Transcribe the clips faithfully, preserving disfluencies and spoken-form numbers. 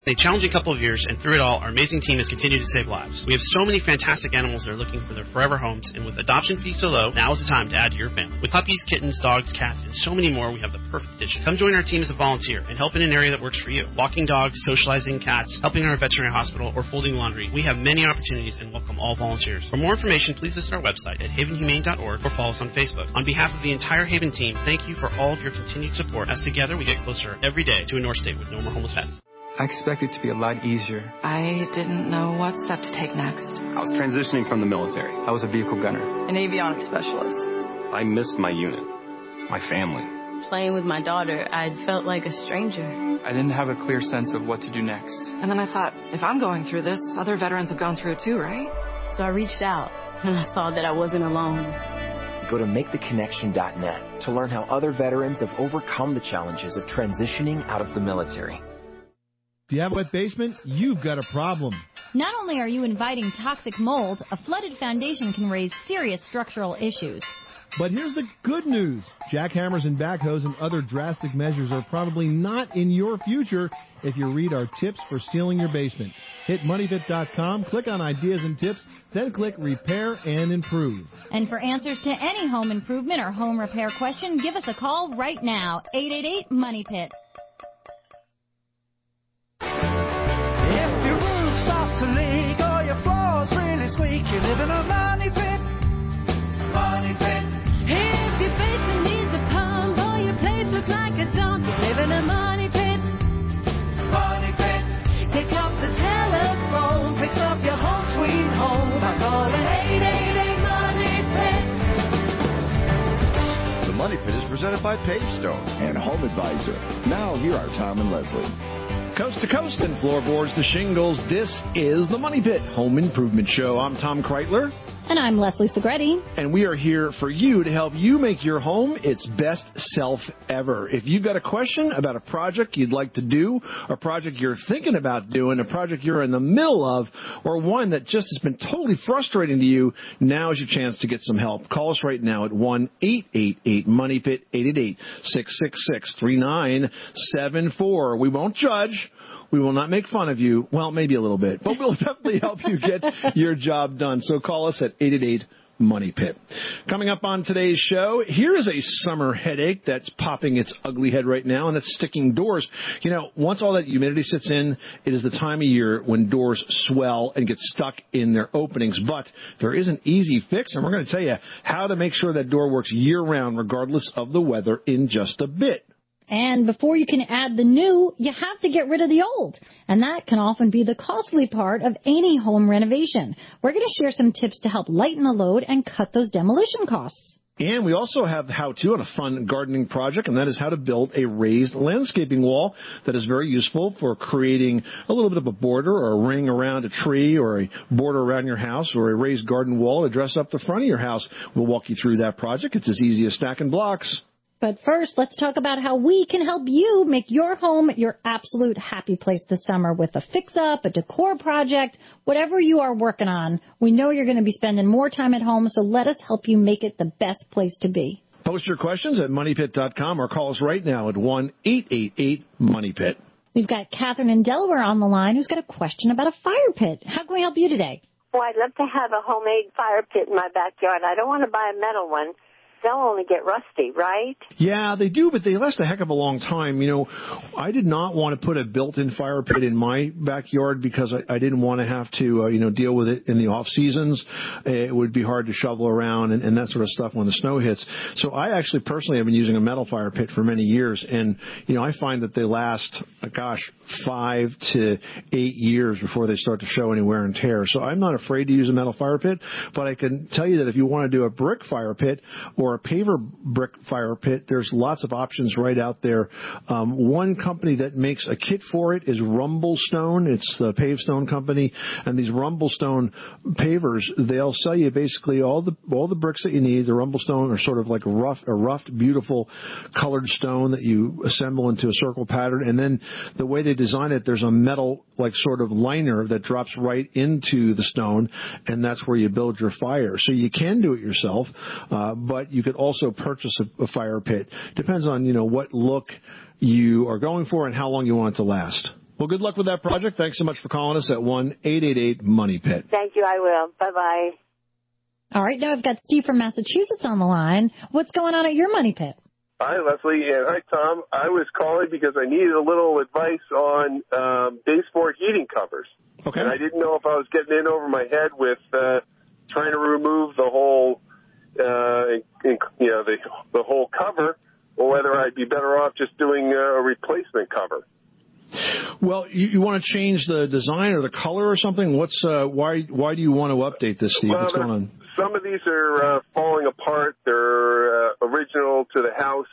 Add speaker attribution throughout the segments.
Speaker 1: A challenging couple of years, and through it all, our amazing team has continued to save lives. We have so many fantastic animals that are looking for their forever homes, and with adoption fees so low, now is the time to add to your family. With puppies, kittens, dogs, cats, and so many more, we have the perfect addition. Come join our team as a volunteer and help in an area that works for you. Walking dogs, socializing cats, helping in our veterinary hospital, or folding laundry. We have many opportunities and welcome all volunteers. For more information, please visit our website at haven humane dot org or follow us on Facebook. On behalf of the entire Haven team, thank you for all of your continued support, as together we get closer every day to a North State with no more homeless pets.
Speaker 2: I expected it to be a lot easier.
Speaker 3: I didn't know what step to take next.
Speaker 4: I was transitioning from the military.
Speaker 2: I was a vehicle gunner.
Speaker 3: An avionics specialist.
Speaker 4: I missed my unit, my family.
Speaker 5: Playing with my daughter, I felt like a stranger.
Speaker 2: I didn't have a clear sense of what to do next.
Speaker 3: And then I thought, if I'm going through this, other veterans have gone through it too, right?
Speaker 5: So I reached out, and I thought that I wasn't alone.
Speaker 6: Go to make the connection dot net to learn how other veterans have overcome the challenges of transitioning out of the military.
Speaker 7: If you have a wet basement, you've got a problem.
Speaker 8: Not only are you inviting toxic mold, a flooded foundation can raise serious structural issues.
Speaker 7: But here's the good news. Jackhammers and backhoes and other drastic measures are probably not in your future if you read our tips for sealing your basement. Hit money pit dot com, click on Ideas and Tips, then click Repair and Improve.
Speaker 8: And for answers to any home improvement or home repair question, give us a call right now, eight eight eight, money pit.
Speaker 9: To leak or your floor's really squeak, you live in a money pit. Money pit.
Speaker 10: If your basement needs a pump or your place looks like a dump, you live in a money pit.
Speaker 9: Money pit.
Speaker 10: Pick up the telephone, fix up your home sweet home by calling eight eight eight, money pit.
Speaker 11: The Money Pit is presented by Pavestone and Home Advisor. Now here are Tom and Leslie.
Speaker 12: Coast to coast and floorboards to shingles, this is the Money Pit Home Improvement Show. I'm Tom Kreitler.
Speaker 8: And I'm Leslie Segretti.
Speaker 12: And we are here for you to help you make your home its best self ever. If you've got a question about a project you'd like to do, a project you're thinking about doing, a project you're in the middle of, or one that just has been totally frustrating to you, now is your chance to get some help. Call us right now at one eight eight eight, money pit, eight eight eight, six six six, three nine seven four. We won't judge. We will not make fun of you. Well, maybe a little bit, but we'll definitely help you get your job done. So call us at eight eight eight, money pit. Coming up on today's show, here is a summer headache that's popping its ugly head right now, and that's sticking doors. You know, once all that humidity sits in, it is the time of year when doors swell and get stuck in their openings. But there is an easy fix, and we're going to tell you how to make sure that door works year-round regardless of the weather in just a bit.
Speaker 8: And before you can add the new, you have to get rid of the old. And that can often be the costly part of any home renovation. We're going to share some tips to help lighten the load and cut those demolition costs.
Speaker 12: And we also have how-to on a fun gardening project, and that is how to build a raised landscaping wall that is very useful for creating a little bit of a border or a ring around a tree or a border around your house or a raised garden wall to dress up the front of your house. We'll walk you through that project. It's as easy as stacking blocks.
Speaker 8: But first, let's talk about how we can help you make your home your absolute happy place this summer with a fix-up, a decor project, whatever you are working on. We know you're going to be spending more time at home, so let us help you make it the best place to be.
Speaker 12: Post your questions at money pit dot com or call us right now at one eight eight eight, money pit.
Speaker 8: We've got Catherine in Delaware on the line who's got a question about a fire pit. How can we help you today?
Speaker 13: Well, I'd love to have a homemade fire pit in my backyard. I don't want to buy a metal one. They'll only get rusty, right?
Speaker 12: Yeah, they do, but they last a heck of a long time. You know, I did not want to put a built-in fire pit in my backyard because I, I didn't want to have to, uh, you know, deal with it in the off seasons. It would be hard to shovel around and, and that sort of stuff when the snow hits. So I actually personally have been using a metal fire pit for many years, and you know, I find that they last, uh, gosh, five to eight years before they start to show any wear and tear. So I'm not afraid to use a metal fire pit, but I can tell you that if you want to do a brick fire pit or a paver brick fire pit, there's lots of options right out there. Um, one company that makes a kit for it is Rumblestone. It's the Pavestone company, and these Rumblestone pavers, they'll sell you basically all the all the bricks that you need. The Rumblestone are sort of like a rough, a roughed, beautiful colored stone that you assemble into a circle pattern, and then the way they design it, there's a metal like sort of liner that drops right into the stone, and that's where you build your fire. So you can do it yourself, uh, but you could also purchase a, a fire pit. Depends on, you know, what look you are going for and how long you want it to last. Well, good luck with that project. Thanks so much for calling us at one eight eight eight money pit.
Speaker 13: Thank you. I will. Bye-bye.
Speaker 8: All right, now I've got Steve from Massachusetts on the line. What's going on at your money pit?
Speaker 14: Hi, Leslie, and hi, Tom. I was calling because I needed a little advice on um, baseboard heating covers.
Speaker 12: Okay.
Speaker 14: And I didn't know if I was getting in over my head with uh, trying to remove the whole, uh, in, you know, the the whole cover, or whether I'd be better off just doing a replacement cover.
Speaker 12: Well, you, you want to change the design or the color or something? What's uh, why why do you want to update this, Steve?
Speaker 14: Well,
Speaker 12: What's going on?
Speaker 14: Some of these are uh, falling apart. They're uh, original to the house,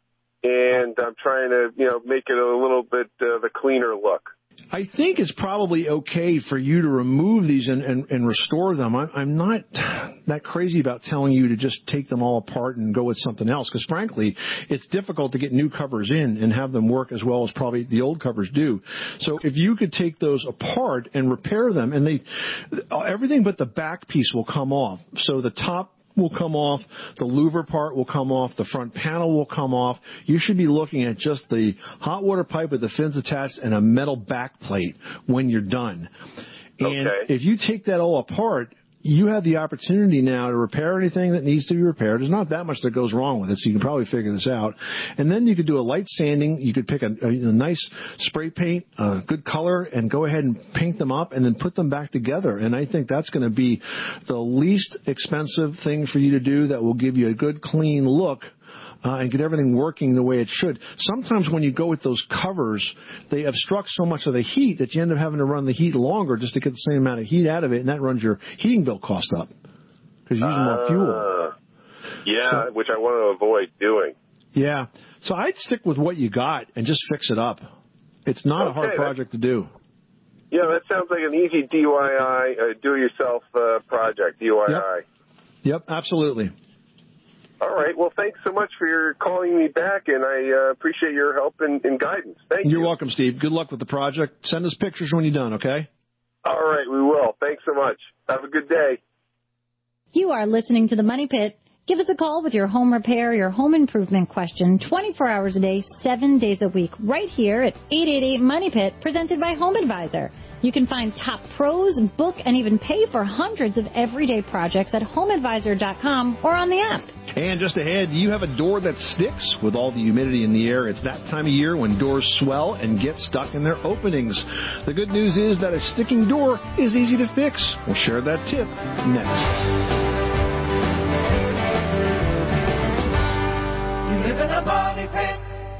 Speaker 14: and I'm trying to, you know, make it a little bit uh, of a cleaner look.
Speaker 12: I think it's probably okay for you to remove these and, and, and restore them. I'm, I'm not that crazy about telling you to just take them all apart and go with something else, because frankly, it's difficult to get new covers in and have them work as well as probably the old covers do. So if you could take those apart and repair them, and they, everything but the back piece will come off. So the top will come off, the louver part will come off, the front panel will come off. You should be looking at just the hot water pipe with the fins attached and a metal back plate when you're done. And
Speaker 14: okay.
Speaker 12: if you take that all apart, you have the opportunity now to repair anything that needs to be repaired. There's not that much that goes wrong with it, so you can probably figure this out. And then you could do a light sanding. You could pick a, a, a nice spray paint, a good color, and go ahead and paint them up and then put them back together. And I think that's going to be the least expensive thing for you to do that will give you a good, clean look Uh, and get everything working the way it should. Sometimes when you go with those covers, they obstruct so much of the heat that you end up having to run the heat longer just to get the same amount of heat out of it, and that runs your heating bill cost up because you're using
Speaker 14: uh,
Speaker 12: more fuel.
Speaker 14: Yeah,
Speaker 12: so,
Speaker 14: which I want to avoid doing.
Speaker 12: Yeah. So I'd stick with what you got and just fix it up. It's not
Speaker 14: okay,
Speaker 12: a hard project to do.
Speaker 14: Yeah, that sounds like an easy D I Y, uh, do-it-yourself uh, project, D I Y.
Speaker 12: Yep, yep, absolutely.
Speaker 14: All right. Well, thanks so much for your calling me back, and I uh, appreciate your help and, and guidance. Thank
Speaker 12: You're
Speaker 14: you.
Speaker 12: You're welcome, Steve. Good luck with the project. Send us pictures when you're done, okay?
Speaker 14: All right, we will. Thanks so much. Have a good day.
Speaker 8: You are listening to The Money Pit. Give us a call with your home repair, your home improvement question, twenty-four hours a day, seven days a week, right here at eight eight eight money pit, presented by Home Advisor. You can find top pros, book, and even pay for hundreds of everyday projects at home advisor dot com or on the app.
Speaker 12: And just ahead, do you have a door that sticks? With all the humidity in the air, it's that time of year when doors swell and get stuck in their openings. The good news is that a sticking door is easy to fix. We'll share that tip next.
Speaker 9: You live in a money pit.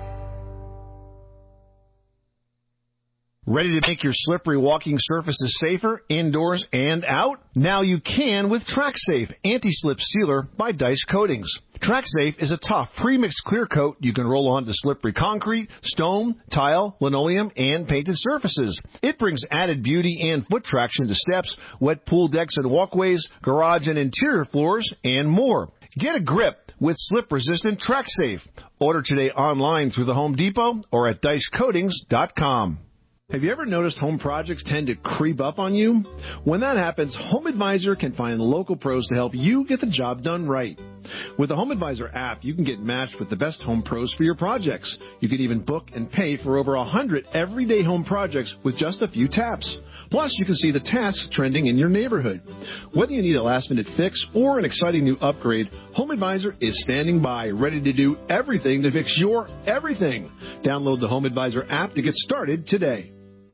Speaker 12: Ready to make your slippery walking surfaces safer, indoors and out? Now you can with TrackSafe Anti-Slip Sealer by Dice Coatings. TrackSafe is a tough, pre-mixed clear coat you can roll onto slippery concrete, stone, tile, linoleum, and painted surfaces. It brings added beauty and foot traction to steps, wet pool decks and walkways, garage and interior floors, and more. Get a grip with slip-resistant TrackSafe. Order today online through the Home Depot or at dice coatings dot com. Have you ever noticed home projects tend to creep up on you? When that happens, Home Advisor can find local pros to help you get the job done right. With the Home Advisor app, you can get matched with the best home pros for your projects. You can even book and pay for over one hundred everyday home projects with just a few taps. Plus, you can see the tasks trending in your neighborhood. Whether you need a last-minute fix or an exciting new upgrade, Home Advisor is standing by, ready to do everything to fix your everything. Download the Home Advisor app to get started today.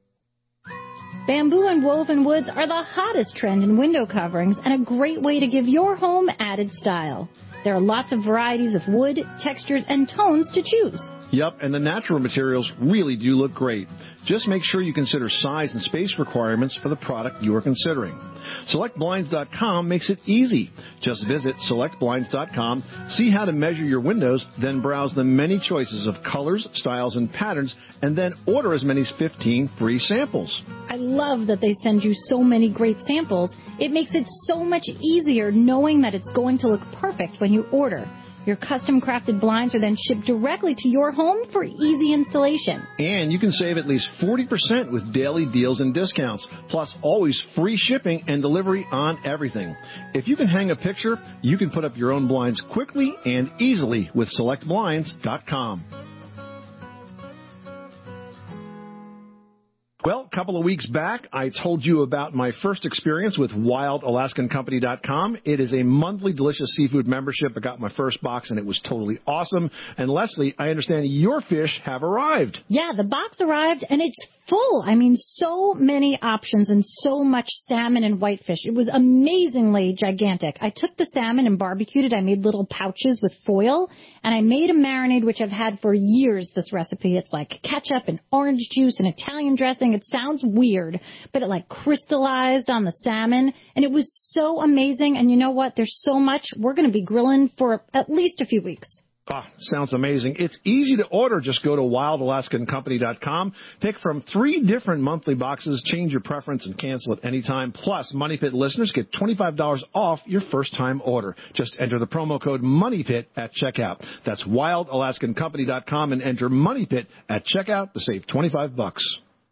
Speaker 8: Bamboo and woven woods are the hottest trend in window coverings and a great way to give your home added style. There are lots of varieties of wood, textures, and tones to choose.
Speaker 12: Yep, and the natural materials really do look great. Just make sure you consider size and space requirements for the product you are considering. Select Blinds dot com makes it easy. Just visit Select Blinds dot com, see how to measure your windows, then browse the many choices of colors, styles, and patterns, and then order as many as fifteen free samples.
Speaker 8: I love that they send you so many great samples. It makes it so much easier knowing that it's going to look perfect when you order. Your custom-crafted blinds are then shipped directly to your home for easy installation.
Speaker 12: And you can save at least forty percent with daily deals and discounts, plus always free shipping and delivery on everything. If you can hang a picture, you can put up your own blinds quickly and easily with Select Blinds dot com. Well, a couple of weeks back, I told you about my first experience with wild alaskan company dot com. It is a monthly delicious seafood membership. I got my first box, and it was totally awesome. And Leslie, I understand your fish have arrived.
Speaker 8: Yeah, the box arrived, and it's full. I mean, so many options and so much salmon and whitefish. It was amazingly gigantic. I took the salmon and barbecued it. I made little pouches with foil, and I made a marinade, which I've had for years, this recipe. It's like ketchup and orange juice and Italian dressing. It sounds weird, but it like crystallized on the salmon, and it was so amazing. And you know what? There's so much. We're going to be grilling for at least a few weeks.
Speaker 12: Ah, sounds amazing. It's easy to order. Just go to wild alaskan company dot com. Pick from three different monthly boxes. Change your preference and cancel at any time. Plus, Money Pit listeners get twenty-five dollars off your first-time order. Just enter the promo code MONEYPIT at checkout. That's wild alaskan company dot com and enter MONEYPIT at checkout to save twenty-five bucks.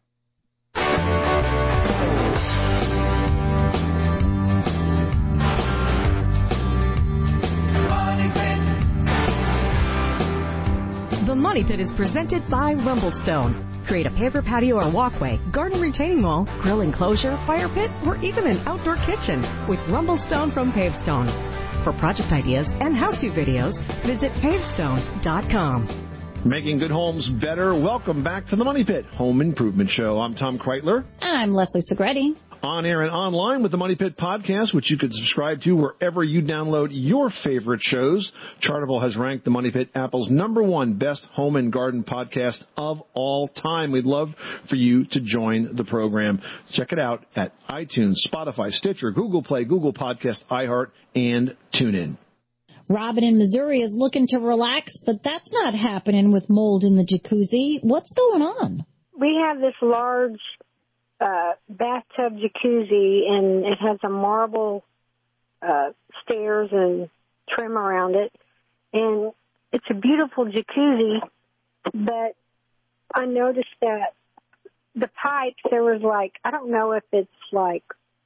Speaker 15: The Money Pit is presented by Rumblestone. Create a paver patio or walkway, garden retaining wall, grill enclosure, fire pit, or even an outdoor kitchen with Rumblestone from Pavestone. For project ideas and how-to videos, visit pavestone dot com.
Speaker 12: Making good homes better. Welcome back to the Money Pit Home Improvement Show. I'm Tom Kreitler.
Speaker 8: And I'm Leslie Segretti.
Speaker 12: On air and online with the Money Pit podcast, which you can subscribe to wherever you download your favorite shows. Chartable has ranked the Money Pit Apple's number one best home and garden podcast of all time. We'd love for you to join the program. Check it out at iTunes, Spotify, Stitcher, Google Play, Google Podcast, iHeart, and TuneIn.
Speaker 8: Robin in Missouri is looking to relax, but that's not happening with mold in the jacuzzi. What's going on?
Speaker 16: We have this large uh, bathtub jacuzzi, and it has a marble uh, stairs and trim around it. And it's a beautiful jacuzzi, but I noticed that the pipes, there was like, I don't know if it's like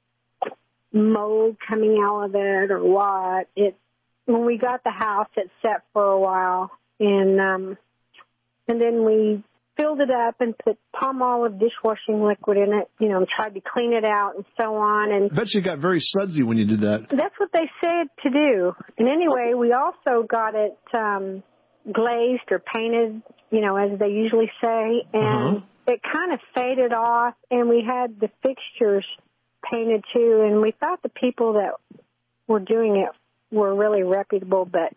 Speaker 16: mold coming out of it or what. It When we got the house, it sat for a while, and um, and then we filled it up and put palm olive dishwashing liquid in it, you know, and tried to clean it out and so on. And
Speaker 12: I bet you got very sudsy when you did that.
Speaker 16: That's what they said to do. And anyway, we also got it um, glazed or painted, you know, as they usually say, and uh-huh. it kind of faded off, and we had the fixtures painted too, and we thought the people that were doing it were really reputable, but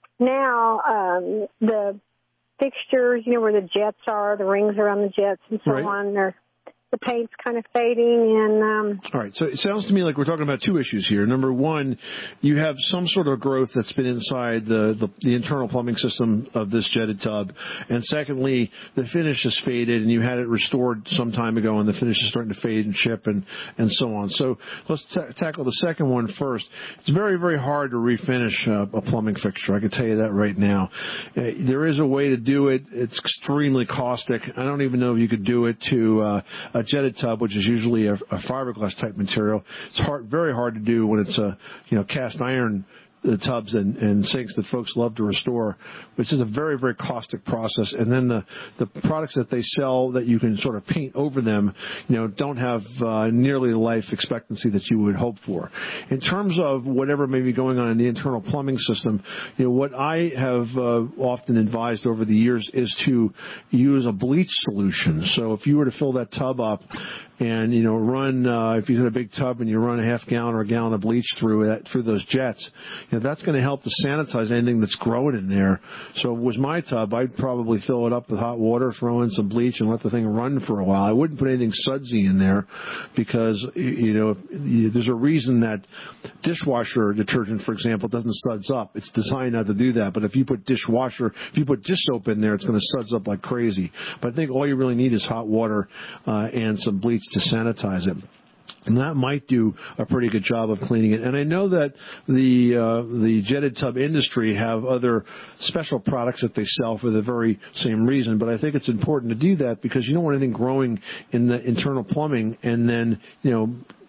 Speaker 16: now um, the fixtures, you know, where the jets are, the rings around the jets and so right. on, they're, the paint's kind of fading. And um,
Speaker 12: all right, so it sounds to me like we're talking about two issues here. Number one, you have some sort of growth that's been inside the, the, the internal plumbing system of this jetted tub. And secondly, the finish is faded, and you had it restored some time ago, and the finish is starting to fade and chip and, and so on. So let's t- tackle the second one first. It's very, very hard to refinish uh, a plumbing fixture. I can tell you that right now. Uh, there is a way to do it. It's extremely caustic. I don't even know if you could do it to uh, a jetted tub, which is usually a, a fiberglass type material. It's hard, very hard to do when it's a, you know, cast iron the tubs and, and sinks that folks love to restore, which is a very, very caustic process. And then the, the products that they sell that you can sort of paint over them, you know, don't have uh, nearly the life expectancy that you would hope for. In terms of whatever may be going on in the internal plumbing system, you know, what I have uh, often advised over the years is to use a bleach solution. So if you were to fill that tub up and, you know, run, uh, if you had a big tub and you run a half gallon or a gallon of bleach through that, through those jets, you know, that's going to help to sanitize anything that's growing in there. So if it was my tub, I'd probably fill it up with hot water, throw in some bleach, and let the thing run for a while. I wouldn't put anything sudsy in there because, you know, there's a reason that dishwasher detergent, for example, doesn't suds up. It's designed not to do that. But if you put dishwasher, if you put dish soap in there, it's going to suds up like crazy. But I think all you really need is hot water uh, and some bleach to sanitize it. And that might do a pretty good job of cleaning it. And I know that the uh, the jetted tub industry have other special products that they sell for the very same reason. But I think it's important to do that because you don't want anything growing in the internal plumbing and then, you know,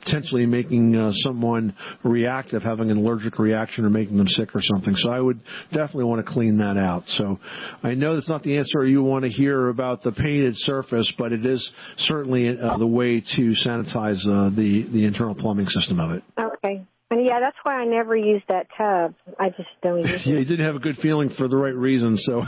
Speaker 12: potentially making uh, someone reactive, having an allergic reaction or making them sick or something. So I would definitely want to clean that out. So I know that's not the answer you want to hear about the painted surface, but it is certainly uh, the way to sanitize uh, the, the internal plumbing system of it.
Speaker 16: Okay. And yeah, that's why I never use that tub. I just don't use it.
Speaker 12: Yeah, you didn't have a good feeling for the right reason. So,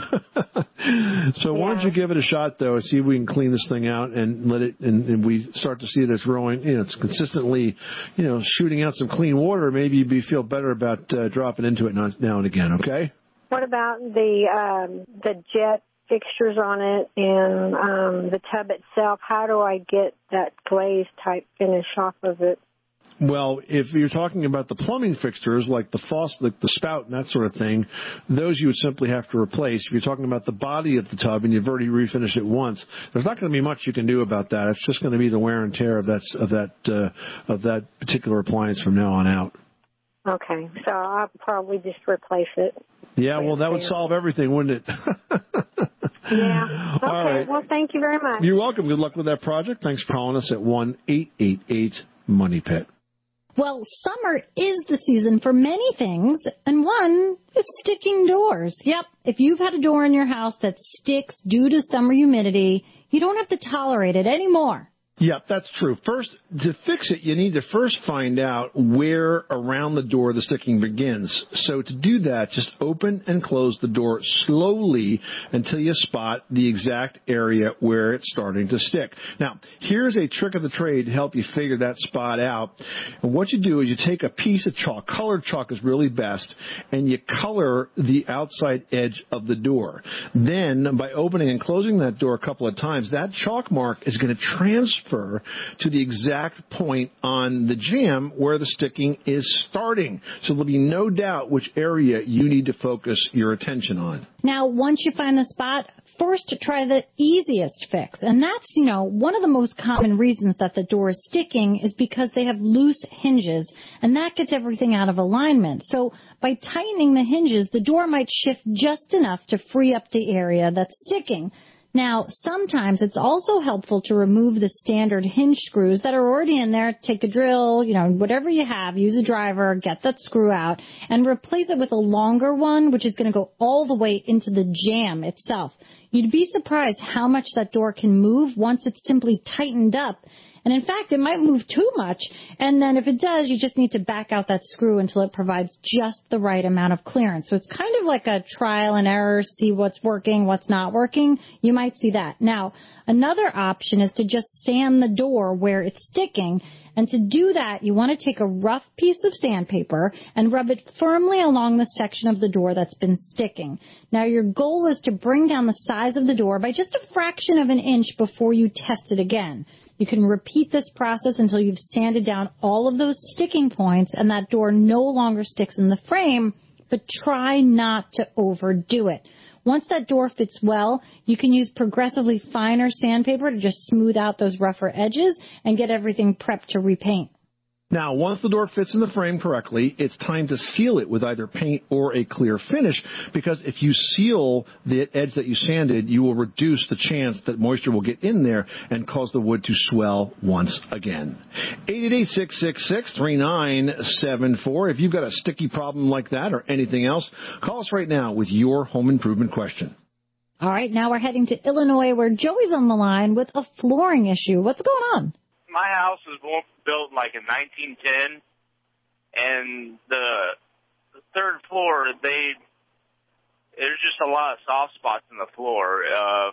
Speaker 12: so why don't you give it a shot though, and see if we can clean this thing out and let it, and, and we start to see that it's growing. You know, it's consistently, you know, shooting out some clean water. Maybe you'd be, feel better about uh, dropping into it now and again. Okay.
Speaker 16: What about the um, the jet fixtures on it and um, the tub itself? How do I get that glaze type finish off of it?
Speaker 12: Well, if you're talking about the plumbing fixtures, like the faucet, like the spout and that sort of thing, those you would simply have to replace. If you're talking about the body of the tub and you've already refinished it once, there's not going to be much you can do about that. It's just going to be the wear and tear of that of that uh, of that particular appliance from now on out.
Speaker 16: Okay, so I'll probably just replace it.
Speaker 12: Yeah, well, that would solve everything, wouldn't it?
Speaker 16: Yeah. Okay.
Speaker 12: All right.
Speaker 16: Well, thank you very much.
Speaker 12: You're welcome. Good luck with that project. Thanks for calling us at one eight eight eight money pit.
Speaker 8: Well, summer is the season for many things, and one is sticking doors. Yep, if you've had a door in your house that sticks due to summer humidity, you don't have to tolerate it anymore.
Speaker 12: Yeah, that's true. First, to fix it, you need to first find out where around the door the sticking begins. So to do that, just open and close the door slowly until you spot the exact area where it's starting to stick. Now, here's a trick of the trade to help you figure that spot out. And what you do is you take a piece of chalk. Colored chalk is really best, and you color the outside edge of the door. Then, by opening and closing that door a couple of times, that chalk mark is going to transfer to the exact point on the jamb where the sticking is starting. So there'll be no doubt which area you need to focus your attention on.
Speaker 8: Now, once you find the spot, first try the easiest fix. And that's, you know, one of the most common reasons that the door is sticking is because they have loose hinges, and that gets everything out of alignment. So by tightening the hinges, the door might shift just enough to free up the area that's sticking. Now, sometimes it's also helpful to remove the standard hinge screws that are already in there. Take a drill, you know, whatever you have, use a driver, get that screw out, and replace it with a longer one, which is going to go all the way into the jamb itself. You'd be surprised how much that door can move once it's simply tightened up. And in fact, it might move too much. And then if it does, you just need to back out that screw until it provides just the right amount of clearance. So it's kind of like a trial and error, see what's working, what's not working. You might see that. Now, another option is to just sand the door where it's sticking. And to do that, you want to take a rough piece of sandpaper and rub it firmly along the section of the door that's been sticking. Now, your goal is to bring down the size of the door by just a fraction of an inch before you test it again. You can repeat this process until you've sanded down all of those sticking points and that door no longer sticks in the frame, but try not to overdo it. Once that door fits well, you can use progressively finer sandpaper to just smooth out those rougher edges and get everything prepped to repaint.
Speaker 12: Now, once the door fits in the frame correctly, it's time to seal it with either paint or a clear finish, because if you seal the edge that you sanded, you will reduce the chance that moisture will get in there and cause the wood to swell once again. eight eight eight, six six six, three nine seven four. If you've got a sticky problem like that or anything else, call us right now with your home improvement question.
Speaker 8: All right, now we're heading to Illinois where Joey's on the line with a flooring issue. What's going on?
Speaker 17: My house was built like in nineteen ten, and the, the third floor, they there's just a lot of soft spots in the floor, uh,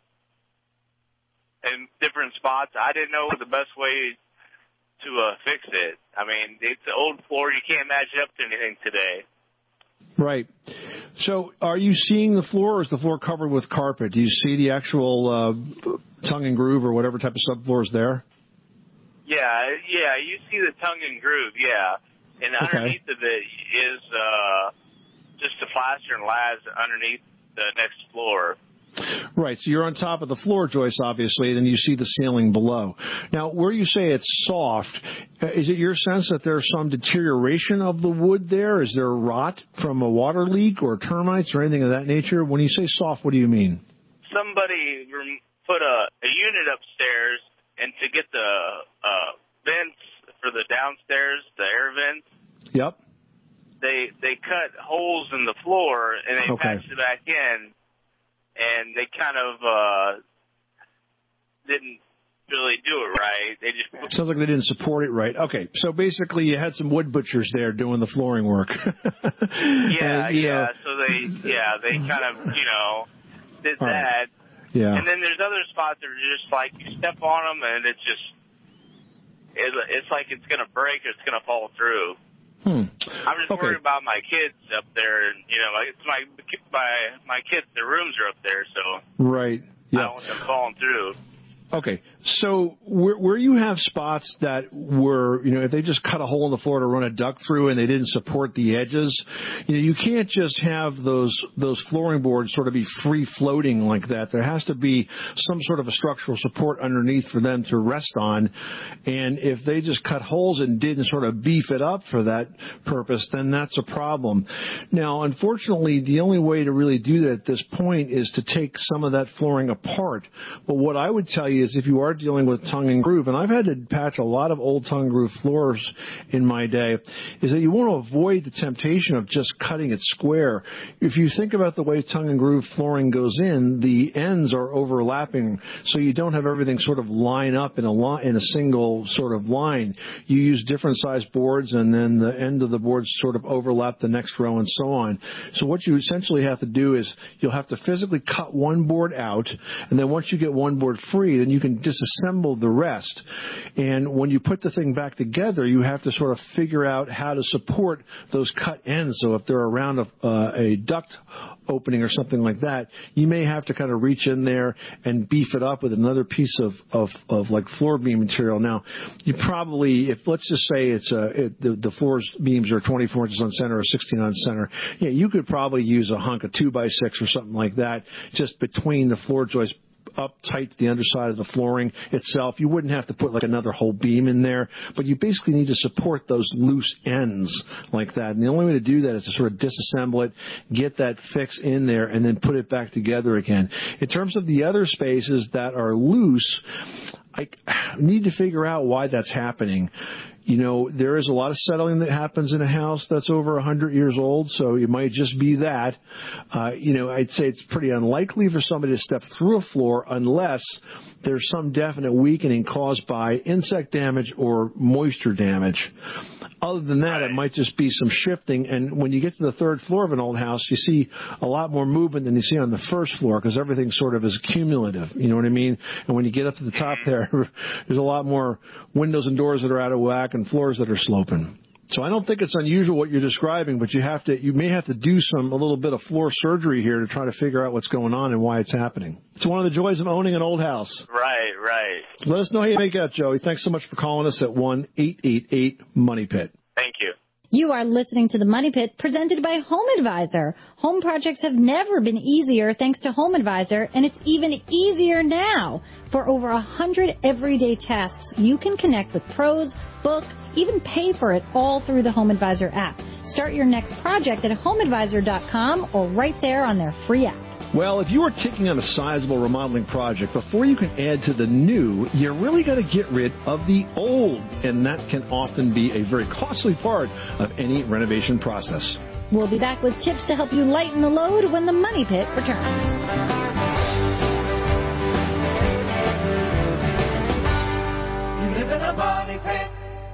Speaker 17: in different spots. I didn't know the best way to uh, fix it. I mean, it's an old floor; you can't match it up to anything today.
Speaker 12: Right. So, are you seeing the floor, or is the floor covered with carpet? Do you see the actual uh, tongue and groove or whatever type of subfloor is there?
Speaker 17: Yeah, yeah, you see the tongue and groove, yeah. And underneath okay. of it is uh, just the plaster and labs underneath the next floor.
Speaker 12: Right, so you're on top of the floor joist, obviously, then you see the ceiling below. Now, where you say it's soft, is it your sense that there's some deterioration of the wood there? Is there rot from a water leak or termites or anything of that nature? When you say soft, what do you mean?
Speaker 17: Somebody put a, a unit upstairs, and to get the uh, vents for the downstairs, the air vents.
Speaker 12: Yep.
Speaker 17: They they cut holes in the floor and they
Speaker 12: Okay.
Speaker 17: patched it back in, and they kind of uh, didn't really do it right. They just
Speaker 12: Sounds like they didn't support it right. Okay, so basically you had some wood butchers there doing the flooring work.
Speaker 17: yeah
Speaker 12: And, you
Speaker 17: yeah.
Speaker 12: know,
Speaker 17: So they yeah they kind of you know did
Speaker 12: All right.
Speaker 17: that.
Speaker 12: Yeah.
Speaker 17: And then there's other spots that are just like you step on them and it's just it, it's like it's gonna break or it's gonna fall through.
Speaker 12: Hmm.
Speaker 17: I'm just
Speaker 12: Okay.
Speaker 17: worried about my kids up there, and you know, like it's my my my kids. Their rooms are up there, so
Speaker 12: Right.
Speaker 17: I
Speaker 12: Yeah.
Speaker 17: don't want them falling through.
Speaker 12: Okay, so where, where you have spots that were, you know, if they just cut a hole in the floor to run a duct through and they didn't support the edges, you know, you can't just have those those flooring boards sort of be free floating like that. There has to be some sort of a structural support underneath for them to rest on. And if they just cut holes and didn't sort of beef it up for that purpose, then that's a problem. Now, unfortunately, the only way to really do that at this point is to take some of that flooring apart. But what I would tell you is if you are dealing with tongue and groove, and I've had to patch a lot of old tongue and groove floors in my day, is that you want to avoid the temptation of just cutting it square. If you think about the way tongue and groove flooring goes in, the ends are overlapping, so you don't have everything sort of line up in a li- in a single sort of line. You use different size boards, and then the end of the boards sort of overlap the next row and so on. So what you essentially have to do is you'll have to physically cut one board out, and then once you get one board free, then you can disassemble the rest. And when you put the thing back together, you have to sort of figure out how to support those cut ends. So if they're around a, uh, a duct opening or something like that, you may have to kind of reach in there and beef it up with another piece of, of, of like floor beam material. Now, you probably, if let's just say it's a, it, the, the floor beams are twenty-four inches on center or sixteen on center, yeah, you could probably use a hunk of two by six or something like that just between the floor joists up tight to the underside of the flooring itself. You wouldn't have to put like another whole beam in there, but you basically need to support those loose ends like that. And the only way to do that is to sort of disassemble it, get that fix in there, and then put it back together again. In terms of the other spaces that are loose, I need to figure out why that's happening. You know, there is a lot of settling that happens in a house that's over one hundred years old, so it might just be that. Uh, you know, I'd say it's pretty unlikely for somebody to step through a floor unless there's some definite weakening caused by insect damage or moisture damage. Other than that, it might just be some shifting, and when you get to the third floor of an old house, you see a lot more movement than you see on the first floor because everything sort of is cumulative, you know what I mean? And when you get up to the top there, there's a lot more windows and doors that are out of whack and floors that are sloping. So I don't think it's unusual what you're describing, but you have to, you may have to do some, a little bit of floor surgery here to try to figure out what's going on and why it's happening. It's one of the joys of owning an old house.
Speaker 17: Right, right.
Speaker 12: Let us know how you make out, Joey. Thanks so much for calling us at one eight eight eight money pit.
Speaker 17: Thank you.
Speaker 8: You are listening to the Money Pit presented by Home Advisor. Home projects have never been easier thanks to Home Advisor, and it's even easier now. For over one hundred everyday tasks, you can connect with pros, book, even pay for it all through the Home Advisor app. Start your next project at home advisor dot com or right there on their free app.
Speaker 12: Well, if you are taking on a sizable remodeling project, before you can add to the new, you really got to get rid of the old, and that can often be a very costly part of any renovation process.
Speaker 8: We'll be back with tips to help you lighten the load when the Money Pit returns.
Speaker 9: You live in a money pit.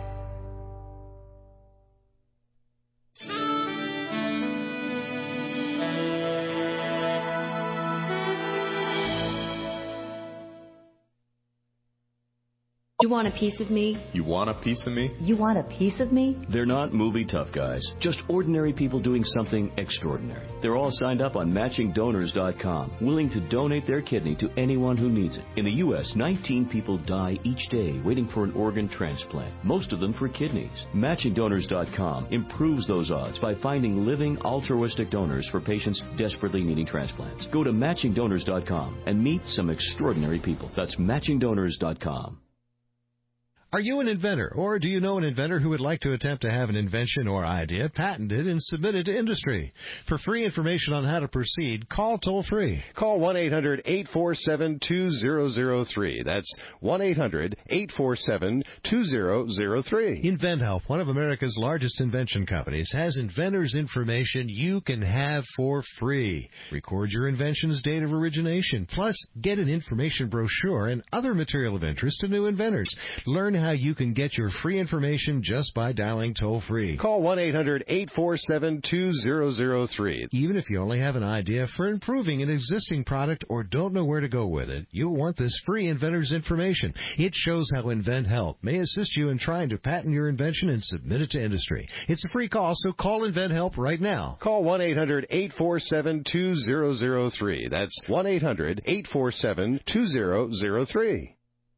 Speaker 18: You want a piece of me?
Speaker 19: You want a piece of me?
Speaker 18: You want a piece of me?
Speaker 20: They're not movie tough guys, just ordinary people doing something extraordinary. They're all signed up on matching donors dot com, willing to donate their kidney to anyone who needs it. In the U S, nineteen people die each day waiting for an organ transplant, most of them for kidneys. matching donors dot com improves those odds by finding living altruistic donors for patients desperately needing transplants. Go to matching donors dot com and meet some extraordinary people. That's matching donors dot com.
Speaker 19: Are you an inventor, or do you know an inventor who would like to attempt to have an invention or idea patented and submitted to industry? For free information on how to proceed, call toll-free.
Speaker 21: Call one eight hundred eight four seven two zero zero three. That's one eight hundred eight four seven two zero zero three.
Speaker 19: InventHelp, one of America's largest invention companies, has inventors' information you can have for free. Record your invention's date of origination, plus get an information brochure and other material of interest to new inventors. Learn how you can get your free information just by dialing toll-free.
Speaker 21: Call one eight hundred eight four seven two zero zero three.
Speaker 19: Even if you only have an idea for improving an existing product or don't know where to go with it, you'll want this free inventor's information. It shows how InventHelp may assist you in trying to patent your invention and submit it to industry. It's a free call, so call InventHelp right now.
Speaker 21: Call one eight hundred eight four seven two zero zero three. That's one eight hundred eight four seven two zero zero three.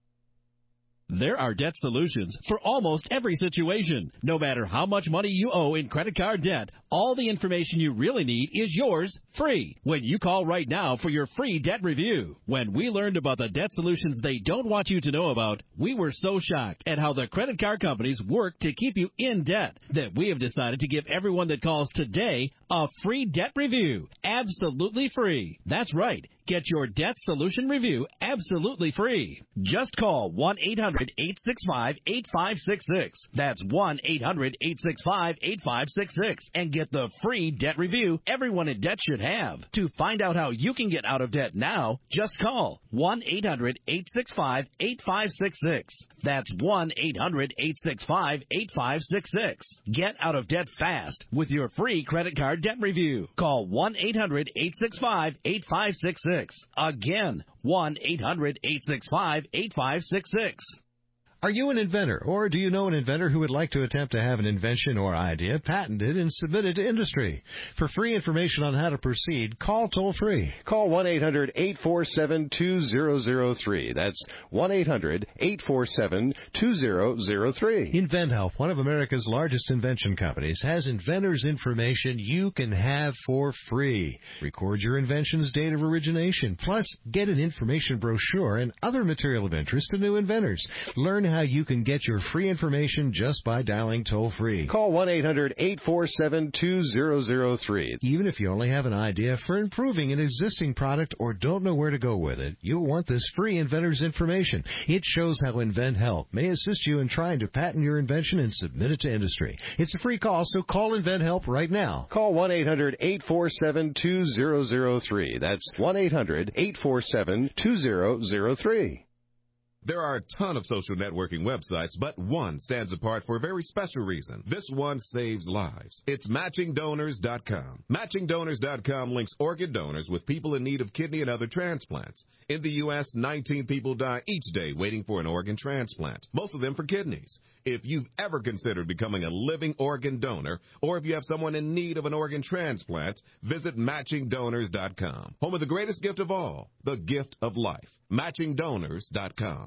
Speaker 22: There are debt solutions for almost every situation. No matter how much money you owe in credit card debt, all the information you really need is yours free when you call right now for your free debt review. When we learned about the debt solutions they don't want you to know about, we were so shocked at how the credit card companies work to keep you in debt that we have decided to give everyone that calls today a free debt review. Absolutely free. That's right. Get your debt solution review absolutely free. Just call one eight hundred eight six five eight five six six. That's one eight hundred eight six five eight five six six and get the free debt review everyone in debt should have. To find out how you can get out of debt now, just call one eight hundred eight six five eight five six six. That's one eight hundred eight six five eight five six six. Get out of debt fast with your free credit card debt review. Call one eight hundred eight six five eight five six six. Again, one eight hundred eight six five eight five six six.
Speaker 19: Are you an inventor, or do you know an inventor who would like to attempt to have an invention or idea patented and submitted to industry? For free information on how to proceed, call toll-free.
Speaker 21: Call one eight hundred eight four seven two zero zero three. That's one eight hundred eight four seven two zero zero three.
Speaker 19: InventHelp, one of America's largest invention companies, has inventors' information you can have for free. Record your invention's date of origination, plus get an information brochure and other material of interest to new inventors. Learn how you can get your free information just by dialing toll-free.
Speaker 21: Call one eight hundred eight four seven two zero zero three.
Speaker 19: Even if you only have an idea for improving an existing product or don't know where to go with it, you'll want this free inventor's information. It shows how InventHelp may assist you in trying to patent your invention and submit it to industry. It's a free call, so call InventHelp right now.
Speaker 21: Call one eight hundred eight four seven two zero zero three. That's one eight hundred eight four seven two zero zero three.
Speaker 23: There are a ton of social networking websites, but one stands apart for a very special reason. This one saves lives. It's Matching Donors dot com. Matching Donors dot com links organ donors with people in need of kidney and other transplants. In the U S, nineteen people die each day waiting for an organ transplant, most of them for kidneys. If you've ever considered becoming a living organ donor, or if you have someone in need of an organ transplant, visit Matching Donors dot com. Home of the greatest gift of all, the gift of life. Matching Donors dot com.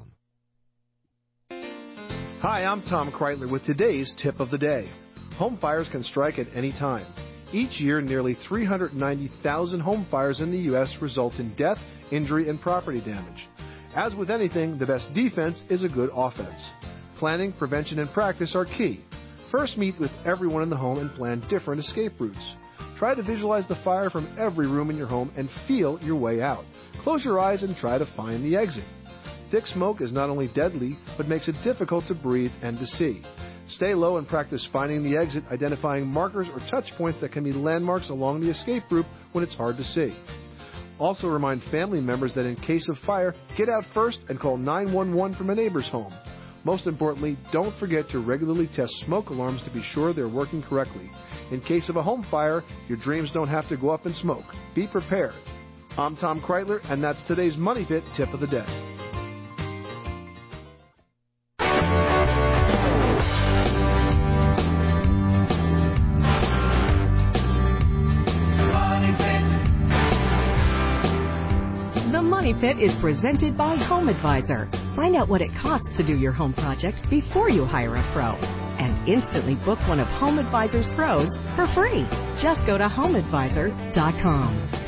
Speaker 12: Hi, I'm Tom Kreitler with today's tip of the day. Home fires can strike at any time. Each year, nearly three hundred ninety thousand home fires in the U S result in death, injury, and property damage. As with anything, the best defense is a good offense. Planning, prevention, and practice are key. First, meet with everyone in the home and plan different escape routes. Try to visualize the fire from every room in your home and feel your way out. Close your eyes and try to find the exit. Thick smoke is not only deadly, but makes it difficult to breathe and to see. Stay low and practice finding the exit, identifying markers or touch points that can be landmarks along the escape route when it's hard to see. Also remind family members that in case of fire, get out first and call nine one one from a neighbor's home. Most importantly, don't forget to regularly test smoke alarms to be sure they're working correctly. In case of a home fire, your dreams don't have to go up in smoke. Be prepared. I'm Tom Kreitler, and that's today's Money Pit Tip of the Day.
Speaker 15: The Money Pit is presented by Home Advisor. Find out what it costs to do your home project before you hire a pro. And instantly book one of Home Advisor's pros for free. Just go to home advisor dot com.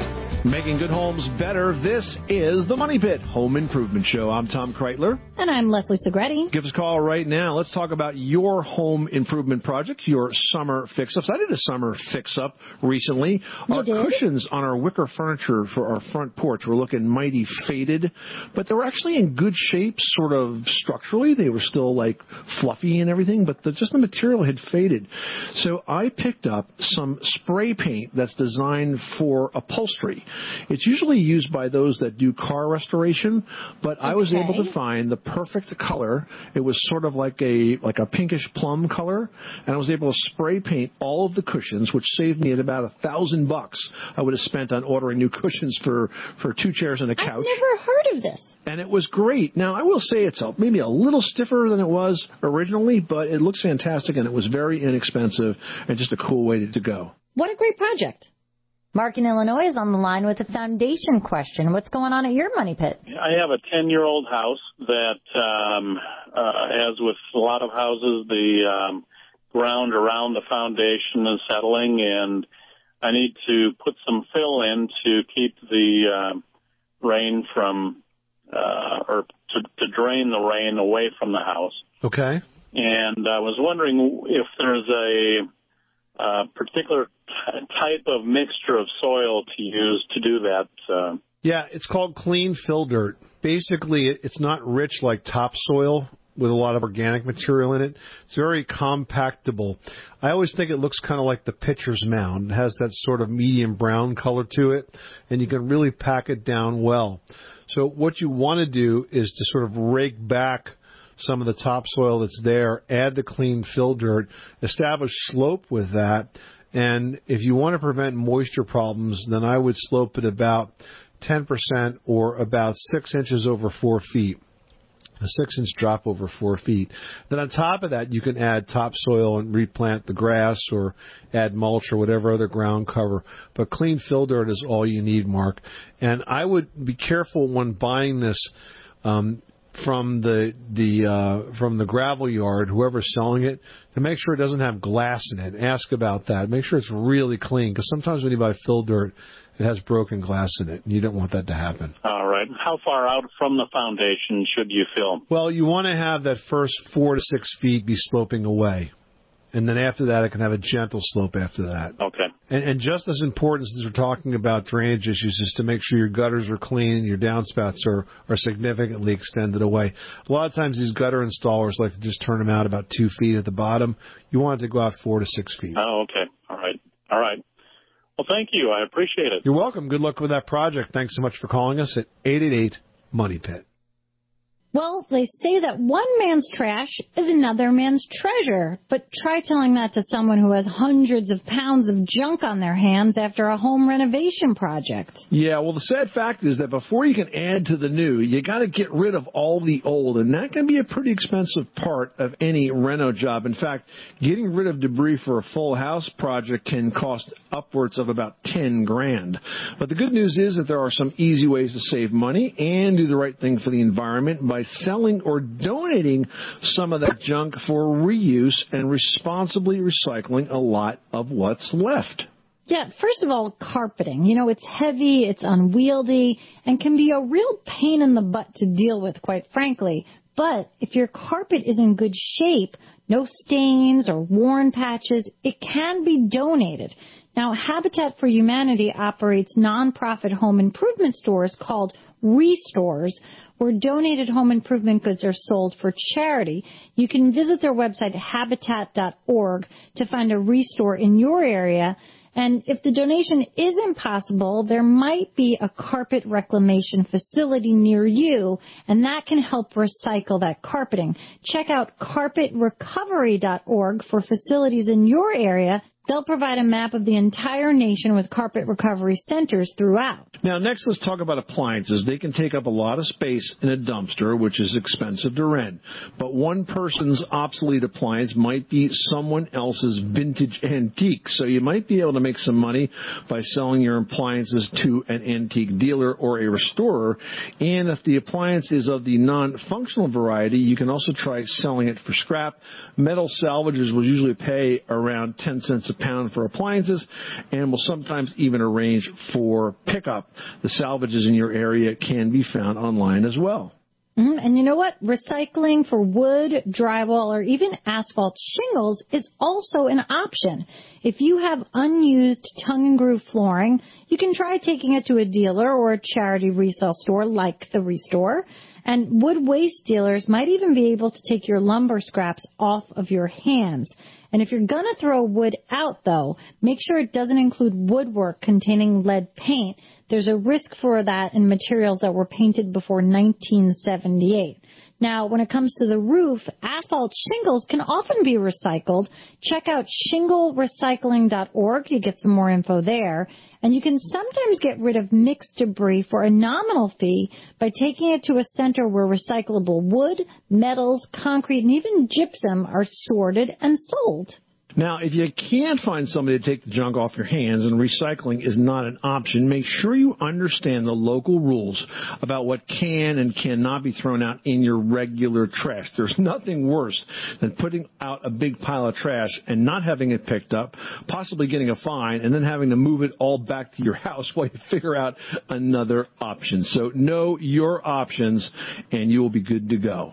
Speaker 12: Making good homes better. This is the Money Pit Home Improvement Show. I'm Tom Kreitler.
Speaker 8: And I'm Leslie Segretti.
Speaker 12: Give us a call right now. Let's talk about your home improvement project, your summer fix-ups. I did a summer fix-up recently.
Speaker 8: You
Speaker 12: our
Speaker 8: did?
Speaker 12: cushions on our wicker furniture for our front porch were looking mighty faded, but they were actually in good shape, sort of structurally. They were still like fluffy and everything, but the, just the material had faded. So I picked up some spray paint that's designed for upholstery. It's usually used by those that do car restoration, but okay. I was able to find the perfect color. It was sort of like a like a pinkish plum color, and I was able to spray paint all of the cushions, which saved me at about a thousand bucks I would have spent on ordering new cushions for, for two chairs and a couch.
Speaker 8: I've never heard of this.
Speaker 12: And it was great. Now, I will say it's maybe a little stiffer than it was originally, but it looks fantastic, and it was very inexpensive and just a cool way to go.
Speaker 8: What a great project. Mark in Illinois is on the line with a foundation question. What's going on at your Money Pit?
Speaker 1: I have a ten-year-old house that, um, uh, as with a lot of houses, the um, ground around the foundation is settling, and I need to put some fill in to keep the uh, rain from, uh, or to, to drain the rain away from the house.
Speaker 12: Okay.
Speaker 1: And I was wondering if there's a uh, particular t- type of mixture of soil to use to do that. Uh,
Speaker 12: yeah, it's called clean fill dirt. Basically, it's not rich like topsoil with a lot of organic material in it. It's very compactable. I always think it looks kind of like the pitcher's mound. It has that sort of medium brown color to it, and you can really pack it down well. So what you want to do is to sort of rake back some of the topsoil that's there, add the clean fill dirt, establish slope with that, and if you want to prevent moisture problems, then I would slope it about ten percent or about six inches over four feet. A six-inch drop over four feet. Then on top of that, you can add topsoil and replant the grass or add mulch or whatever other ground cover. But clean fill dirt is all you need, Mark. And I would be careful when buying this um, from the the uh, from the gravel yard, whoever's selling it, to make sure it doesn't have glass in it. Ask about that. Make sure it's really clean, because sometimes when you buy fill dirt, it has broken glass in it, and you don't want that to happen.
Speaker 1: All right. How far out from the foundation should you fill?
Speaker 12: Well, you want to have that first four to six feet be sloping away. And then after that, it can have a gentle slope after that.
Speaker 1: Okay.
Speaker 12: And, and just as important as we're talking about drainage issues is to make sure your gutters are clean and your downspouts are, are significantly extended away. A lot of times these gutter installers like to just turn them out about two feet at the bottom. You want it to go out four to six feet.
Speaker 1: Oh, okay. All right. All right. Well, thank you. I appreciate it.
Speaker 12: You're welcome. Good luck with that project. Thanks so much for calling us at eight eight eight, MONEY PIT.
Speaker 8: Well, they say that one man's trash is another man's treasure, but try telling that to someone who has hundreds of pounds of junk on their hands after a home renovation project.
Speaker 12: Yeah, well, the sad fact is that before you can add to the new, you got to get rid of all the old, and that can be a pretty expensive part of any reno job. In fact, getting rid of debris for a full house project can cost upwards of about ten grand. But the good news is that there are some easy ways to save money and do the right thing for the environment by selling or donating some of that junk for reuse and responsibly recycling a lot of what's left.
Speaker 8: Yeah, first of all, carpeting. You know, it's heavy, it's unwieldy, and can be a real pain in the butt to deal with, quite frankly. But if your carpet is in good shape, no stains or worn patches, it can be donated. Now, Habitat for Humanity operates nonprofit home improvement stores called Restores, where donated home improvement goods are sold for charity. You can visit their website, habitat dot org, to find a Restore in your area. And if the donation is impossible, there might be a carpet reclamation facility near you, and that can help recycle that carpeting. Check out carpet recovery dot org for facilities in your area. They'll provide a map of the entire nation with carpet recovery centers throughout.
Speaker 12: Now, next, let's talk about appliances. They can take up a lot of space in a dumpster, which is expensive to rent. But one person's obsolete appliance might be someone else's vintage antique. So you might be able to make some money by selling your appliances to an antique dealer or a restorer. And if the appliance is of the non-functional variety, you can also try selling it for scrap. Metal salvagers will usually pay around ten cents a pound for appliances and will sometimes even arrange for pickup. The salvages in your area can be found online as well.
Speaker 8: Mm-hmm. And you know what? Recycling for wood, drywall, or even asphalt shingles is also an option. If you have unused tongue and groove flooring, you can try taking it to a dealer or a charity resale store like the Restore. And wood waste dealers might even be able to take your lumber scraps off of your hands. And if you're going to throw wood out, though, make sure it doesn't include woodwork containing lead paint. There's a risk for that in materials that were painted before nineteen seventy-eight. Now, when it comes to the roof, asphalt shingles can often be recycled. Check out shingle recycling dot org. You get some more info there. And you can sometimes get rid of mixed debris for a nominal fee by taking it to a center where recyclable wood, metals, concrete, and even gypsum are sorted and sold.
Speaker 12: Now, if you can't find somebody to take the junk off your hands and recycling is not an option, make sure you understand the local rules about what can and cannot be thrown out in your regular trash. There's nothing worse than putting out a big pile of trash and not having it picked up, possibly getting a fine, and then having to move it all back to your house while you figure out another option. So know your options, and you will be good to go.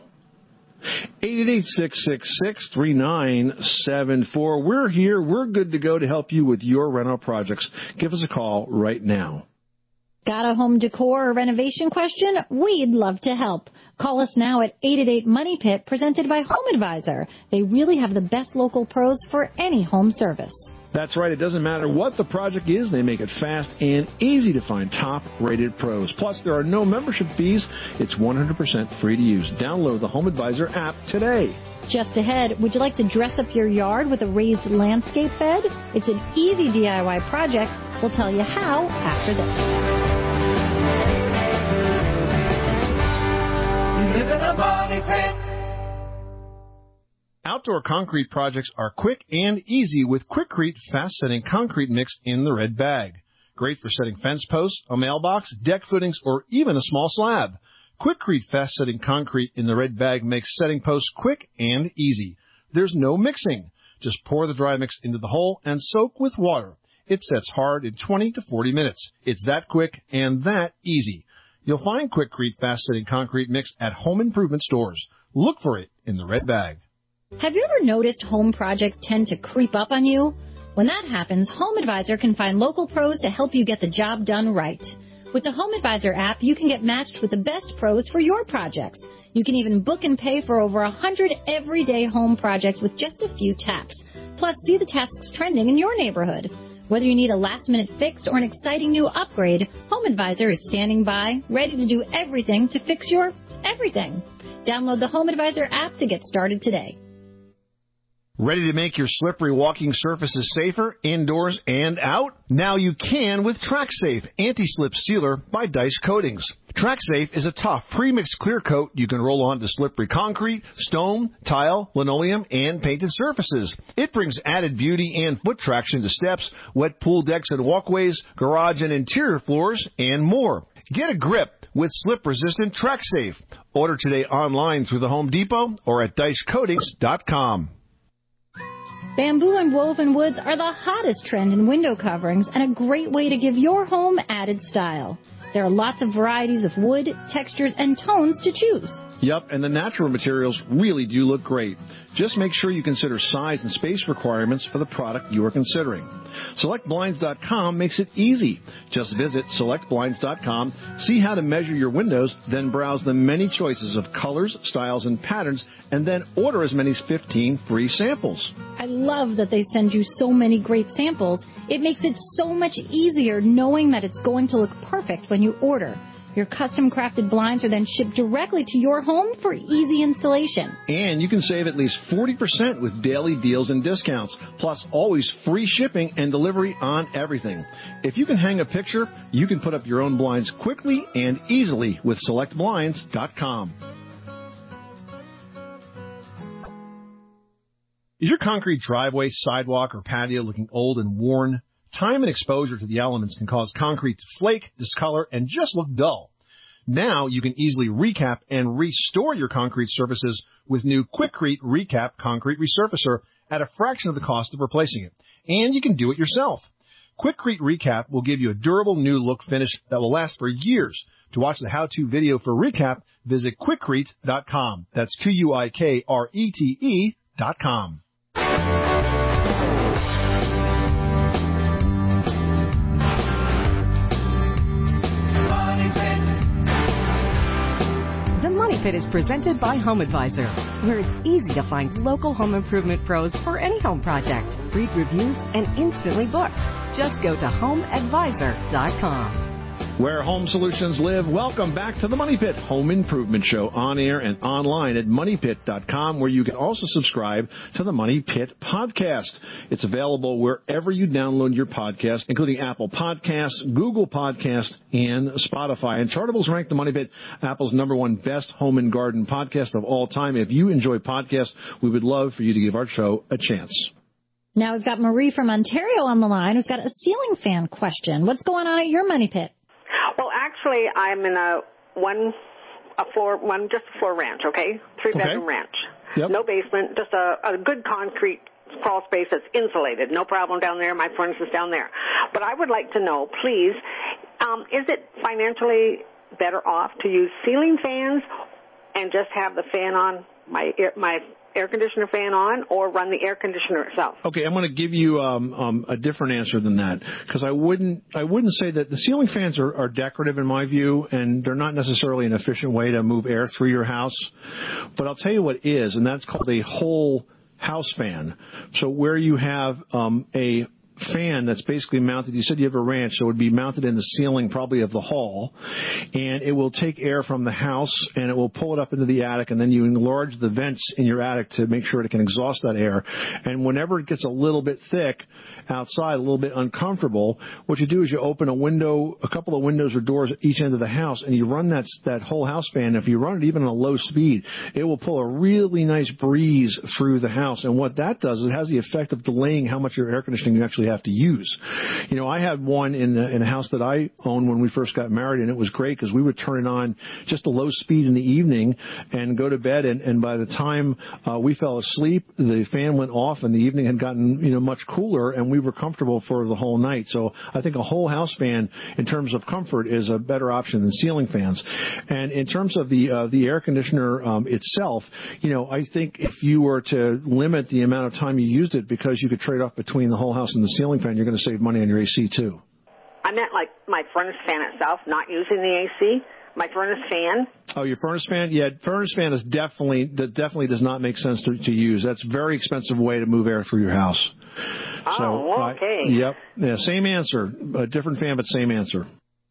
Speaker 12: eight eight eight, six six six, three nine seven four. We're here. We're good to go to help you with your rental projects. Give us a call right now.
Speaker 8: Got a home decor or renovation question? We'd love to help. Call us now at eight eight eight, MONEY PIT, presented by Home Advisor. They really have the best local pros for any home service.
Speaker 12: That's right. It doesn't matter what the project is. They make it fast and easy to find top-rated pros. Plus, there are no membership fees. It's one hundred percent free to use. Download the Home Advisor app today.
Speaker 8: Just ahead, would you like to dress up your yard with a raised landscape bed? It's an easy D I Y project. We'll tell you how after this.
Speaker 9: You live in a money pit.
Speaker 12: Outdoor concrete projects are quick and easy with Quikrete fast-setting concrete mix in the red bag. Great for setting fence posts, a mailbox, deck footings, or even a small slab. Quikrete fast-setting concrete in the red bag makes setting posts quick and easy. There's no mixing. Just pour the dry mix into the hole and soak with water. It sets hard in twenty to forty minutes. It's that quick and that easy. You'll find Quikrete fast-setting concrete mix at home improvement stores. Look for it in the red bag.
Speaker 8: Have you ever noticed home projects tend to creep up on you? When that happens, Home Advisor can find local pros to help you get the job done right. With the Home Advisor app, you can get matched with the best pros for your projects. You can even book and pay for over one hundred everyday home projects with just a few taps. Plus, see the tasks trending in your neighborhood. Whether you need a last-minute fix or an exciting new upgrade, Home Advisor is standing by, ready to do everything to fix your everything. Download the Home Advisor app to get started today.
Speaker 12: Ready to make your slippery walking surfaces safer, indoors and out? Now you can with TrackSafe Anti-Slip Sealer by Dice Coatings. TrackSafe is a tough, pre-mixed clear coat you can roll onto slippery concrete, stone, tile, linoleum, and painted surfaces. It brings added beauty and foot traction to steps, wet pool decks and walkways, garage and interior floors, and more. Get a grip with slip-resistant TrackSafe. Order today online through the Home Depot or at dice coatings dot com.
Speaker 8: Bamboo and woven woods are the hottest trend in window coverings and a great way to give your home added style. There are lots of varieties of wood, textures, and tones to choose.
Speaker 12: Yep, and the natural materials really do look great. Just make sure you consider size and space requirements for the product you are considering. select blinds dot com makes it easy. Just visit select blinds dot com, see how to measure your windows, then browse the many choices of colors, styles, and patterns, and then order as many as fifteen free samples.
Speaker 8: I love that they send you so many great samples. It makes it so much easier knowing that it's going to look perfect when you order. Your custom-crafted blinds are then shipped directly to your home for easy installation.
Speaker 12: And you can save at least forty percent with daily deals and discounts, plus always free shipping and delivery on everything. If you can hang a picture, you can put up your own blinds quickly and easily with select blinds dot com. Is your concrete driveway, sidewalk, or patio looking old and worn? Time and exposure to the elements can cause concrete to flake, discolor, and just look dull. Now you can easily recap and restore your concrete surfaces with new Quikrete Recap Concrete Resurfacer at a fraction of the cost of replacing it. And you can do it yourself. Quikrete Recap will give you a durable new look finish that will last for years. To watch the how-to video for Recap, visit Quikrete dot com. That's Q U I K R E T E dot com.
Speaker 15: The Money Pit is presented by Home Advisor, where it's easy to find local home improvement pros for any home project. Read reviews and instantly book. Just go to home advisor dot com.
Speaker 12: Where home solutions live, welcome back to the Money Pit Home Improvement Show, on air and online at money pit dot com, where you can also subscribe to the Money Pit podcast. It's available wherever you download your podcast, including Apple Podcasts, Google Podcasts, and Spotify. And Chartables ranked the Money Pit Apple's number one best home and garden podcast of all time. If you enjoy podcasts, we would love for you to give our show a chance.
Speaker 8: Now we've got Marie from Ontario on the line who's got a ceiling fan question. What's going on at your Money Pit?
Speaker 2: Well, actually, I'm in a one, a floor, one just a floor ranch, okay? Three bedroom
Speaker 12: Okay.
Speaker 2: ranch.
Speaker 12: Yep.
Speaker 2: No basement, just a, a good concrete crawl space that's insulated. No problem down there. My furnace is down there. But I would like to know, please, um, is it financially better off to use ceiling fans and just have the fan on, my air, my air conditioner fan on, or run the air conditioner itself?
Speaker 12: Okay, I'm going to give you um, um, a different answer than that, because I wouldn't I wouldn't say that the ceiling fans are, are decorative in my view, and they're not necessarily an efficient way to move air through your house. But I'll tell you what is, and that's called a whole house fan. So where you have um, a fan that's basically mounted, you said you have a ranch, so it would be mounted in the ceiling probably of the hall, and it will take air from the house and it will pull it up into the attic, and then you enlarge the vents in your attic to make sure it can exhaust that air. And whenever it gets a little bit thick outside, a little bit uncomfortable, what you do is you open a window, a couple of windows or doors at each end of the house, and you run that that whole house fan. If you run it even on a low speed, it will pull a really nice breeze through the house. And what that does is it has the effect of delaying how much your air conditioning you actually have to use. You know, I had one in a, in a house that I owned when we first got married, and it was great because we would turn it on just a low speed in the evening and go to bed, and, and by the time uh, we fell asleep, the fan went off and the evening had gotten, you know, much cooler, and we were comfortable for the whole night. So I think a whole house fan in terms of comfort is a better option than ceiling fans. And in terms of the uh, the air conditioner um, itself, you know, I think if you were to limit the amount of time you used it, because you could trade off between the whole house and the ceiling fan, you're going to save money on your A C too.
Speaker 2: I meant like my furnace fan itself, not using the A C. My furnace fan.
Speaker 12: Oh, your furnace fan? Yeah, furnace fan is definitely that definitely does not make sense to, to use. That's a very expensive way to move air through your house.
Speaker 2: Oh,
Speaker 12: so,
Speaker 2: okay.
Speaker 12: I, yep. Yeah, same answer. A different fan, but same answer.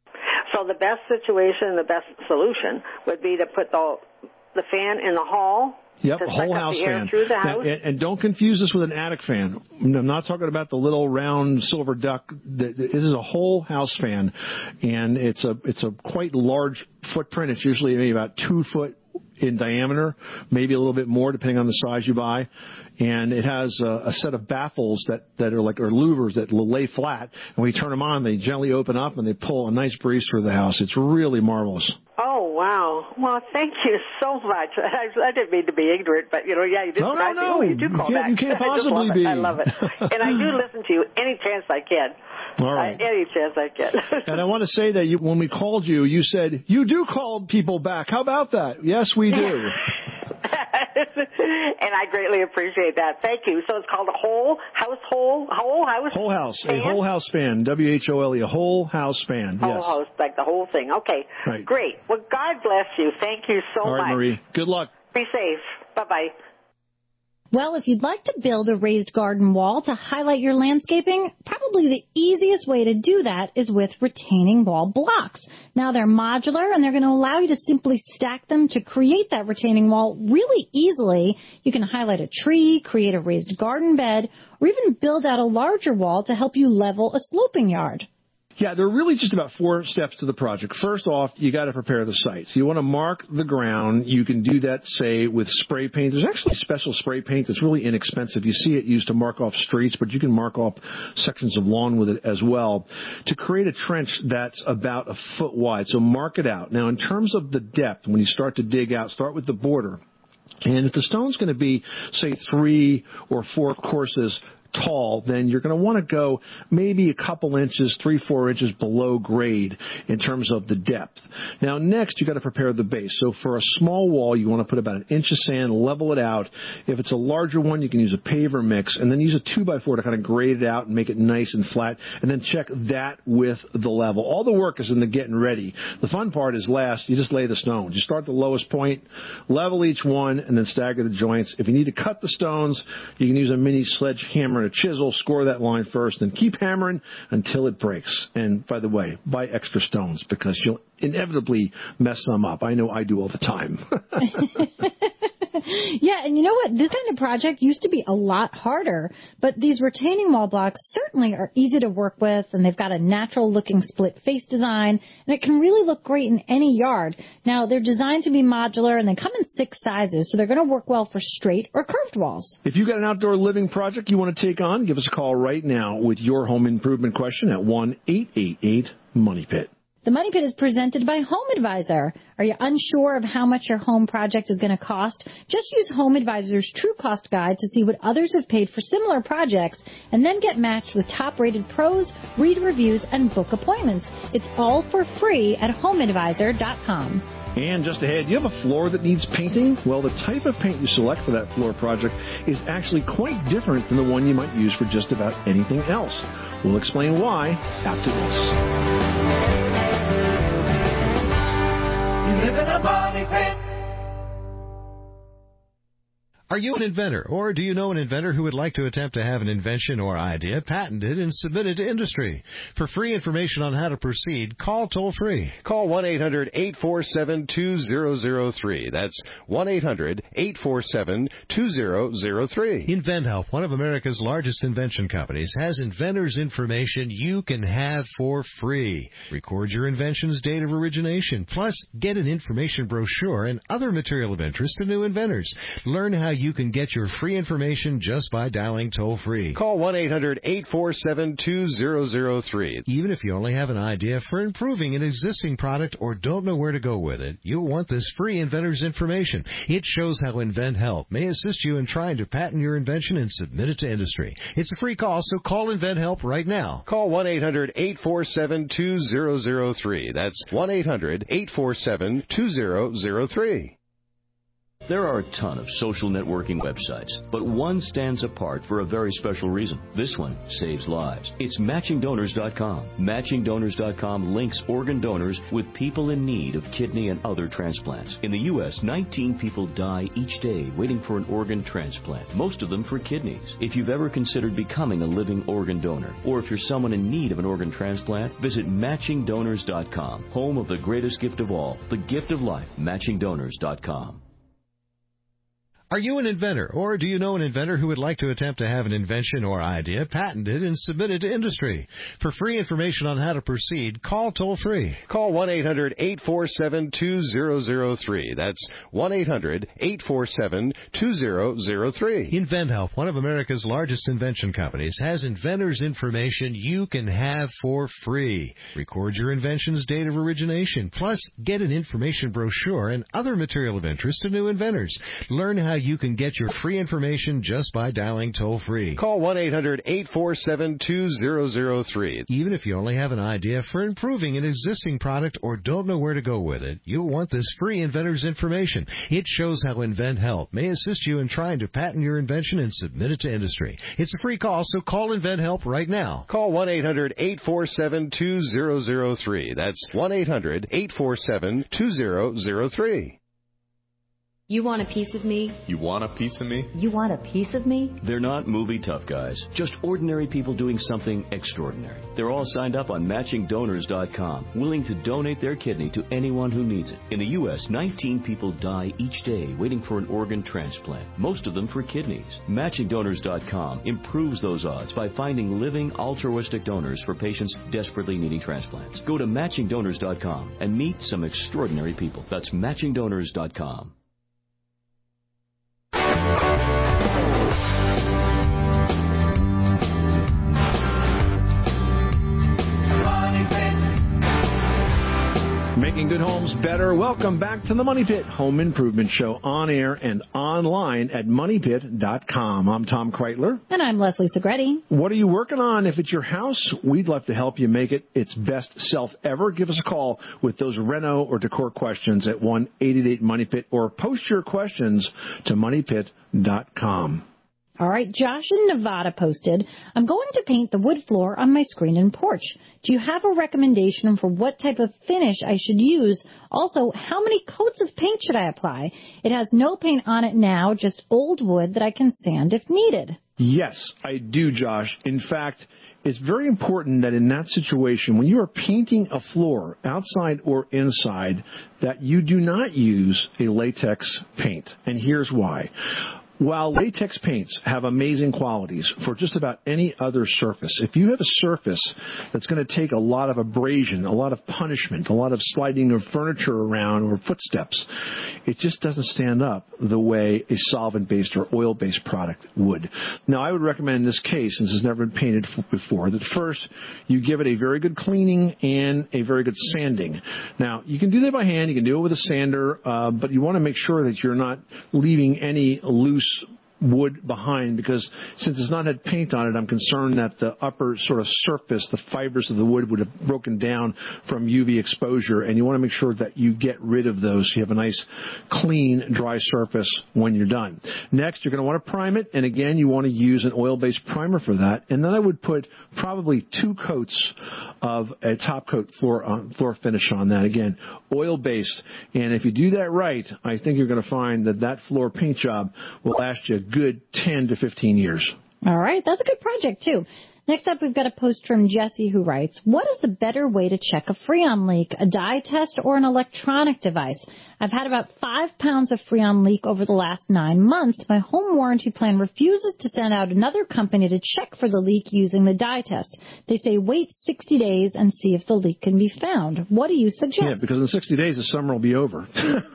Speaker 2: So the best situation, the best solution would be to put the the fan in the hall.
Speaker 12: Yep,
Speaker 2: to
Speaker 12: a whole
Speaker 2: suck up
Speaker 12: house
Speaker 2: the air
Speaker 12: fan.
Speaker 2: through the
Speaker 12: Now,
Speaker 2: house.
Speaker 12: and, and don't confuse this with an attic fan. I'm not talking about the little round silver duck. This is a whole house fan, and it's a it's a quite large footprint. It's usually maybe about two foot in diameter, maybe a little bit more depending on the size you buy. And it has a, a set of baffles that, that are like, or louvers that will lay flat. And when you turn them on, they gently open up and they pull a nice breeze through the house. It's really marvelous.
Speaker 2: Oh, wow. Well, thank you so much. I, I didn't mean to be ignorant, but, you know, yeah, you did.
Speaker 12: No, no,
Speaker 2: I
Speaker 12: no.
Speaker 2: think, oh, you do call
Speaker 12: You
Speaker 2: back.
Speaker 12: can't- you can't
Speaker 2: I just love
Speaker 12: possibly
Speaker 2: it. I
Speaker 12: be.
Speaker 2: love it. And I do listen to you any chance I can.
Speaker 12: All right.
Speaker 2: Uh, any chance I can.
Speaker 12: And I want to say that you, when we called you, you said, you do call people back. How about that? Yes, we do.
Speaker 2: And I greatly appreciate that. Thank you. So it's called a whole household, whole house?
Speaker 12: Whole house.
Speaker 2: fan?
Speaker 12: A whole house fan. W H O L E. A whole house fan.
Speaker 2: Whole
Speaker 12: Yes.
Speaker 2: house, like the whole thing. Okay.
Speaker 12: Right.
Speaker 2: Great. Well, God bless you. Thank you so
Speaker 12: All right,
Speaker 2: much.
Speaker 12: Marie. Good luck.
Speaker 2: Be safe. Bye-bye.
Speaker 8: Well, if you'd like to build a raised garden wall to highlight your landscaping, probably the easiest way to do that is with retaining wall blocks. Now, they're modular, and they're going to allow you to simply stack them to create that retaining wall really easily. You can highlight a tree, create a raised garden bed, or even build out a larger wall to help you level a sloping yard.
Speaker 12: Yeah, there are really just about four steps to the project. First off, you got to prepare the site. So you want to mark the ground. You can do that, say, with spray paint. There's actually special spray paint that's really inexpensive. You see it used to mark off streets, but you can mark off sections of lawn with it as well to create a trench that's about a foot wide. So mark it out. Now, in terms of the depth, when you start to dig out, start with the border. And if the stone's going to be, say, three or four courses tall, then you're going to want to go maybe a couple inches, three, four inches below grade in terms of the depth. Now, next, you've got to prepare the base. So for a small wall, you want to put about an inch of sand, level it out. If it's a larger one, you can use a paver mix, and then use a two by four to kind of grade it out and make it nice and flat, and then check that with the level. All the work is in the getting ready. The fun part is last. You just lay the stones. You start at the lowest point, level each one, and then stagger the joints. If you need to cut the stones, you can use a mini sledgehammer and a chisel, score that line first, and keep hammering until it breaks. And by the way, buy extra stones because you'll inevitably mess them up. I know I do all the time.
Speaker 8: Yeah, and you know what? This kind of project used to be a lot harder, but these retaining wall blocks certainly are easy to work with, and they've got a natural-looking split face design, and it can really look great in any yard. Now, they're designed to be modular, and they come in six sizes, so they're going to work well for straight or curved walls.
Speaker 12: If you've got an outdoor living project you want to take on, give us a call right now with your home improvement question at one eight eight eight money pit.
Speaker 8: The Money Pit is presented by Home Advisor. Are you unsure of how much your home project is going to cost? Just use Home Advisor's True Cost Guide to see what others have paid for similar projects, and then get matched with top-rated pros, read reviews, and book appointments. It's all for free at home advisor dot com.
Speaker 12: And just ahead, you have a floor that needs painting? Well, the type of paint you select for that floor project is actually quite different than the one you might use for just about anything else. We'll explain why after this.
Speaker 9: You live in a money pit.
Speaker 19: Are you an inventor, or do you know an inventor who would like to attempt to have an invention or idea patented and submitted to industry? For free information on how to proceed, call toll-free.
Speaker 21: Call one eight hundred eight four seven two zero zero three. That's one eight hundred eight four seven two zero zero three.
Speaker 19: InventHelp, one of America's largest invention companies, has inventors' information you can have for free. Record your invention's date of origination, plus get an information brochure and other material of interest to new inventors. Learn how you can get your free information just by dialing toll-free.
Speaker 21: Call one eight hundred eight four seven two zero zero three.
Speaker 19: Even if you only have an idea for improving an existing product or don't know where to go with it, you'll want this free inventor's information. It shows how InventHelp may assist you in trying to patent your invention and submit it to industry. It's a free call, so call InventHelp right now.
Speaker 21: Call one eight hundred eight four seven two zero zero three. That's one eight hundred eight four seven two zero zero three.
Speaker 20: There are a ton of social networking websites, but one stands apart for a very special reason. This one saves lives. It's matching donors dot com. matching donors dot com links organ donors with people in need of kidney and other transplants. In the U S, nineteen people die each day waiting for an organ transplant, most of them for kidneys. If you've ever considered becoming a living organ donor, or if you're someone in need of an organ transplant, visit matching donors dot com, home of the greatest gift of all, the gift of life, matching donors dot com.
Speaker 19: Are you an inventor, or do you know an inventor who would like to attempt to have an invention or idea patented and submitted to industry? For free information on how to proceed, call toll-free.
Speaker 21: Call one eight hundred eight four seven two zero zero three. That's one eight hundred eight four seven two zero zero three.
Speaker 19: InventHelp, one of America's largest invention companies, has inventors' information you can have for free. Record your invention's date of origination, plus get an information brochure and other material of interest to new inventors. Learn how you can get your free information just by dialing toll-free.
Speaker 21: Call one eight hundred eight four seven two zero zero three.
Speaker 19: Even if you only have an idea for improving an existing product or don't know where to go with it, you'll want this free inventor's information. It shows how InventHelp may assist you in trying to patent your invention and submit it to industry. It's a free call, so call InventHelp right now.
Speaker 21: Call one eight hundred eight four seven two zero zero three. That's one eight hundred eight four seven two zero zero three.
Speaker 18: You want a piece of me?
Speaker 3: You want a piece of me?
Speaker 18: You want a piece of me?
Speaker 20: They're not movie tough guys, just ordinary people doing something extraordinary. They're all signed up on matching donors dot com, willing to donate their kidney to anyone who needs it. In the U S, nineteen people die each day waiting for an organ transplant, most of them for kidneys. matching donors dot com improves those odds by finding living altruistic donors for patients desperately needing transplants. Go to matching donors dot com and meet some extraordinary people. That's matching donors dot com.
Speaker 12: Making making good homes better. Welcome back to the Money Pit Home Improvement Show, on air and online at money pit dot com. I'm Tom Kreitler.
Speaker 8: And I'm Leslie Segretti.
Speaker 12: What are you working on? If it's your house, we'd love to help you make it its best self ever. Give us a call with those reno or decor questions at one eight eight eight money pit or post your questions to money pit dot com.
Speaker 8: All right, Josh in Nevada posted, I'm going to paint the wood floor on my screen and porch. Do you have a recommendation for what type of finish I should use? Also, how many coats of paint should I apply? It has no paint on it now, just old wood that I can sand if needed.
Speaker 12: Yes, I do, Josh. In fact, it's very important that in that situation, when you are painting a floor, outside or inside, that you do not use a latex paint. And here's why. While latex paints have amazing qualities for just about any other surface, if you have a surface that's going to take a lot of abrasion, a lot of punishment, a lot of sliding of furniture around or footsteps, it just doesn't stand up the way a solvent-based or oil-based product would. Now, I would recommend in this case, since it's never been painted before, that first you give it a very good cleaning and a very good sanding. Now, you can do that by hand. You can do it with a sander, uh, but you want to make sure that you're not leaving any loose wood behind, because since it's not had paint on it, I'm concerned that the upper sort of surface, the fibers of the wood would have broken down from U V exposure, and you want to make sure that you get rid of those so you have a nice, clean, dry surface when you're done. Next, you're going to want to prime it, and again, you want to use an oil-based primer for that, and then I would put probably two coats of a top coat floor, uh, floor finish on that. Again, oil-based, and if you do that right, I think you're going to find that that floor paint job will last you a good ten to fifteen years.
Speaker 8: All right. That's a good project, too. Next up, we've got a post from Jesse who writes, what is the better way to check a Freon leak, a dye test or an electronic device? I've had about five pounds of Freon leak over the last nine months. My home warranty plan refuses to send out another company to check for the leak using the dye test. They say wait sixty days and see if the leak can be found. What do you suggest?
Speaker 12: Yeah, because in sixty days, the summer will be over.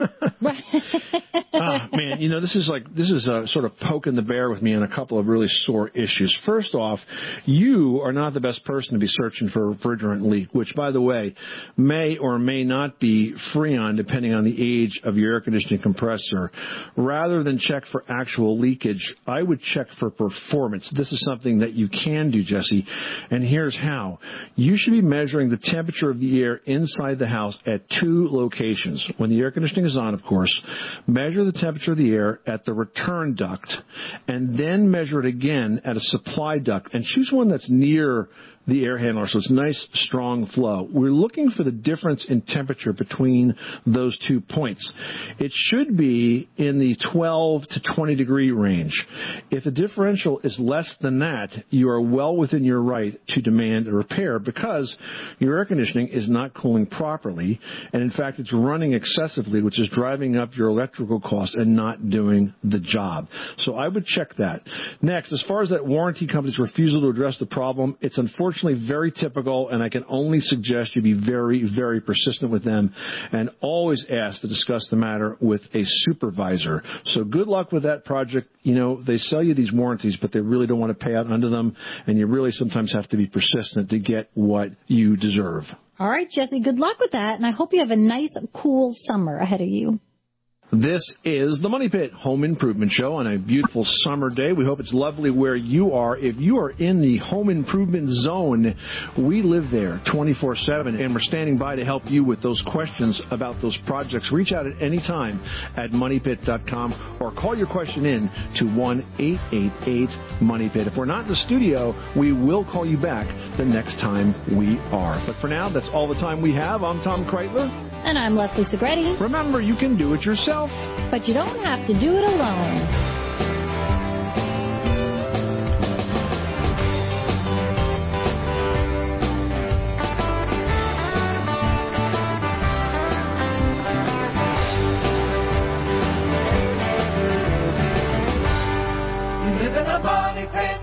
Speaker 12: Ah, man, you know, this is like, this is uh, sort of poking the bear with me on a couple of really sore issues. First off, you are not the best person to be searching for a refrigerant leak, which, by the way, may or may not be Freon, depending on the age of your air conditioning compressor. Rather than check for actual leakage, I would check for performance. This is something that you can do, Jesse, and here's how. You should be measuring the temperature of the air inside the house at two locations. When the air conditioning is on, of course, measure the temperature of the air at the return duct, and then measure it again at a supply duct, and choose one that's near the air handler, so it's nice, strong flow. We're looking for the difference in temperature between those two points. It should be in the twelve to twenty degree range. If the differential is less than that, you are well within your right to demand a repair because your air conditioning is not cooling properly, and in fact, it's running excessively, which is driving up your electrical costs and not doing the job. So I would check that. Next, as far as that warranty company's refusal to address the problem, it's unfortunately very typical, and I can only suggest you be very, very persistent with them and always ask to discuss the matter with a supervisor. So good luck with that project. You know, they sell you these warranties, but they really don't want to pay out under them, and you really sometimes have to be persistent to get what you deserve.
Speaker 8: All right, Jesse, good luck with that, and I hope you have a nice, cool summer ahead of you.
Speaker 12: This is the Money Pit Home Improvement Show on a beautiful summer day. We hope it's lovely where you are. If you are in the home improvement zone, we live there twenty-four seven, and we're standing by to help you with those questions about those projects. Reach out at any time at money pit dot com or call your question in to one eight eight eight money pit. If we're not in the studio, we will call you back the next time we are. But for now, that's all the time we have. I'm Tom Kreitler.
Speaker 8: And I'm Leslie Segretti.
Speaker 12: Remember, you can do it yourself,
Speaker 8: but you don't have to do it alone.
Speaker 9: You live in a money pit.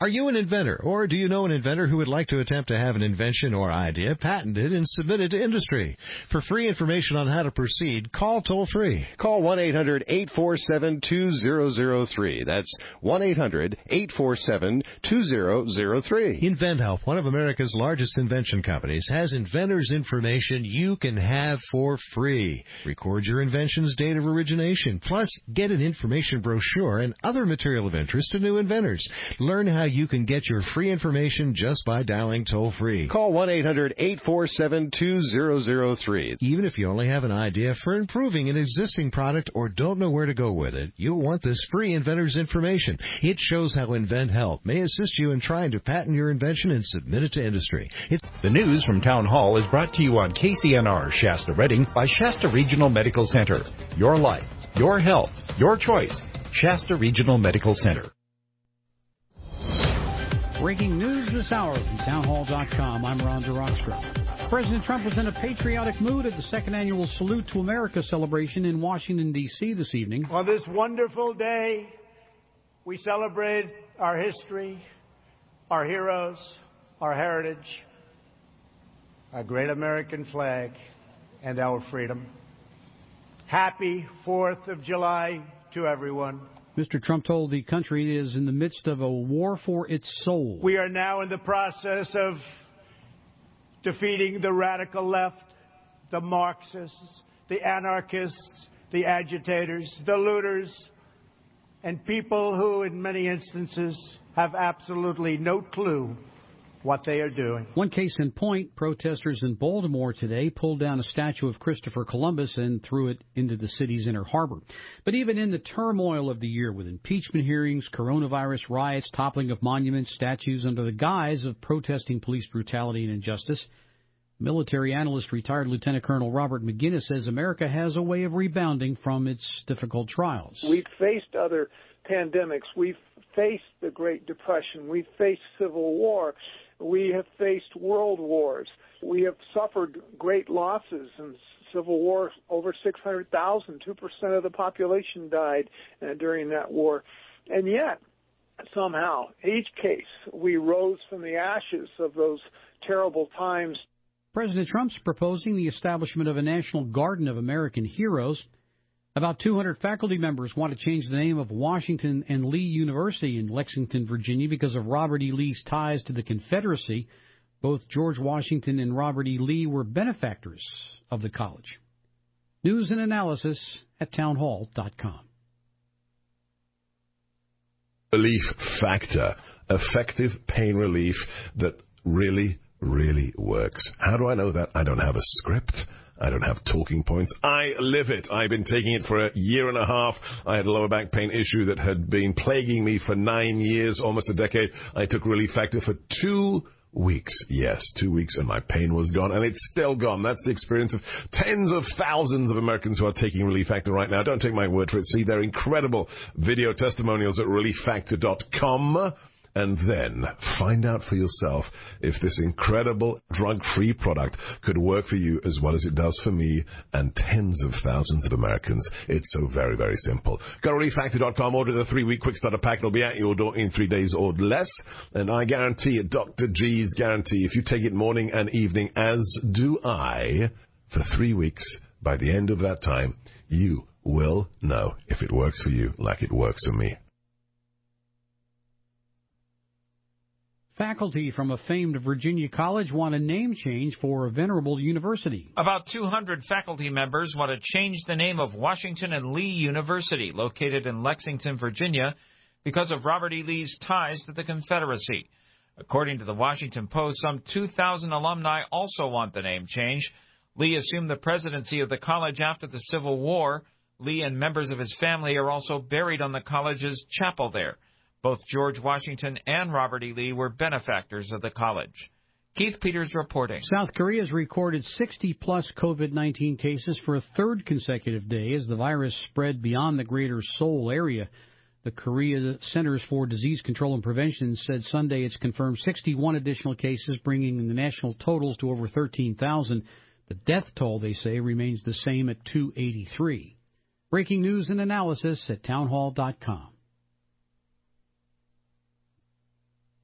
Speaker 19: Are you an inventor, or do you know an inventor who would like to attempt to have an invention or idea patented and submitted to industry? For free information on how to proceed, call toll-free.
Speaker 21: Call one eight hundred eight four seven two zero zero three. That's one eight hundred eight four seven two zero zero three.
Speaker 19: InventHelp, one of America's largest invention companies, has inventors' information you can have for free. Record your invention's date of origination, plus get an information brochure and other material of interest to new inventors. Learn how you can get your free information just by dialing toll-free.
Speaker 21: Call one eight hundred eight four seven two zero zero three.
Speaker 19: Even if you only have an idea for improving an existing product or don't know where to go with it, you'll want this free inventor's information. It shows how InventHelp may assist you in trying to patent your invention and submit it to industry. It's
Speaker 3: the news from Town Hall is brought to you on K C N R Shasta Redding by Shasta Regional Medical Center. Your life, your health, your choice. Shasta Regional Medical Center.
Speaker 4: Breaking news this hour from town hall dot com. I'm Ron DeRockstra. President Trump was in a patriotic mood at the second annual Salute to America celebration in Washington, D C this evening.
Speaker 5: On this wonderful day, we celebrate our history, our heroes, our heritage, our great American flag, and our freedom. Happy fourth of July to everyone.
Speaker 4: Mister Trump told the country it is in the midst of a war for its soul.
Speaker 5: We are now in the process of defeating the radical left, the Marxists, the anarchists, the agitators, the looters, and people who, in many instances, have absolutely no clue what they are doing.
Speaker 4: One case in point, protesters in Baltimore today pulled down a statue of Christopher Columbus and threw it into the city's inner harbor. But even in the turmoil of the year, with impeachment hearings, coronavirus riots, toppling of monuments, statues under the guise of protesting police brutality and injustice, military analyst retired Lieutenant Colonel Robert McGinnis says America has a way of rebounding from its difficult trials.
Speaker 24: We've faced other pandemics. We've faced the Great Depression. We've faced Civil War. We have faced world wars. We have suffered great losses. In Civil War, over six hundred thousand, two percent of the population died uh, during that war. And yet, somehow, each case, we rose from the ashes of those terrible times.
Speaker 4: President Trump's proposing the establishment of a National Garden of American Heroes. About two hundred faculty members want to change the name of Washington and Lee University in Lexington, Virginia, because of Robert E. Lee's ties to the Confederacy. Both George Washington and Robert E. Lee were benefactors of the college. News and analysis at town hall dot com.
Speaker 25: Relief factor, effective pain relief that really, really works. How do I know that? I don't have a script. I don't have talking points. I live it. I've been taking it for a year and a half. I had a lower back pain issue that had been plaguing me for nine years, almost a decade. I took Relief Factor for two weeks. Yes, two weeks, and my pain was gone, and it's still gone. That's the experience of tens of thousands of Americans who are taking Relief Factor right now. Don't take my word for it. See their incredible video testimonials at relief factor dot com. And then find out for yourself if this incredible drug-free product could work for you as well as it does for me and tens of thousands of Americans. It's so very, very simple. Go to relief factor dot com, order the three-week quick starter pack. It'll be at your door in three days or less. And I guarantee it, Doctor G's guarantee, if you take it morning and evening, as do I, for three weeks, by the end of that time, you will know if it works for you like it works for me.
Speaker 4: Faculty from a famed Virginia college want a name change for a venerable university.
Speaker 26: About two hundred faculty members want to change the name of Washington and Lee University, located in Lexington, Virginia, because of Robert E. Lee's ties to the Confederacy. According to the Washington Post, some two thousand alumni also want the name change. Lee assumed the presidency of the college after the Civil War. Lee and members of his family are also buried on the college's chapel there. Both George Washington and Robert E. Lee were benefactors of the college. Keith Peters reporting.
Speaker 4: South Korea has recorded sixty-plus COVID nineteen cases for a third consecutive day as the virus spread beyond the greater Seoul area. The Korea Centers for Disease Control and Prevention said Sunday it's confirmed sixty-one additional cases, bringing the national totals to over thirteen thousand. The death toll, they say, remains the same at two eighty-three. Breaking news and analysis at town hall dot com.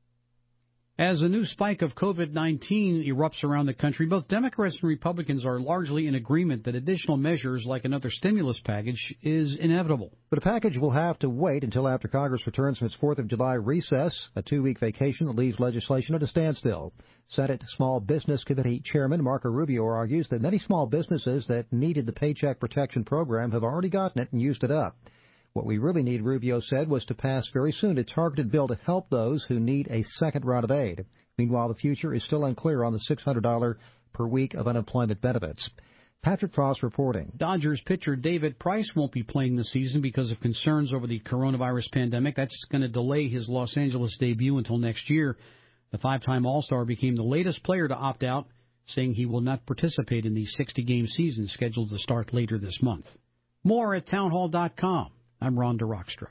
Speaker 4: As a new spike of COVID nineteen erupts around the country, both Democrats and Republicans are largely in agreement that additional measures like another stimulus package is inevitable.
Speaker 6: But a package will have to wait until after Congress returns from its fourth of July recess, a two-week vacation that leaves legislation at a standstill. Senate Small Business Committee Chairman Marco Rubio argues that many small businesses that needed the Paycheck Protection Program have already gotten it and used it up. What we really need, Rubio said, was to pass very soon a targeted bill to help those who need a second round of aid. Meanwhile, the future is still unclear on the six hundred dollars per week of unemployment benefits. Patrick Frost reporting.
Speaker 4: Dodgers pitcher David Price won't be playing this season because of concerns over the coronavirus pandemic. That's going to delay his Los Angeles debut until next year. The five-time All-Star became the latest player to opt out, saying he will not participate in the sixty-game season scheduled to start later this month. More at townhall dot com. I'm Rhonda Rockstra.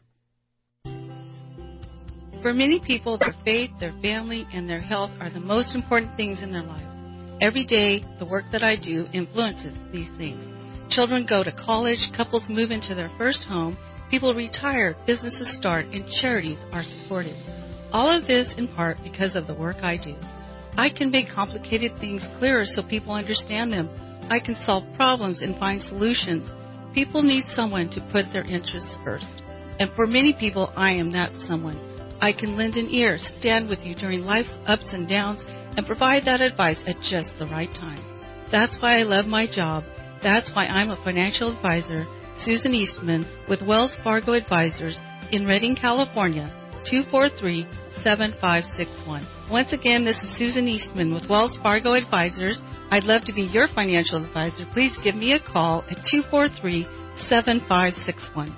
Speaker 7: For many people, their faith, their family, and their health are the most important things in their lives. Every day, the work that I do influences these things. Children go to college, couples move into their first home, people retire, businesses start, and charities are supported. All of this in part because of the work I do. I can make complicated things clearer so people understand them. I can solve problems and find solutions. People need someone to put their interests first. And for many people, I am that someone. I can lend an ear, stand with you during life's ups and downs, and provide that advice at just the right time. That's why I love my job. That's why I'm a financial advisor, Susan Eastman, with Wells Fargo Advisors in Redding, California, two four three, seven five six one. Once again, this is Susan Eastman with Wells Fargo Advisors. I'd love to be your financial advisor. Please give me a call at two four three, seven five six one.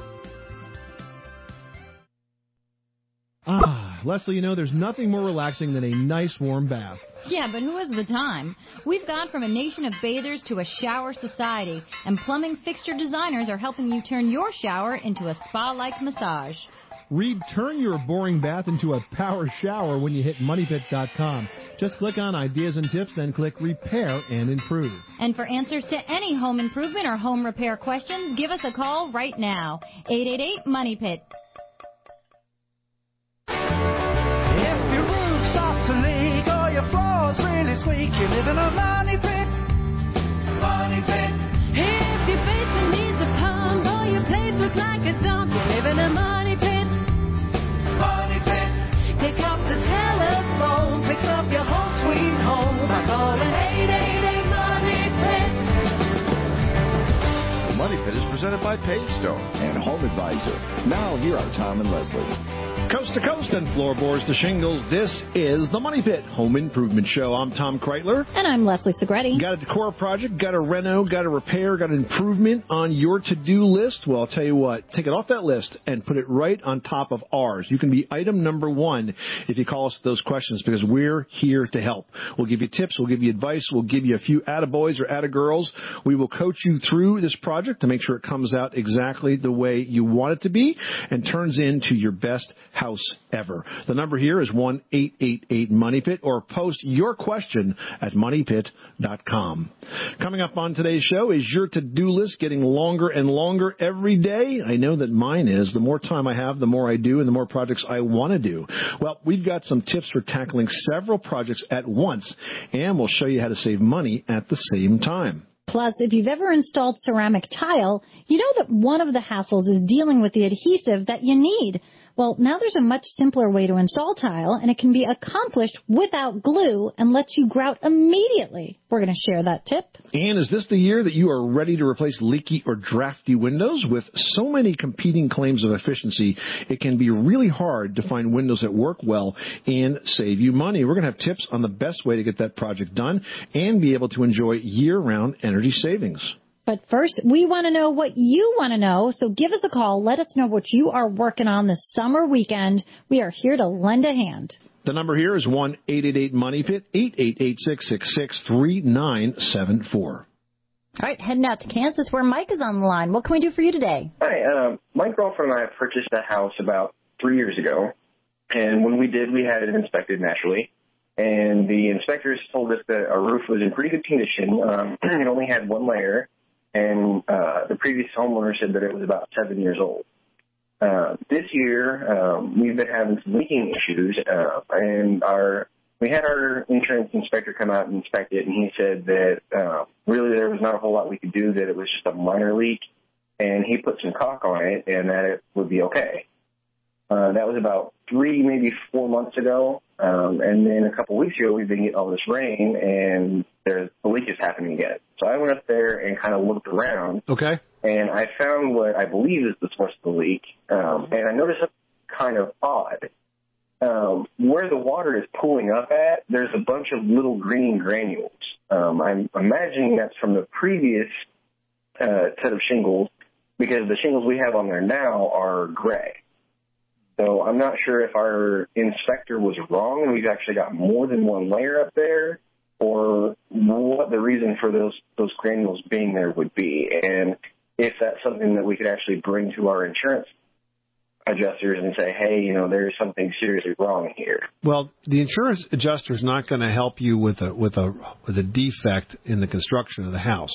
Speaker 12: Ah, Leslie, you know, there's nothing more relaxing than a nice warm bath.
Speaker 8: Yeah, but who has the time? We've gone from a nation of bathers to a shower society, and plumbing fixture designers are helping you turn your shower into a spa-like massage.
Speaker 12: Read Turn Your Boring Bath into a Power Shower when you hit money pit dot com. Just click on Ideas and Tips, then click Repair and Improve.
Speaker 8: And for answers to any home improvement or home repair questions, give us a call right now. eight eight eight, money pit.
Speaker 9: If your roof starts to leak or your floor's really squeak, you live in a money pit. Money pit.
Speaker 10: If your basement needs a pump or your place looks like a dump, you live in a money pit.
Speaker 9: Money pit.
Speaker 10: Pick up the telephone, fix up your home sweet home by calling eight eight eight, money pit.
Speaker 11: The Money Pit is presented by Pavestone and Home Advisor. Now, here are Tom and Leslie.
Speaker 12: Coast to coast and floorboards to shingles, this is the Money Pit Home Improvement Show. I'm Tom Kreitler.
Speaker 8: And I'm Leslie Segretti.
Speaker 12: Got a decor project, got a reno, got a repair, got an improvement on your to-do list? Well, I'll tell you what, take it off that list and put it right on top of ours. You can be item number one if you call us with those questions, because we're here to help. We'll give you tips, we'll give you advice, we'll give you a few attaboys or attagirls. We will coach you through this project to make sure it comes out exactly the way you want it to be and turns into your best house ever. The number here is one eight eight eight, money pit, or post your question at money pit dot com. Coming up on today's show, is your to-do list getting longer and longer every day? I know that mine is. The more time I have, the more I do, and the more projects I want to do. Well, we've got some tips for tackling several projects at once, and we'll show you how to save money at the same time.
Speaker 8: Plus, if you've ever installed ceramic tile, you know that one of the hassles is dealing with the adhesive that you need. Well, now there's a much simpler way to install tile, and it can be accomplished without glue and lets you grout immediately. We're going to share that tip.
Speaker 12: And is this the year that you are ready to replace leaky or drafty windows? With so many competing claims of efficiency, it can be really hard to find windows that work well and save you money. We're going to have tips on the best way to get that project done and be able to enjoy year-round energy savings.
Speaker 8: But first, we want to know what you want to know, so give us a call. Let us know what you are working on this summer weekend. We are here to lend a hand.
Speaker 12: The number here is one eight eight eight, money pit, eight eight eight, six six six, three nine seven four.
Speaker 8: All right, heading out to Kansas where Mike is on the line. What can we do for you today?
Speaker 13: Hi, uh, my girlfriend and I purchased a house about three years ago, and when we did, we had it inspected naturally. And the inspectors told us that our roof was in pretty good condition. Um, it only had one layer. And uh, the previous homeowner said that it was about seven years old. Uh, this year, um, we've been having some leaking issues, uh, and our we had our insurance inspector come out and inspect it, and he said that uh, really there was not a whole lot we could do, that it was just a minor leak, and he put some caulk on it, and that it would be okay. Uh, that was about three, maybe four months ago, um, and then a couple weeks ago we've been getting all this rain, and there's, the leak is happening again. So I went up there and kind of looked around.
Speaker 12: Okay.
Speaker 13: And I found what I believe is the source of the leak, um, and I noticed something kind of odd. Um, where the water is pooling up at, there's a bunch of little green granules. Um, I'm imagining that's from the previous uh, set of shingles, because the shingles we have on there now are gray. So I'm not sure if our inspector was wrong and we've actually got more than one layer up there, or what the reason for those those granules being there would be, and if that's something that we could actually bring to our insurance adjusters and say, hey, you know, there's something seriously wrong here.
Speaker 12: Well, the insurance adjuster is not going to help you with a with a with a defect in the construction of the house.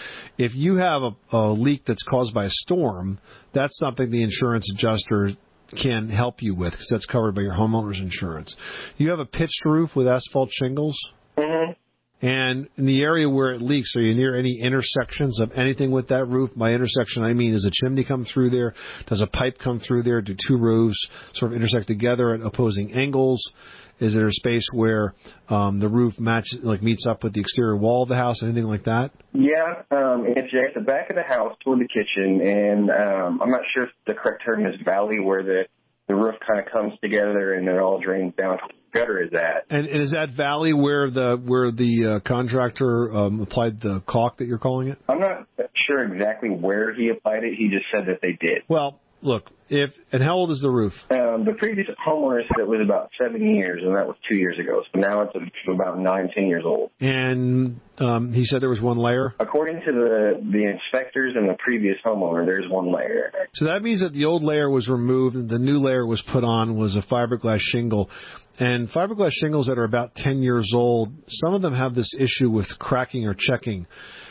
Speaker 12: If you have a, a leak that's caused by a storm, that's something the insurance adjuster can help you with, because that's covered by your homeowner's insurance. You have a pitched roof with asphalt shingles?
Speaker 13: Mm-hmm.
Speaker 12: And in the area where it leaks, are you near any intersections of anything with that roof? By intersection, I mean, does a chimney come through there? Does a pipe come through there? Do two roofs sort of intersect together at opposing angles? Is there a space where um, the roof matches, like meets up with the exterior wall of the house? Anything like that?
Speaker 13: Yeah, um, it's at the back of the house toward the kitchen, and um, I'm not sure if the correct term is valley, where the, the roof kind of comes together and it all drains down to the gutter is at.
Speaker 12: And, and is that valley where the where the uh, contractor um, applied the caulk that you're calling it?
Speaker 13: I'm not sure exactly where he applied it. He just said that they did.
Speaker 12: Well, look, if and how old is the roof?
Speaker 13: Um, the previous homeowner said it was about seven years, and that was two years ago. So now it's about nine, ten years old.
Speaker 12: And um, he said there was one layer?
Speaker 13: According to the, the inspectors and the previous homeowner, there's one layer.
Speaker 12: So that means that the old layer was removed and the new layer was put on was a fiberglass shingle. And fiberglass shingles that are about ten years old, some of them have this issue with cracking or checking.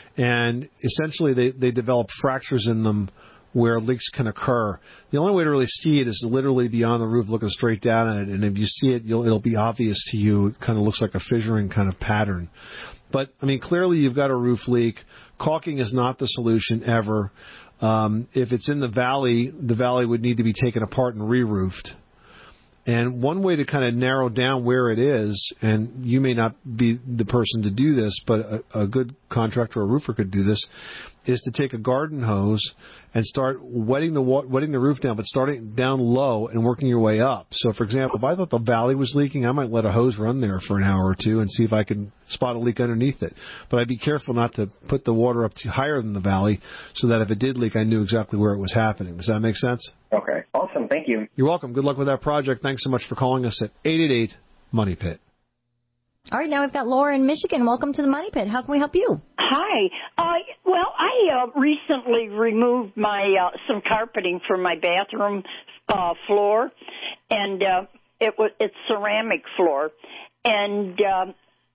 Speaker 12: And essentially they, they develop fractures in them where leaks can occur. The only way to really see it is to literally be on the roof looking straight down at it. And if you see it, you'll, it'll be obvious to you. It kind of looks like a fissuring kind of pattern. But, I mean, clearly you've got a roof leak. Caulking is not the solution ever. Um, if it's in the valley, the valley would need to be taken apart and re-roofed. And one way to kind of narrow down where it is, and you may not be the person to do this, but a, a good contractor or roofer could do this, is to take a garden hose and start wetting the wetting the roof down, but starting down low and working your way up. So, for example, if I thought the valley was leaking, I might let a hose run there for an hour or two and see if I can spot a leak underneath it. But I'd be careful not to put the water up to higher than the valley, so that if it did leak, I knew exactly where it was happening. Does that make sense?
Speaker 13: Okay. Awesome. Thank you.
Speaker 12: You're welcome. Good luck with that project. Thanks so much for calling us at eight eight eight, MONEY PIT.
Speaker 8: All right, now we've got Laura in Michigan. Welcome to the Money Pit. How can we help you?
Speaker 1: Hi. Uh, well, I uh, recently removed my uh, some carpeting from my bathroom uh, floor, and uh, it was it's ceramic floor, and uh,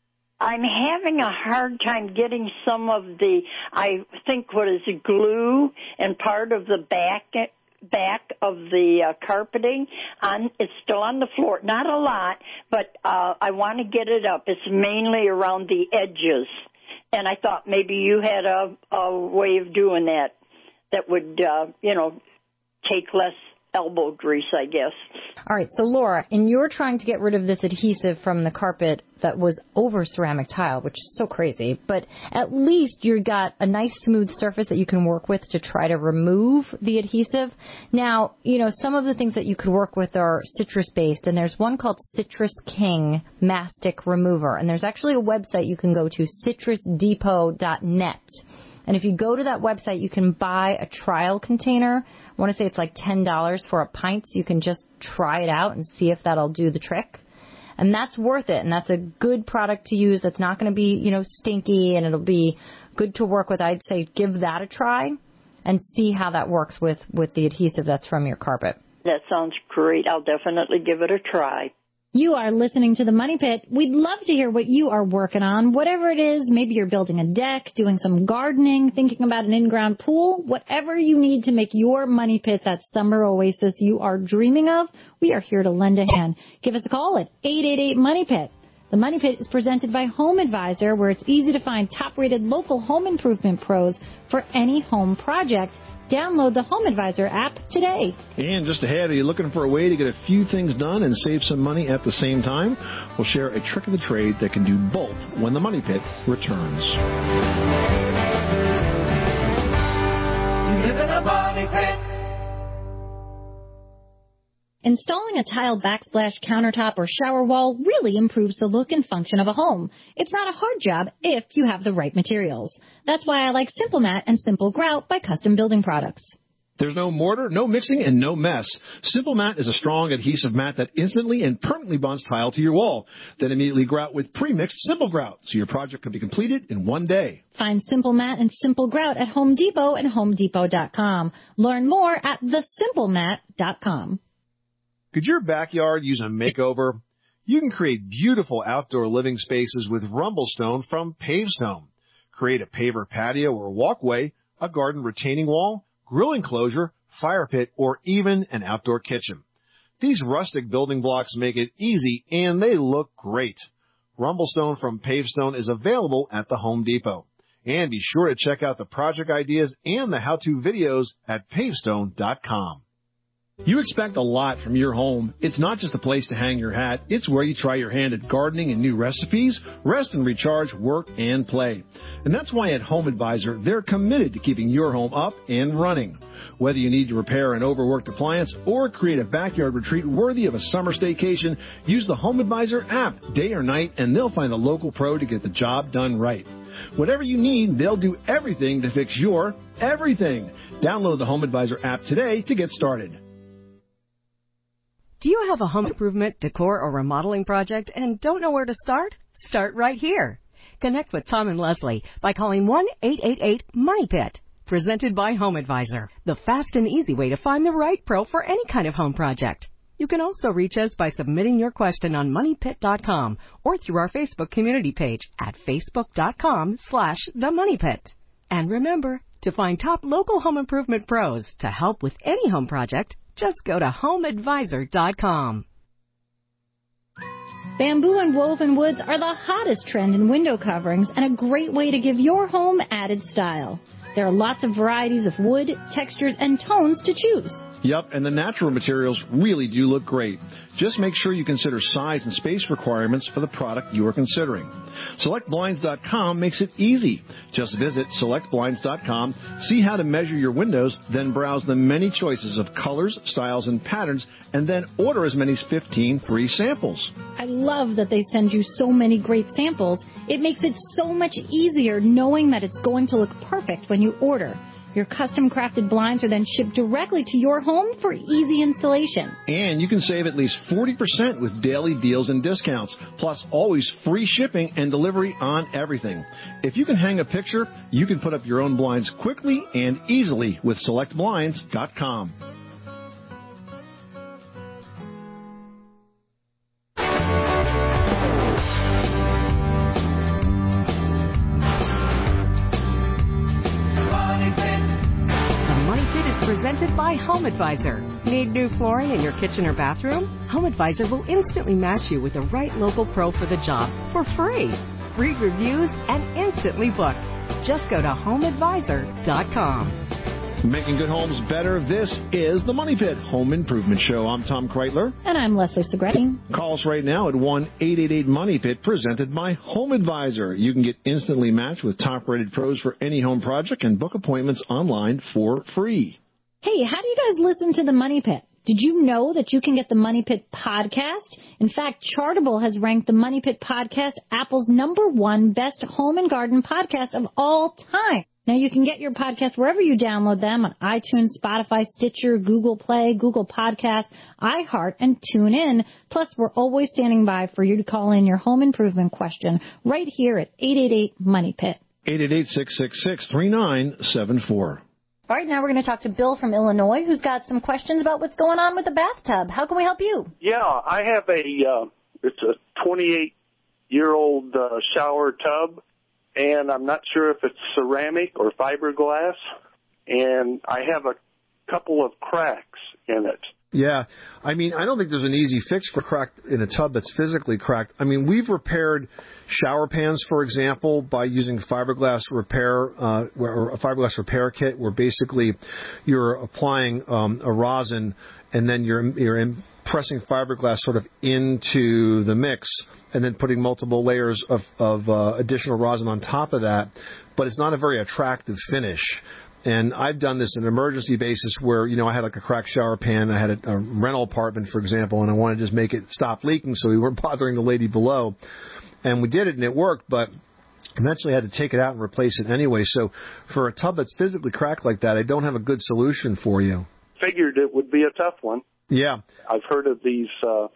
Speaker 1: I'm having a hard time getting some of the I think what is it, glue and part of the back. back of the uh, carpeting on it's still on the floor, not a lot, but uh I want to get it up. It's mainly around the edges, and I thought maybe you had a, a way of doing that that would uh you know take less elbow grease, I guess.
Speaker 8: All right, so Laura, and you're trying to get rid of this adhesive from the carpet that was over ceramic tile, which is so crazy, but at least you got a nice smooth surface that you can work with to try to remove the adhesive. Now, you know, some of the things that you could work with are citrus-based, and there's one called Citrus King Mastic Remover, and there's actually a website you can go to, citrus depot dot net. And if you go to that website, you can buy a trial container. I want to say it's like ten dollars for a pint, so you can just try it out and see if that'll do the trick. And that's worth it, and that's a good product to use. That's not going to be, you know, stinky, and it'll be good to work with. I'd say give that a try and see how that works with, with the adhesive that's from your carpet.
Speaker 1: That sounds great. I'll definitely give it a try.
Speaker 8: You are listening to The Money Pit. We'd love to hear what you are working on, whatever it is. Maybe you're building a deck, doing some gardening, thinking about an in-ground pool. Whatever you need to make your money pit that summer oasis you are dreaming of, we are here to lend a hand. Give us a call at eight eight eight, money pit. The Money Pit is presented by Home Advisor, where it's easy to find top-rated local home improvement pros for any home project. Download the Home Advisor app today.
Speaker 12: And just ahead, are you looking for a way to get a few things done and save some money at the same time? We'll share a trick of the trade that can do both when the Money Pit returns.
Speaker 9: You live in a money pit.
Speaker 8: Installing a tile backsplash countertop or shower wall really improves the look and function of a home. It's not a hard job if you have the right materials. That's why I like Simple Mat and Simple Grout by Custom Building Products.
Speaker 12: There's no mortar, no mixing, and no mess. Simple Mat is a strong adhesive mat that instantly and permanently bonds tile to your wall. Then immediately grout with pre-mixed Simple Grout, so your project can be completed in one day.
Speaker 8: Find Simple Mat and Simple Grout at Home Depot and home depot dot com. Learn more at the simple mat dot com.
Speaker 12: Could your backyard use a makeover? You can create beautiful outdoor living spaces with Rumblestone from Pavestone. Create a paver patio or walkway, a garden retaining wall, grill enclosure, fire pit, or even an outdoor kitchen. These rustic building blocks make it easy and they look great. Rumblestone from Pavestone is available at the Home Depot. And be sure to check out the project ideas and the how-to videos at pavestone dot com. You expect a lot from your home. It's not just a place to hang your hat. It's where you try your hand at gardening and new recipes, rest and recharge, work and play. And that's why at Home Advisor, they're committed to keeping your home up and running. Whether you need to repair an overworked appliance or create a backyard retreat worthy of a summer staycation, use the Home Advisor app day or night, and they'll find a local pro to get the job done right. Whatever you need, they'll do everything to fix your everything. Download the Home Advisor app today to get started.
Speaker 14: Do you have a home improvement, decor, or remodeling project and don't know where to start? Start right here. Connect with Tom and Leslie by calling one eight eight eight, money pit. Presented by Home Advisor, the fast and easy way to find the right pro for any kind of home project. You can also reach us by submitting your question on money pit dot com or through our Facebook community page at facebook dot com slash the money pit. And remember, to find top local home improvement pros to help with any home project, just go to home advisor dot com.
Speaker 8: Bamboo and woven woods are the hottest trend in window coverings and a great way to give your home added style. There are lots of varieties of wood, textures, and tones to choose.
Speaker 12: Yep, and the natural materials really do look great. Just make sure you consider size and space requirements for the product you are considering. select blinds dot com makes it easy. Just visit select blinds dot com, see how to measure your windows, then browse the many choices of colors, styles, and patterns, and then order as many as fifteen free samples.
Speaker 8: I love that they send you so many great samples. It makes it so much easier knowing that it's going to look perfect when you order. Your custom-crafted blinds are then shipped directly to your home for easy installation.
Speaker 12: And you can save at least forty percent with daily deals and discounts, plus always free shipping and delivery on everything. If you can hang a picture, you can put up your own blinds quickly and easily with select blinds dot com.
Speaker 14: Presented by Home Advisor. Need new flooring in your kitchen or bathroom? Home Advisor will instantly match you with the right local pro for the job for free. Free reviews and instantly book. Just go to home advisor dot com.
Speaker 12: Making good homes better. This is the Money Pit Home Improvement Show. I'm Tom Kreitler.
Speaker 8: And I'm Leslie Segretti.
Speaker 12: Call us right now at one eight eight eight, money pit, presented by Home Advisor. You can get instantly matched with top-rated pros for any home project and book appointments online for free.
Speaker 8: Hey, how do you guys listen to the Money Pit? Did you know that you can get the Money Pit podcast? In fact, Chartable has ranked the Money Pit podcast Apple's number one best home and garden podcast of all time. Now, you can get your podcast wherever you download them on iTunes, Spotify, Stitcher, Google Play, Google Podcast, iHeart, and TuneIn. Plus, we're always standing by for you to call in your home improvement question right here at eight eight eight, money pit.
Speaker 12: eight eight eight, six six six, three nine seven four.
Speaker 8: All right, now we're going to talk to Bill from Illinois, who's got some questions about what's going on with the bathtub. How can we help you?
Speaker 15: Yeah, I have a uh,
Speaker 2: It's a twenty-eight-year-old uh, shower tub, and I'm not sure if it's ceramic or fiberglass, and I have a couple of cracks in it.
Speaker 12: Yeah, I mean, I don't think there's an easy fix for crack in a tub that's physically cracked. I mean, we've repaired shower pans, for example, by using fiberglass repair uh, or a fiberglass repair kit, where basically you're applying um, a rosin and then you're you're in pressing fiberglass sort of into the mix and then putting multiple layers of, of uh, additional rosin on top of that. But it's not a very attractive finish. And I've done this on an emergency basis where, you know, I had like a cracked shower pan. I had a, a rental apartment, for example, and I wanted to just make it stop leaking so we weren't bothering the lady below. And we did it, and it worked, but eventually I had to take it out and replace it anyway. So for a tub that's physically cracked like that, I don't have a good solution for you.
Speaker 2: Figured it would be a tough one.
Speaker 12: Yeah.
Speaker 2: I've heard of these uh,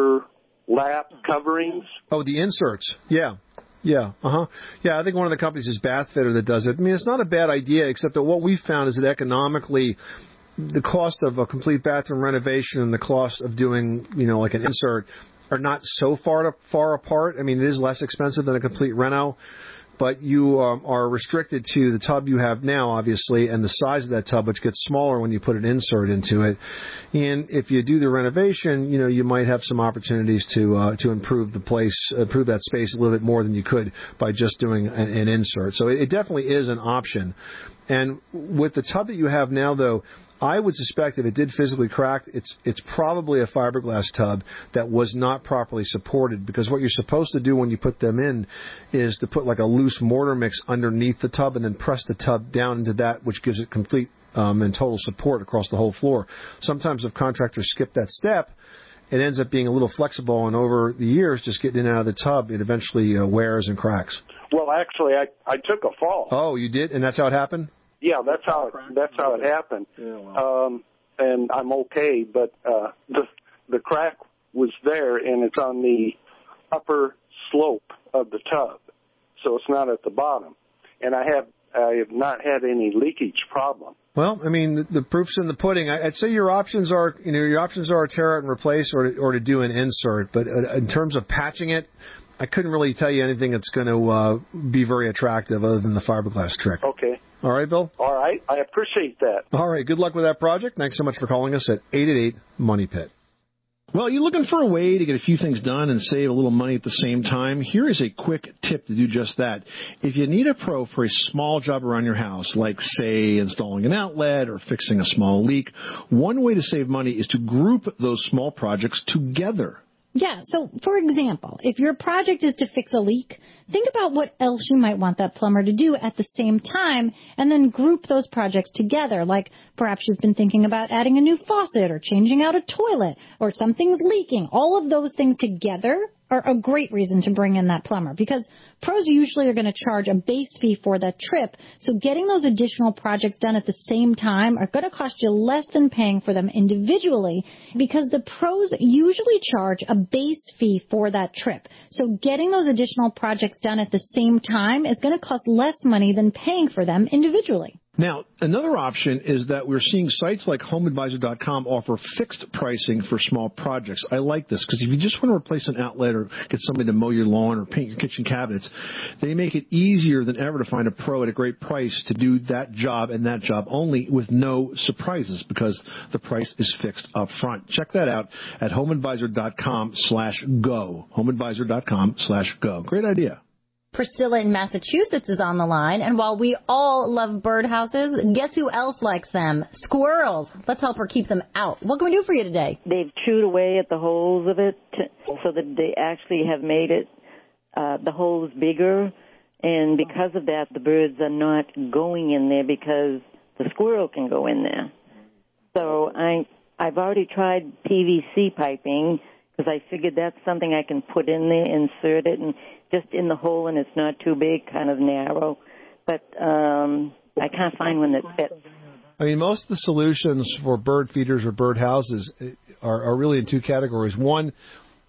Speaker 2: overlap coverings.
Speaker 12: Oh, the inserts. Yeah. Yeah, uh-huh. Yeah, I think one of the companies is Bathfitter that does it. I mean, it's not a bad idea, except that what we've found is that economically, the cost of a complete bathroom renovation and the cost of doing, you know, like an insert are not so far to, far apart. I mean, it is less expensive than a complete reno, but you um, are restricted to the tub you have now, obviously, and the size of that tub, which gets smaller when you put an insert into it. And if you do the renovation, you know, you might have some opportunities to uh, to improve the place, improve that space a little bit more than you could by just doing an, an insert. So it, it definitely is an option. And with the tub that you have now, though, I would suspect if it did physically crack, it's it's probably a fiberglass tub that was not properly supported, because what you're supposed to do when you put them in is to put like a loose mortar mix underneath the tub and then press the tub down into that, which gives it complete um, and total support across the whole floor. Sometimes if contractors skip that step, it ends up being a little flexible, and over the years, just getting in and out of the tub, it eventually uh, wears and cracks.
Speaker 2: Well, actually, I, I took a fall.
Speaker 12: Oh, you did? And that's how it happened?
Speaker 2: Yeah, that's how it, that's how it happened.
Speaker 12: Yeah, wow.
Speaker 2: Um, and I'm okay, but uh, the the crack was there, and it's on the upper slope of the tub, so it's not at the bottom. And I have I have not had any leakage problem.
Speaker 12: Well, I mean, the, the proof's in the pudding. I, I'd say your options are, you know, your options are to tear out and replace, or to, or to do an insert. But uh, in terms of patching it, I couldn't really tell you anything that's going to uh, be very attractive other than the fiberglass trick.
Speaker 2: Okay.
Speaker 12: All right, Bill?
Speaker 2: All right. I appreciate that.
Speaker 12: All right. Good luck with that project. Thanks so much for calling us at eight eight eight, money pit. Well, you're looking for a way to get a few things done and save a little money at the same time? Here is a quick tip to do just that. If you need a pro for a small job around your house, like, say, installing an outlet or fixing a small leak, one way to save money is to group those small projects together.
Speaker 8: Yeah, so for example, if your project is to fix a leak, think about what else you might want that plumber to do at the same time, and then group those projects together. Like perhaps you've been thinking about adding a new faucet or changing out a toilet, or something's leaking. All of those things together are a great reason to bring in that plumber, because pros usually are going to charge a base fee for that trip. So getting those additional projects done at the same time are going to cost you less than paying for them individually, because the pros usually charge a base fee for that trip. So getting those additional projects done at the same time is going to cost less money than paying for them individually.
Speaker 12: Now, another option is that we're seeing sites like home advisor dot com offer fixed pricing for small projects. I like this because if you just want to replace an outlet or get somebody to mow your lawn or paint your kitchen cabinets, they make it easier than ever to find a pro at a great price to do that job and that job only, with no surprises, because the price is fixed up front. Check that out at home advisor dot com slash go. home advisor dot com slash go. Great idea.
Speaker 15: Priscilla in Massachusetts is on the line, and while we all love birdhouses, guess who else likes them? Squirrels. Let's help her keep them out. What can we do for you today?
Speaker 16: They've chewed away at the holes of it to, so that they actually have made it, uh, the holes bigger, and because of that, the birds are not going in there because the squirrel can go in there. So I, I've already tried P V C piping, because I figured that's something I can put in there, insert it, and just in the hole, and it's not too big, kind of narrow. But um, I can't find one that fits.
Speaker 12: I mean, most of the solutions for bird feeders or bird houses are, are really in two categories. One,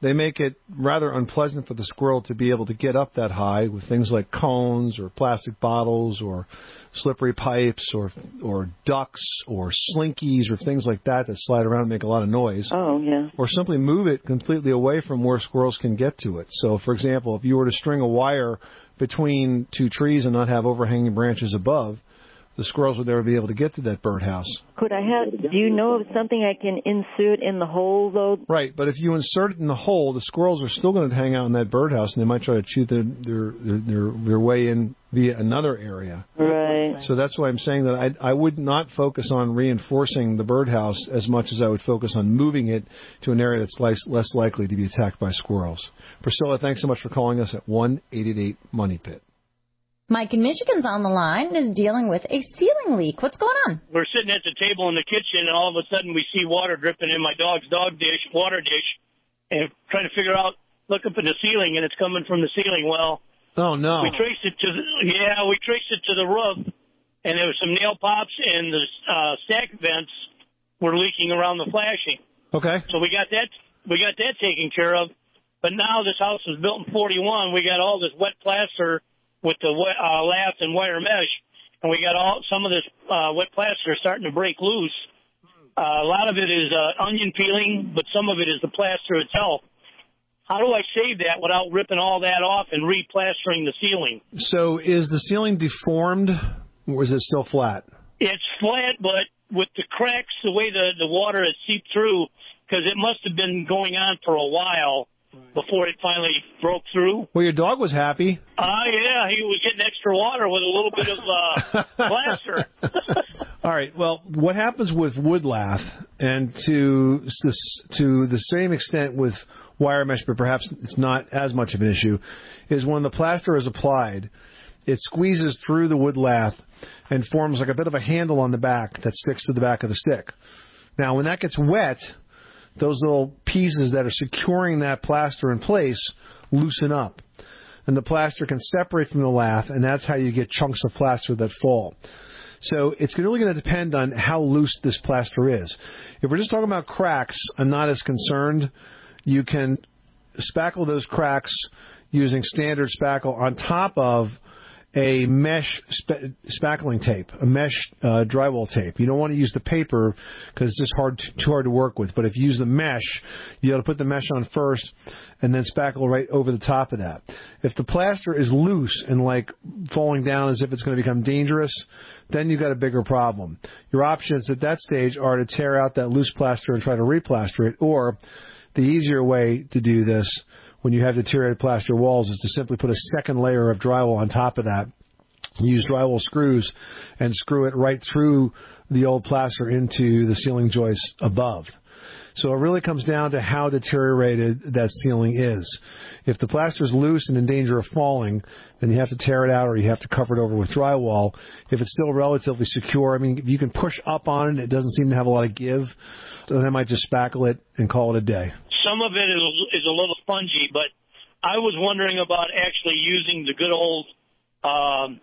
Speaker 12: they make it rather unpleasant for the squirrel to be able to get up that high with things like cones or plastic bottles or slippery pipes or or ducks or slinkies or things like that that slide around and make a lot of noise.
Speaker 16: Oh, yeah.
Speaker 12: Or simply move it completely away from where squirrels can get to it. So, for example, if you were to string a wire between two trees and not have overhanging branches above, the squirrels would never be able to get to that birdhouse.
Speaker 16: Could I have, do you know of something I can insert in the hole, though?
Speaker 12: Right, but if you insert it in the hole, the squirrels are still going to hang out in that birdhouse, and they might try to chew their their their, their, their way in via another area.
Speaker 16: Right.
Speaker 12: So that's why I'm saying that I, I would not focus on reinforcing the birdhouse as much as I would focus on moving it to an area that's less, less likely to be attacked by squirrels. Priscilla, thanks so much for calling us at one eight eight eight money pit.
Speaker 15: Mike in Michigan's on the line and is dealing with a ceiling leak. What's going on?
Speaker 17: We're sitting at the table in the kitchen, and all of a sudden we see water dripping in my dog's dog dish, water dish, and trying to figure out, look up at the ceiling, and it's coming from the ceiling well.
Speaker 12: Oh, no.
Speaker 17: We traced it to the, yeah, we traced it to the roof, and there was some nail pops, and the uh, stack vents were leaking around the flashing.
Speaker 12: Okay.
Speaker 17: So we got that, we got that taken care of. But now this house was built in forty-one. We got all this wet plaster with the uh, lath and wire mesh, and we got all some of this uh, wet plaster starting to break loose. Uh, a lot of it is uh, onion peeling, but some of it is the plaster itself. How do I save that without ripping all that off and replastering the ceiling?
Speaker 12: So is the ceiling deformed, or is it still flat?
Speaker 17: It's flat, but with the cracks, the way the, the water has seeped through, because it must have been going on for a while before it finally broke through.
Speaker 12: Well, your dog was happy.
Speaker 17: Ah, uh, yeah, he was getting extra water with a little bit of uh, plaster.
Speaker 12: All right. Well, what happens with wood lath, and to this, to the same extent with wire mesh, but perhaps it's not as much of an issue, is when the plaster is applied, it squeezes through the wood lath and forms like a bit of a handle on the back that sticks to the back of the stick. Now, when that gets wet, those little pieces that are securing that plaster in place loosen up. And the plaster can separate from the lath, and that's how you get chunks of plaster that fall. So it's really going to depend on how loose this plaster is. If we're just talking about cracks, I'm not as concerned. You can spackle those cracks using standard spackle on top of a mesh sp- spackling tape, a mesh uh, drywall tape. You don't want to use the paper because it's just hard, too hard to work with. But if you use the mesh, you got to put the mesh on first and then spackle right over the top of that. If the plaster is loose and like falling down as if it's going to become dangerous, then you've got a bigger problem. Your options at that stage are to tear out that loose plaster and try to replaster it, or the easier way to do this when you have deteriorated plaster walls is to simply put a second layer of drywall on top of that. Use drywall screws and screw it right through the old plaster into the ceiling joists above. So it really comes down to how deteriorated that ceiling is. If the plaster is loose and in danger of falling, then you have to tear it out or you have to cover it over with drywall. If it's still relatively secure, I mean, if you can push up on it, it doesn't seem to have a lot of give, then I might just spackle it and call it a day.
Speaker 17: Some of it is, is a little spongy, but I was wondering about actually using the good old um,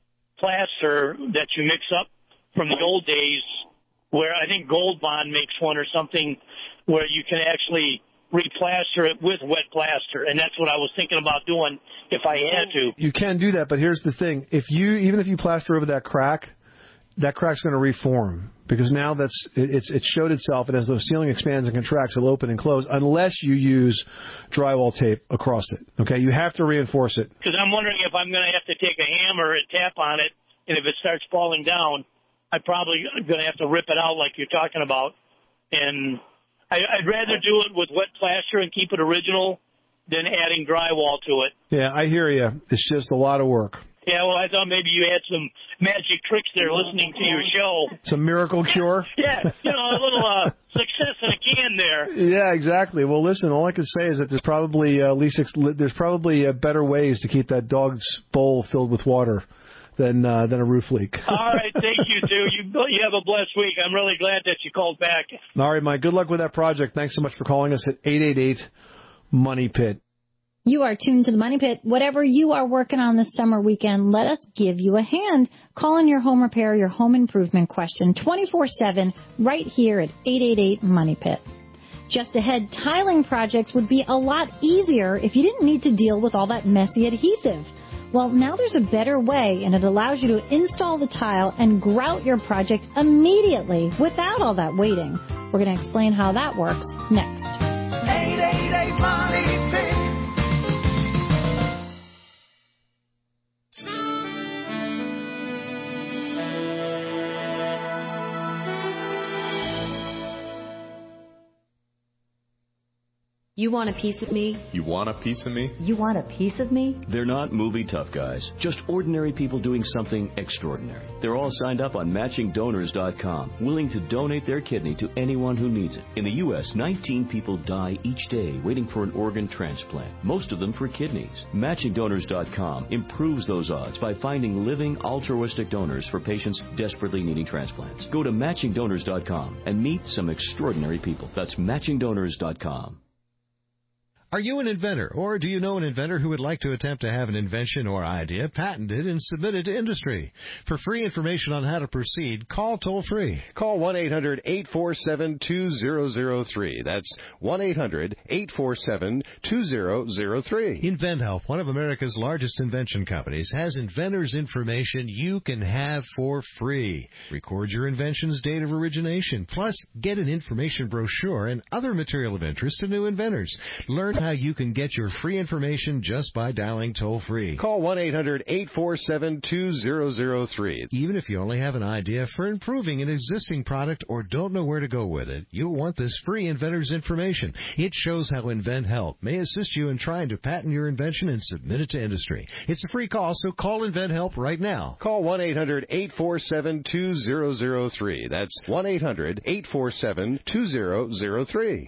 Speaker 17: plaster that you mix up from the old days, where I think Gold Bond makes one or something where you can actually replaster it with wet plaster, and that's what I was thinking about doing if I had to.
Speaker 12: You can do that, but here's the thing. If you, even if you plaster over that crack, that crack's going to reform because now that's it's it showed itself, and as the ceiling expands and contracts, it'll open and close unless you use drywall tape across it. Okay, you have to reinforce it.
Speaker 17: Because I'm wondering if I'm going to have to take a hammer and tap on it, and if it starts falling down, I'm probably going to have to rip it out like you're talking about. And I, I'd rather do it with wet plaster and keep it original than adding drywall to it.
Speaker 12: Yeah, I hear you. It's just a lot of work.
Speaker 17: Yeah, well, I thought maybe you had some magic tricks there listening to your show.
Speaker 12: Some miracle cure?
Speaker 17: Yeah, you know, a little uh, success in a can there.
Speaker 12: Yeah, exactly. Well, listen, all I can say is that there's probably uh, at least there's probably uh, better ways to keep that dog's bowl filled with water than uh, than a roof leak.
Speaker 17: All right, thank you, too. You, you have a blessed week. I'm really glad that you called back.
Speaker 12: All right, Mike, good luck with that project. Thanks so much for calling us at eight eight eight money pit.
Speaker 8: You are tuned to the Money Pit. Whatever you are working on this summer weekend, let us give you a hand. Call in your home repair, your home improvement question twenty-four seven right here at eight eight eight money pit. Just ahead, tiling projects would be a lot easier if you didn't need to deal with all that messy adhesive. Well, now there's a better way, and it allows you to install the tile and grout your project immediately without all that waiting. We're going to explain how that works next.
Speaker 9: eight eight eight Money Pit.
Speaker 18: You want a piece of me?
Speaker 19: You want a piece of me?
Speaker 18: You want a piece of me?
Speaker 20: They're not movie tough guys, just ordinary people doing something extraordinary. They're all signed up on matching donors dot com, willing to donate their kidney to anyone who needs it. In the U S, nineteen people die each day waiting for an organ transplant, most of them for kidneys. matching donors dot com improves those odds by finding living altruistic donors for patients desperately needing transplants. Go to matching donors dot com and meet some extraordinary people. That's matching donors dot com.
Speaker 21: Are you an inventor, or do you know an inventor who would like to attempt to have an invention or idea patented and submitted to industry? For free information on how to proceed, call toll-free.
Speaker 22: Call one eight hundred eight four seven two zero zero three. That's one eight hundred eight four seven two zero zero three.
Speaker 21: InventHelp, one of America's largest invention companies, has inventors' information you can have for free. Record your invention's date of origination, plus get an information brochure and other material of interest to new inventors. Learn how you can get your free information just by dialing toll-free.
Speaker 22: Call one eight hundred eight four seven two zero zero three.
Speaker 21: Even if you only have an idea for improving an existing product or don't know where to go with it, you'll want this free inventor's information. It shows how InventHelp may assist you in trying to patent your invention and submit it to industry. It's a free call, so call InventHelp right now.
Speaker 22: Call one eight hundred eight four seven two zero zero three. That's one eight hundred eight four seven two zero zero three.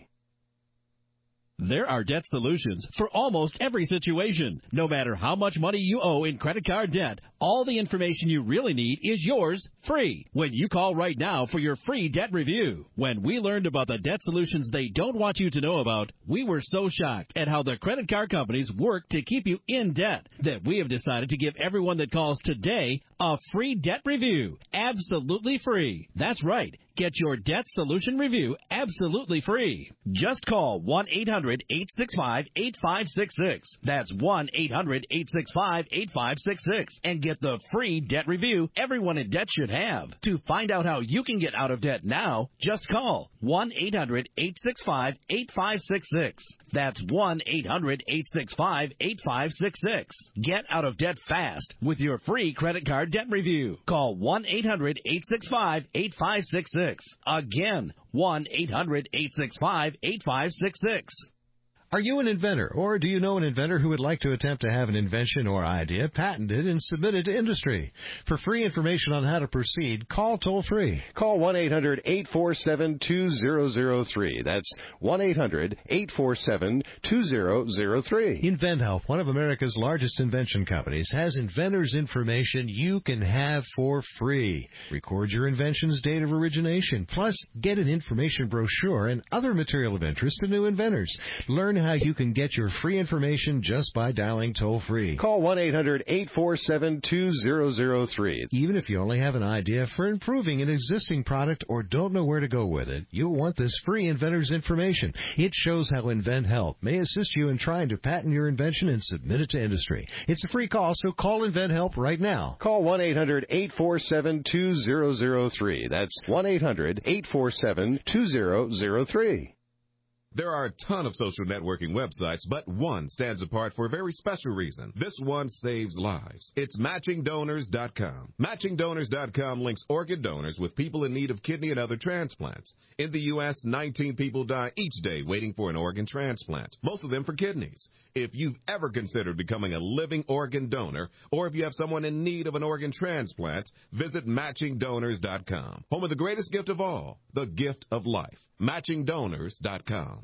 Speaker 23: There are debt solutions for almost every situation. No matter how much money you owe in credit card debt, all the information you really need is yours free when you call right now for your free debt review. When we learned about the debt solutions they don't want you to know about, we were so shocked at how the credit card companies work to keep you in debt that we have decided to give everyone that calls today a free debt review, absolutely free. That's right. Get your debt solution review absolutely free. Just call one eight hundred eight six five eight five six six. That's one eight hundred eight six five eight five six six and get the free debt review everyone in debt should have. To find out how you can get out of debt now, just call one eight hundred eight six five eight five six six. That's one eight hundred eight six five eight five six six. Get out of debt fast with your free credit card debt review. Call one eight hundred eight six five eight five six six. Again, one eight hundred eight six five eight five six six.
Speaker 21: Are you an inventor, or do you know an inventor who would like to attempt to have an invention or idea patented and submitted to industry? For free information on how to proceed, call toll-free.
Speaker 22: Call one eight hundred eight four seven two zero zero three. That's one eight hundred eight four seven two zero zero three.
Speaker 21: InventHelp, one of America's largest invention companies, has inventors' information you can have for free. Record your invention's date of origination, plus get an information brochure and other material of interest to new inventors. Learn how you can get your free information just by dialing toll-free.
Speaker 22: Call one eight hundred eight four seven two zero zero three.
Speaker 21: Even if you only have an idea for improving an existing product or don't know where to go with it, you'll want this free inventor's information. It shows how InventHelp may assist you in trying to patent your invention and submit it to industry. It's a free call, so call InventHelp right now.
Speaker 22: Call one eight hundred eight four seven two zero zero three. That's one eight hundred eight four seven two zero zero three.
Speaker 19: There are a ton of social networking websites, but one stands apart for a very special reason. This one saves lives. It's matching donors dot com. matching donors dot com links organ donors with people in need of kidney and other transplants. In the U S, nineteen people die each day waiting for an organ transplant, most of them for kidneys. If you've ever considered becoming a living organ donor, or if you have someone in need of an organ transplant, visit matching donors dot com. Home of the greatest gift of all, the gift of life. matching donors dot com.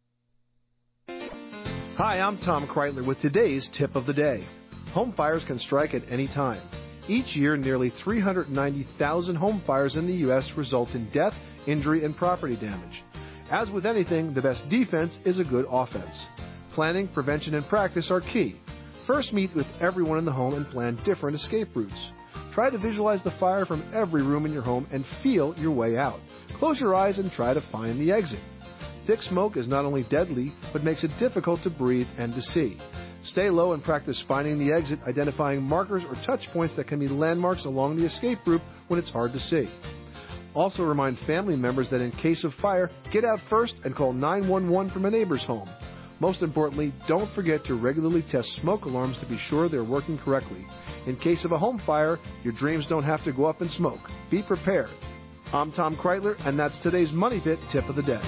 Speaker 27: Hi, I'm Tom Kreitler with today's tip of the day. Home fires can strike at any time. Each year, nearly three hundred ninety thousand home fires in the U S result in death, injury, and property damage. As with anything, the best defense is a good offense. Planning, prevention, and practice are key. First, meet with everyone in the home and plan different escape routes. Try to visualize the fire from every room in your home and feel your way out. Close your eyes and try to find the exit. Thick smoke is not only deadly, but makes it difficult to breathe and to see. Stay low and practice finding the exit, identifying markers or touch points that can be landmarks along the escape route when it's hard to see. Also remind family members that in case of fire, get out first and call nine one one from a neighbor's home. Most importantly, don't forget to regularly test smoke alarms to be sure they're working correctly. In case of a home fire, your dreams don't have to go up in smoke. Be prepared. I'm Tom Kreitler, and that's today's Money Pit Tip of the Day.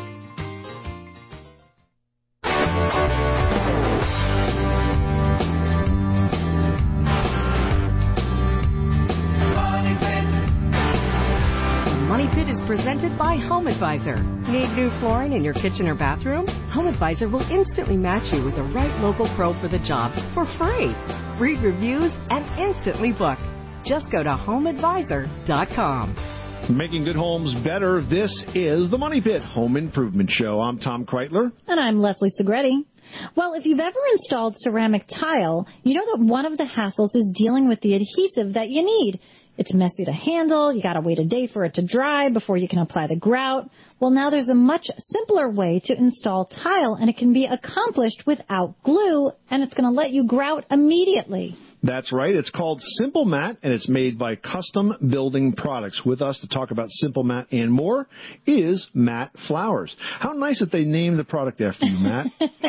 Speaker 14: Money Pit is presented by Home Advisor. Need new flooring in your kitchen or bathroom? Home Advisor will instantly match you with the right local pro for the job for free. Read reviews and instantly book. Just go to home advisor dot com.
Speaker 12: Making good homes better. This is the Money Pit Home Improvement Show. I'm Tom Kreitler.
Speaker 8: And I'm Leslie Segretti. Well, if you've ever installed ceramic tile, you know that one of the hassles is dealing with the adhesive that you need. It's messy to handle. You got to wait a day for it to dry before you can apply the grout. Well, now there's a much simpler way to install tile, and it can be accomplished without glue, and it's going to let you grout immediately.
Speaker 12: That's right. It's called Simple Mat, and it's made by Custom Building Products. With us to talk about Simple Mat and more is Matt Flowers. How nice that they named the product after you, Matt.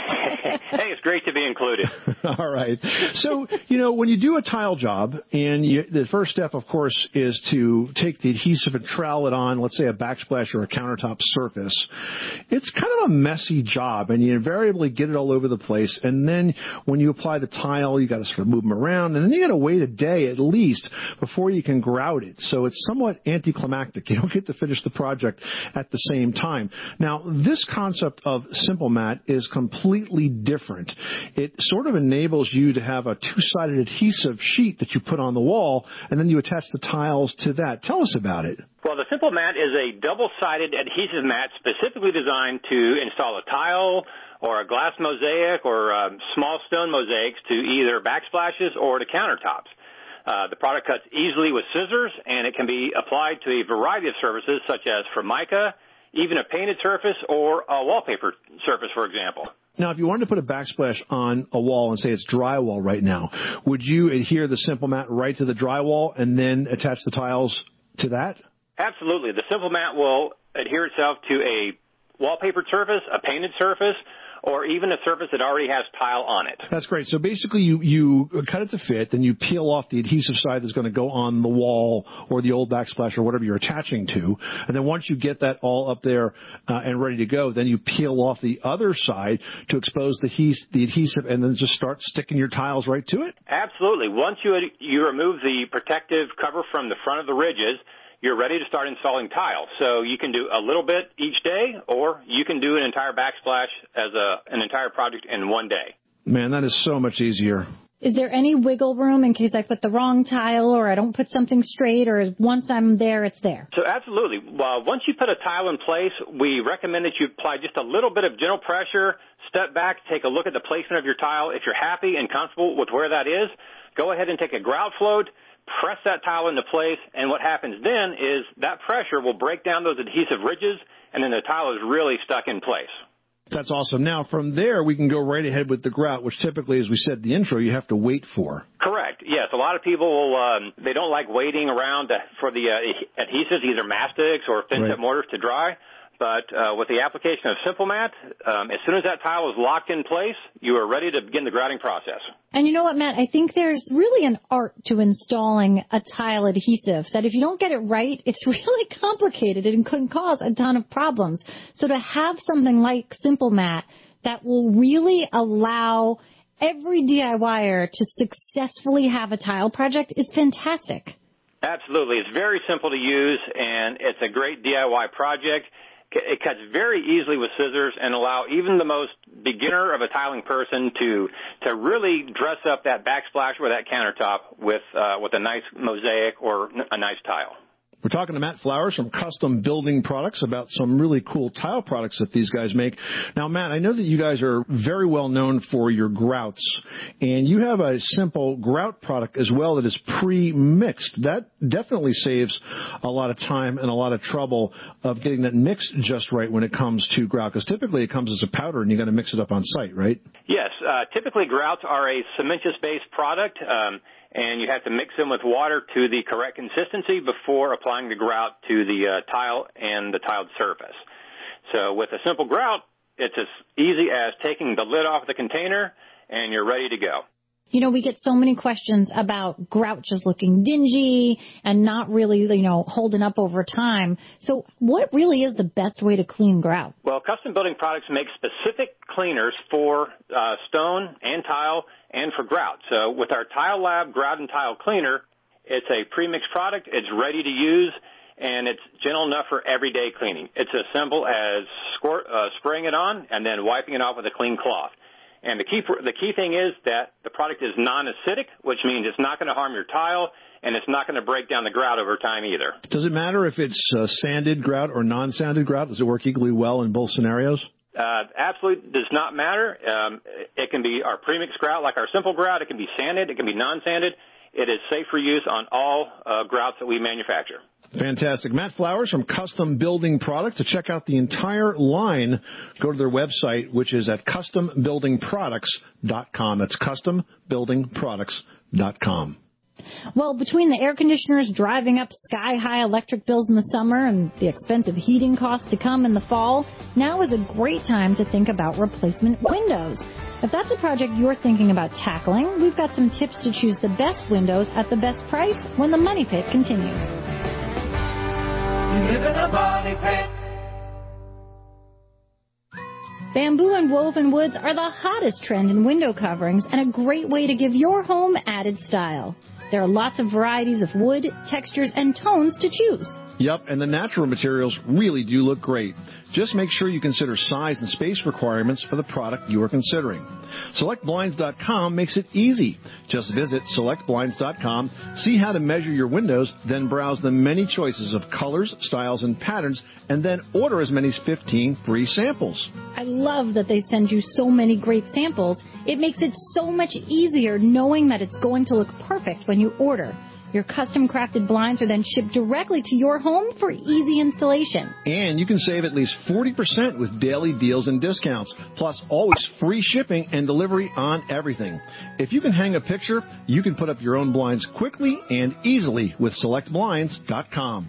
Speaker 3: Hey, it's great to be included.
Speaker 12: All right. So, you know, when you do a tile job, and you, the first step, of course, is to take the adhesive and trowel it on, let's say a backsplash or a countertop surface. It's kind of a messy job, and you invariably get it all over the place. And then when you apply the tile, you got to sort of move them around. And then you got to wait a day at least before you can grout it. So it's somewhat anticlimactic. You don't get to finish the project at the same time. Now, this concept of Simple Mat is completely different. It sort of enables you to have a two-sided adhesive sheet that you put on the wall, and then you attach the tiles to that. Tell us about it.
Speaker 3: Well, the Simple Mat is a double-sided adhesive mat specifically designed to install a tile or a glass mosaic or uh, small stone mosaics to either backsplashes or to countertops. Uh, the product cuts easily with scissors, and it can be applied to a variety of surfaces such as Formica, even a painted surface or a wallpaper surface, for example.
Speaker 12: Now, if you wanted to put a backsplash on a wall and say it's drywall right now, would you adhere the Simple Mat right to the drywall and then attach the tiles to that?
Speaker 3: Absolutely. The Simple Mat will adhere itself to a wallpaper surface, a painted surface, or even a surface that already has tile on it.
Speaker 12: That's great. So basically you, you cut it to fit, then you peel off the adhesive side that's going to go on the wall or the old backsplash or whatever you're attaching to. And then once you get that all up there uh, and ready to go, then you peel off the other side to expose the, hes- the adhesive and then just start sticking your tiles right to it?
Speaker 3: Absolutely. Once you, you remove the protective cover from the front of the ridges, you're ready to start installing tile. So you can do a little bit each day, or you can do an entire backsplash as a, an entire project in one day.
Speaker 12: Man, that is so much easier.
Speaker 8: Is there any wiggle room in case I put the wrong tile or I don't put something straight, or is once I'm there, it's there?
Speaker 3: So absolutely. Well, once you put a tile in place, we recommend that you apply just a little bit of gentle pressure, step back, take a look at the placement of your tile. If you're happy and comfortable with where that is, go ahead and take a grout float, press that tile into place, and what happens then is that pressure will break down those adhesive ridges, and then the tile is really stuck in place.
Speaker 12: That's awesome. Now, from there, we can go right ahead with the grout, which typically, as we said in the intro, you have to wait for.
Speaker 3: Correct. Yes, a lot of people, will, um, they don't like waiting around to, for the uh, adhesives, either mastics or thin-set right. mortars to dry. But uh, with the application of Simple Mat, um, as soon as that tile is locked in place, you are ready to begin the grouting process.
Speaker 8: And you know what, Matt? I think there's really an art to installing a tile adhesive that if you don't get it right, it's really complicated and can cause a ton of problems. So to have something like Simple Mat that will really allow every DIYer to successfully have a tile project, it's fantastic.
Speaker 3: Absolutely. It's very simple to use, and it's a great D I Y project. It cuts very easily with scissors and allow even the most beginner of a tiling person to to really dress up that backsplash or that countertop with uh, with a nice mosaic or a nice tile.
Speaker 12: We're talking to Matt Flowers from Custom Building Products about some really cool tile products that these guys make. Now, Matt, I know that you guys are very well known for your grouts, and you have a simple grout product as well that is pre-mixed. That definitely saves a lot of time and a lot of trouble of getting that mixed just right when it comes to grout, because typically it comes as a powder and you got to mix it up on site, right?
Speaker 3: Yes. Uh, typically, grouts are a cementous-based product. Um, and you have to mix them with water to the correct consistency before applying the grout to the uh, tile and the tiled surface. So with a simple grout, it's as easy as taking the lid off the container, and you're ready to go.
Speaker 8: You know, we get so many questions about grout just looking dingy and not really, you know, holding up over time. So what really is the best way to clean grout?
Speaker 3: Well, Custom Building Products make specific cleaners for uh, stone and tile and for grout. So with our Tile Lab Grout and Tile Cleaner, it's a premixed product. It's ready to use, and it's gentle enough for everyday cleaning. It's as simple as squirt, uh, spraying it on and then wiping it off with a clean cloth. And the key the key thing is that the product is non-acidic, which means it's not going to harm your tile, and it's not going to break down the grout over time either.
Speaker 12: Does it matter if it's uh, sanded grout or non-sanded grout? Does it work equally well in both scenarios?
Speaker 3: Uh, absolutely does not matter. Um, it can be our premixed grout, like our simple grout. It can be sanded. It can be non-sanded. It is safe for use on all uh, grouts that we manufacture.
Speaker 12: Fantastic. Matt Flowers from Custom Building Products. To check out the entire line, go to their website, which is at custom building products dot com. That's custom building products dot com.
Speaker 8: Well, between the air conditioners driving up sky-high electric bills in the summer and the expensive heating costs to come in the fall, now is a great time to think about replacement windows. If that's a project you're thinking about tackling, we've got some tips to choose the best windows at the best price when the Money Pit continues.
Speaker 9: You live in a money pit.
Speaker 8: Bamboo and woven woods are the hottest trend in window coverings and a great way to give your home added style. There are lots of varieties of wood, textures, and tones to choose.
Speaker 12: Yep, and the natural materials really do look great. Just make sure you consider size and space requirements for the product you are considering. Select Blinds dot com makes it easy. Just visit Select Blinds dot com, see how to measure your windows, then browse the many choices of colors, styles, and patterns, and then order as many as fifteen free samples.
Speaker 8: I love that they send you so many great samples. It makes it so much easier knowing that it's going to look perfect when you order. Your custom-crafted blinds are then shipped directly to your home for easy installation.
Speaker 12: And you can save at least forty percent with daily deals and discounts, plus always free shipping and delivery on everything. If you can hang a picture, you can put up your own blinds quickly and easily with Select Blinds dot com.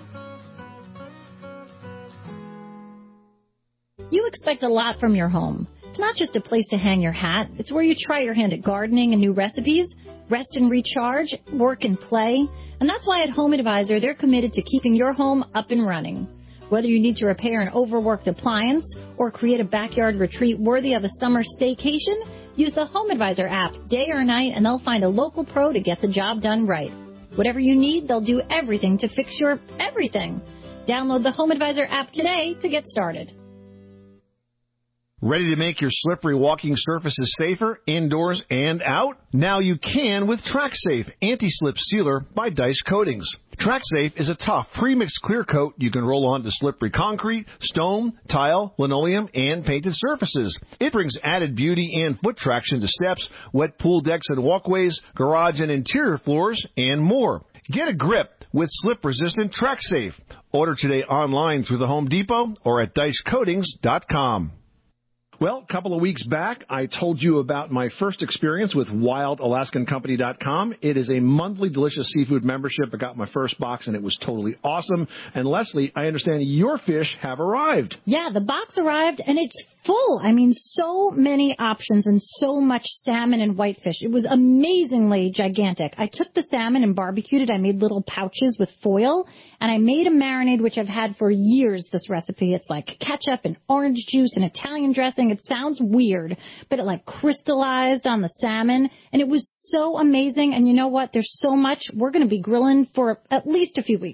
Speaker 8: You expect a lot from your home. It's not just a place to hang your hat. It's where you try your hand at gardening and new recipes, rest and recharge, work and play. And that's why at Home Advisor, they're committed to keeping your home up and running. Whether you need to repair an overworked appliance or create a backyard retreat worthy of a summer staycation, use the Home Advisor app day or night and they'll find a local pro to get the job done right. Whatever you need, they'll do everything to fix your everything. Download the Home Advisor app today to get started.
Speaker 12: Ready to make your slippery walking surfaces safer, indoors and out? Now you can with TrackSafe Anti-Slip Sealer by Dice Coatings. TrackSafe is a tough, pre-mixed clear coat you can roll onto slippery concrete, stone, tile, linoleum, and painted surfaces. It brings added beauty and foot traction to steps, wet pool decks and walkways, garage and interior floors, and more. Get a grip with slip-resistant TrackSafe. Order today online through the Home Depot or at dice coatings dot com. Well, a couple of weeks back, I told you about my first experience with wild alaskan company dot com. It is a monthly delicious seafood membership. I got my first box, and it was totally awesome. And Leslie, I understand your fish have arrived.
Speaker 8: Yeah, the box arrived, and it's full. I mean, so many options and so much salmon and whitefish. It was amazingly gigantic. I took the salmon and barbecued it. I made little pouches with foil, and I made a marinade, which I've had for years, this recipe. It's like ketchup and orange juice and Italian dressing. It sounds weird, but it like crystallized on the salmon, and it was so amazing. And you know what? There's so much. We're going to be grilling for at least a few weeks.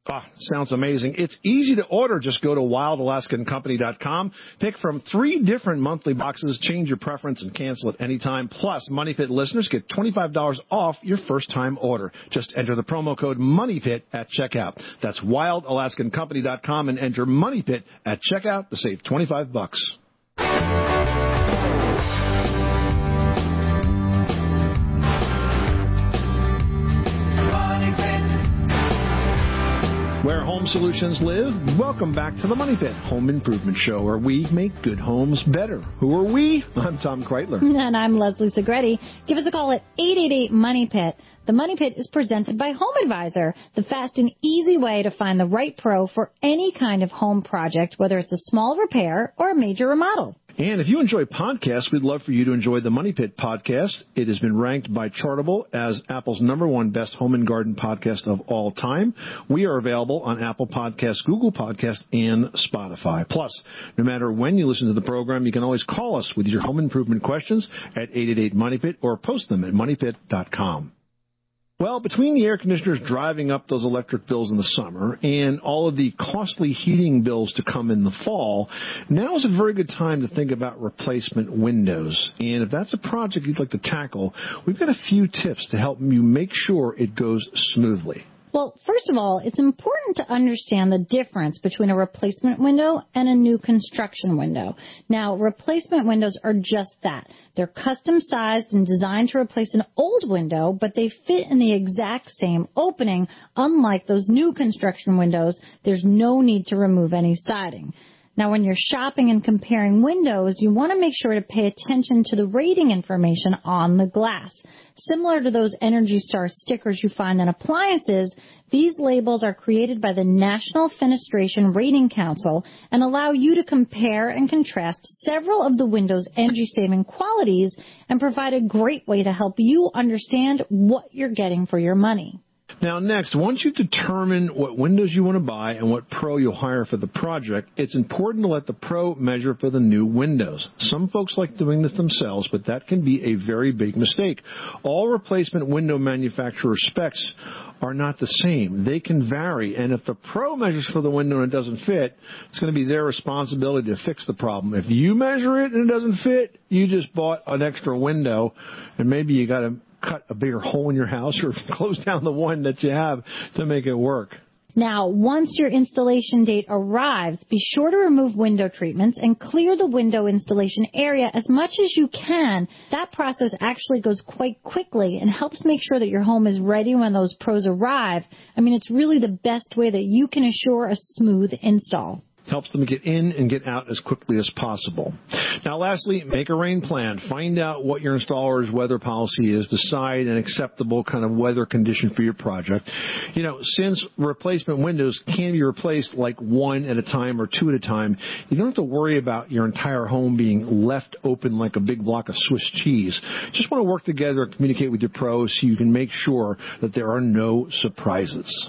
Speaker 12: Ah, sounds amazing. It's easy to order. Just go to wild alaskan company dot com. Pick from three different monthly boxes, change your preference, and cancel at any time. Plus, Money Pit listeners get twenty-five dollars off your first-time order. Just enter the promo code MONEYPIT at checkout. That's wild alaskan company dot com and enter MONEYPIT at checkout to save twenty-five bucks. Where home solutions live, welcome back to the Money Pit Home Improvement Show, where we make good homes better. Who are we? I'm Tom Kreitler.
Speaker 8: And I'm Leslie Segretti. Give us a call at eight eight eight, MONEY PIT. The Money Pit is presented by Home Advisor, the fast and easy way to find the right pro for any kind of home project, whether it's a small repair or a major remodel.
Speaker 12: And if you enjoy podcasts, we'd love for you to enjoy the Money Pit podcast. It has been ranked by Chartable as Apple's number one best home and garden podcast of all time. We are available on Apple Podcasts, Google Podcasts, and Spotify. Plus, no matter when you listen to the program, you can always call us with your home improvement questions at eight eight eight, MONEY PIT or post them at money pit dot com. Well, between the air conditioners driving up those electric bills in the summer and all of the costly heating bills to come in the fall, now is a very good time to think about replacement windows. And if that's a project you'd like to tackle, we've got a few tips to help you make sure it goes smoothly.
Speaker 8: Well, first of all, it's important to understand the difference between a replacement window and a new construction window. Now, replacement windows are just that. They're custom sized and designed to replace an old window, but they fit in the exact same opening. Unlike those new construction windows, there's no need to remove any siding. Now, when you're shopping and comparing windows, you want to make sure to pay attention to the rating information on the glass. Similar to those Energy Star stickers you find on appliances, these labels are created by the National Fenestration Rating Council and allow you to compare and contrast several of the window's energy-saving qualities and provide a great way to help you understand what you're getting for your money.
Speaker 12: Now, next, once you determine what windows you want to buy and what pro you'll hire for the project, it's important to let the pro measure for the new windows. Some folks like doing this themselves, but that can be a very big mistake. All replacement window manufacturer specs are not the same. They can vary, and if the pro measures for the window and it doesn't fit, it's going to be their responsibility to fix the problem. If you measure it and it doesn't fit, you just bought an extra window, and maybe you got to cut a bigger hole in your house or close down the one that you have to make it work.
Speaker 8: Now, once your installation date arrives, be sure to remove window treatments and clear the window installation area as much as you can. That process actually goes quite quickly and helps make sure that your home is ready when those pros arrive. I mean, it's really the best way that you can assure a smooth install.
Speaker 12: Helps them get in and get out as quickly as possible. Now, lastly, make a rain plan. Find out what your installer's weather policy is. Decide an acceptable kind of weather condition for your project. You know, since replacement windows can be replaced like one at a time or two at a time, you don't have to worry about your entire home being left open like a big block of Swiss cheese. Just want to work together and communicate with your pros so you can make sure that there are no surprises.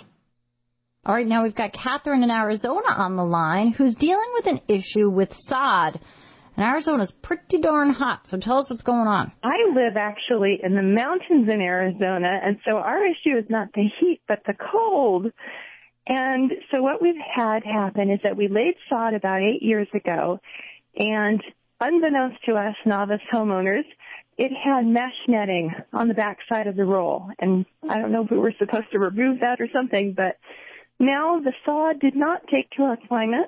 Speaker 15: All right, now we've got Catherine in Arizona on the line who's dealing with an issue with sod. And Arizona's pretty darn hot, so tell us what's going on.
Speaker 4: I live actually in the mountains in Arizona, and so our issue is not the heat, but the cold. And so what we've had happen is that we laid sod about eight years ago, and unbeknownst to us novice homeowners, it had mesh netting on the back side of the roll. And I don't know if we were supposed to remove that or something, but now the sod did not take to our climate,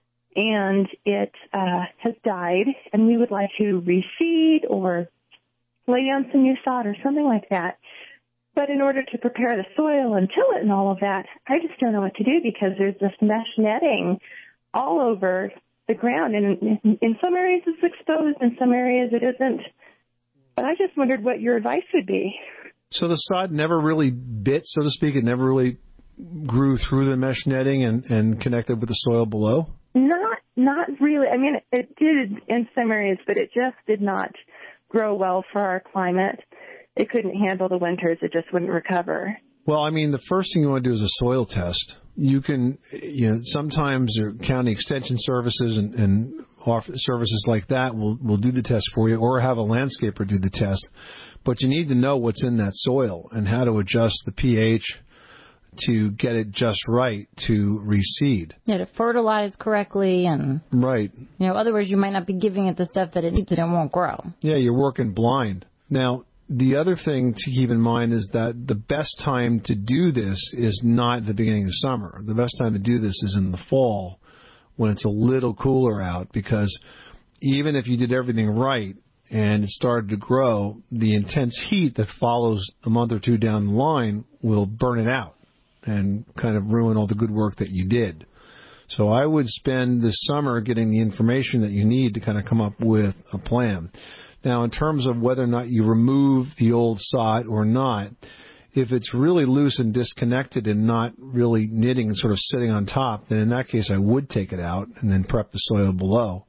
Speaker 4: and it uh, has died, and we would like to reseed or lay down some new sod or something like that. But in order to prepare the soil and till it and all of that, I just don't know what to do because there's this mesh netting all over the ground, and in, in some areas it's exposed, in some areas it isn't. But I just wondered what your advice would be.
Speaker 12: So the sod never really bit, so to speak? It never really grew through the mesh netting and, and connected with the soil below?
Speaker 4: Not not really. I mean, it did in some areas, but it just did not grow well for our climate. It couldn't handle the winters. It just wouldn't recover.
Speaker 12: Well, I mean, the first thing you want to do is a soil test. You can, you know, sometimes county extension services and, and services like that will, will do the test for you or have a landscaper do the test. But you need to know what's in that soil and how to adjust the pH, to get it just right to reseed.
Speaker 15: Yeah, to fertilize correctly and,
Speaker 12: right.
Speaker 15: you know, otherwise you might not be giving it the stuff that it needs and it won't grow.
Speaker 12: Yeah, you're working blind. Now, the other thing to keep in mind is that the best time to do this is not the beginning of summer. The best time to do this is in the fall when it's a little cooler out, because even if you did everything right and it started to grow, the intense heat that follows a month or two down the line will burn it out and kind of ruin all the good work that you did. So I would spend this summer getting the information that you need to kind of come up with a plan. Now, in terms of whether or not you remove the old sod or not, if it's really loose and disconnected and not really knitting and sort of sitting on top, then in that case I would take it out and then prep the soil below.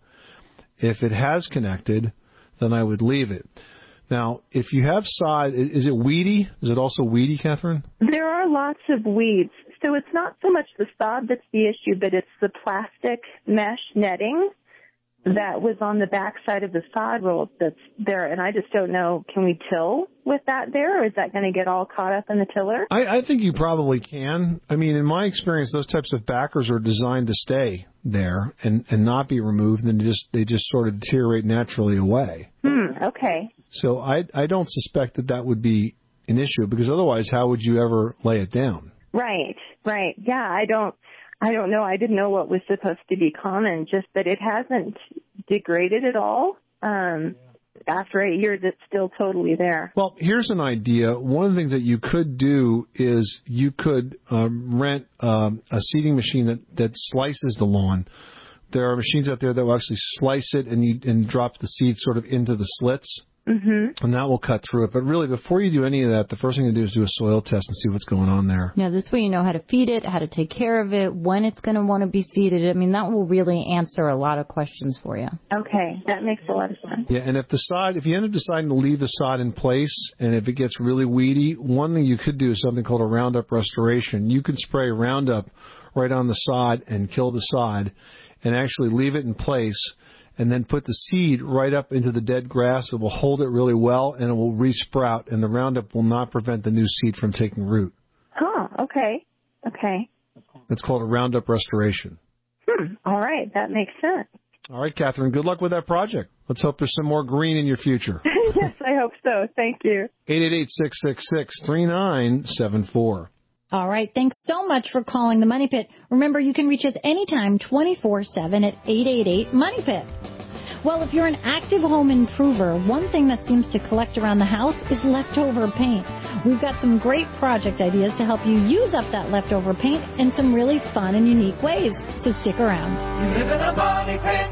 Speaker 12: If it has connected, then I would leave it. Now, if you have sod, is it weedy? Is it also weedy, Catherine?
Speaker 4: There are lots of weeds. So it's not so much the sod that's the issue, but it's the plastic mesh netting that was on the back side of the sod roll that's there. And I just don't know, can we till with that there, or is that going to get all caught up in the tiller?
Speaker 12: I, I think you probably can. I mean, in my experience, those types of backers are designed to stay there and, and not be removed, and just they just sort of deteriorate naturally away.
Speaker 4: Hmm, okay.
Speaker 12: So I, I don't suspect that that would be an issue, because otherwise how would you ever lay it down?
Speaker 4: Right, right. Yeah, I don't... I don't know. I didn't know what was supposed to be common, just that it hasn't degraded at all. Um, after eight years, it's still totally there.
Speaker 12: Well, here's an idea. One of the things that you could do is you could um, rent um, a seeding machine that, that slices the lawn. There are machines out there that will actually slice it and, you, and drop the seeds sort of into the slits.
Speaker 4: Mm-hmm.
Speaker 12: And that will cut through it. But really, before you do any of that, the first thing to do is do a soil test and see what's going on there.
Speaker 15: Yeah, this way you know how to feed it, how to take care of it, when it's going to want to be seeded. I mean, that will really answer a lot of questions for you.
Speaker 4: Okay, that makes a lot of sense.
Speaker 12: Yeah, and if the sod, if you end up deciding to leave the sod in place, and if it gets really weedy, one thing you could do is something called a Roundup restoration. You could spray Roundup right on the sod and kill the sod, and actually leave it in place, and then put the seed right up into the dead grass. It will hold it really well, and it will re-sprout, and the Roundup will not prevent the new seed from taking root.
Speaker 4: Huh, okay, okay.
Speaker 12: It's called a Roundup restoration.
Speaker 4: Hmm, all right, that makes sense.
Speaker 12: All right, Catherine, good luck with that project. Let's hope there's some more green in your future.
Speaker 4: Yes, I hope so. Thank you.
Speaker 12: eight eight eight, six six six, three nine seven four.
Speaker 8: All right. Thanks so much for calling the Money Pit. Remember, you can reach us anytime, twenty-four seven at eight eight eight, MONEY PIT. Well, if you're an active home improver, one thing that seems to collect around the house is leftover paint. We've got some great project ideas to help you use up that leftover paint in some really fun and unique ways. So stick around.
Speaker 9: You live in a money pit.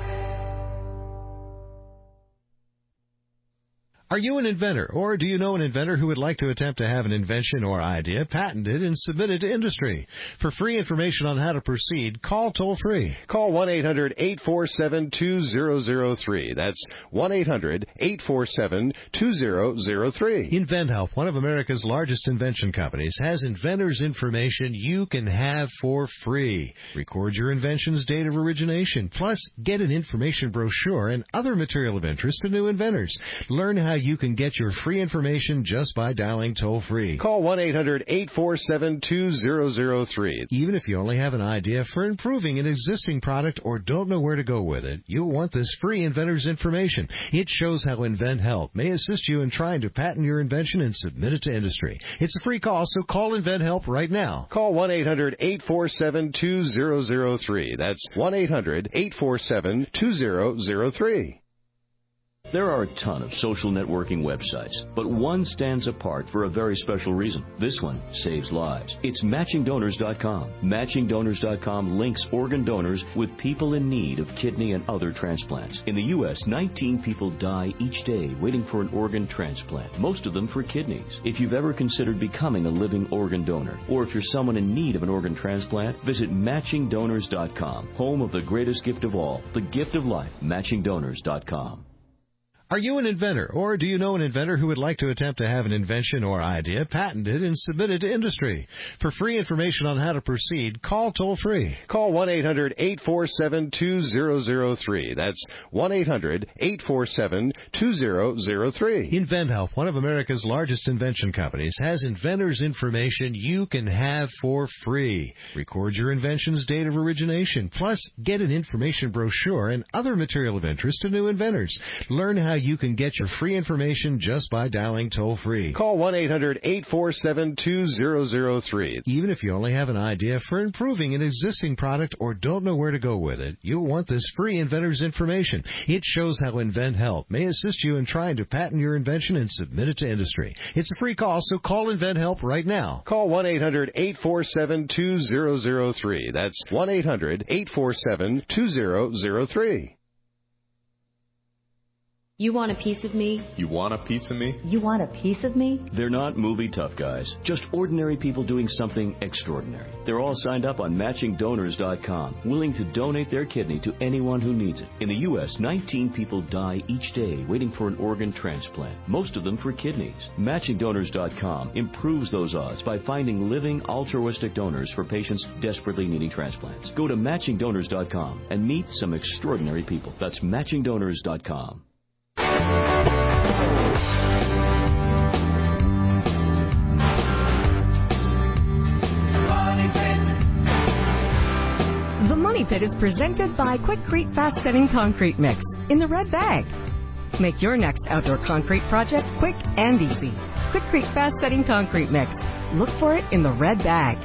Speaker 21: Are you an inventor, or do you know an inventor who would like to attempt to have an invention or idea patented and submitted to industry? For free information on how to proceed, call toll-free.
Speaker 22: Call one eight hundred, eight four seven, two zero zero three. That's one eight hundred, eight four seven, two zero zero three.
Speaker 21: InventHelp, one of America's largest invention companies, has inventors' information you can have for free. Record your invention's date of origination, plus get an information brochure and other material of interest to new inventors. Learn how you can get your free information just by dialing toll-free.
Speaker 22: Call one eight hundred, eight four seven, two zero zero three.
Speaker 21: Even if you only have an idea for improving an existing product or don't know where to go with it, you'll want this free inventor's information. It shows how InventHelp may assist you in trying to patent your invention and submit it to industry. It's a free call, so call InventHelp right now.
Speaker 22: Call one eight hundred, eight four seven, two zero zero three. That's one eight hundred, eight four seven, two zero zero three.
Speaker 20: There are a ton of social networking websites, but one stands apart for a very special reason. This one saves lives. It's Matching Donors dot com. Matching Donors dot com links organ donors with people in need of kidney and other transplants. In the U S, nineteen people die each day waiting for an organ transplant, most of them for kidneys. If you've ever considered becoming a living organ donor, or if you're someone in need of an organ transplant, visit Matching Donors dot com, home of the greatest gift of all, the gift of life, Matching Donors dot com.
Speaker 21: Are you an inventor, or do you know an inventor who would like to attempt to have an invention or idea patented and submitted to industry? For free information on how to proceed, call toll-free.
Speaker 22: Call one eight hundred eight four seven two zero zero three. That's one eight hundred eight four seven two zero zero three.
Speaker 21: InventHelp, one of America's largest invention companies, has inventors' information you can have for free. Record your invention's date of origination, plus get an information brochure and other material of interest to new inventors. Learn how you can get your free information just by dialing toll-free.
Speaker 22: Call one eight hundred eight four seven two zero zero three.
Speaker 21: Even if you only have an idea for improving an existing product or don't know where to go with it, you'll want this free inventor's information. It shows how InventHelp may assist you in trying to patent your invention and submit it to industry. It's a free call, so call InventHelp right now.
Speaker 22: Call one eight hundred eight four seven two zero zero three. That's one eight hundred eight four seven two zero zero three.
Speaker 18: You want a piece of me?
Speaker 5: You want a piece of me?
Speaker 18: You want a piece of me?
Speaker 20: They're not movie tough guys, just ordinary people doing something extraordinary. They're all signed up on matching donors dot com, willing to donate their kidney to anyone who needs it. In the U S, nineteen people die each day waiting for an organ transplant, most of them for kidneys. matching donors dot com improves those odds by finding living altruistic donors for patients desperately needing transplants. Go to matching donors dot com and meet some extraordinary people. That's matching donors dot com.
Speaker 14: The Money Pit is presented by Quikrete Fast Setting Concrete Mix in the red bag. Make your next outdoor concrete project quick and easy. Quikrete Fast Setting Concrete Mix. Look for it in the red bag.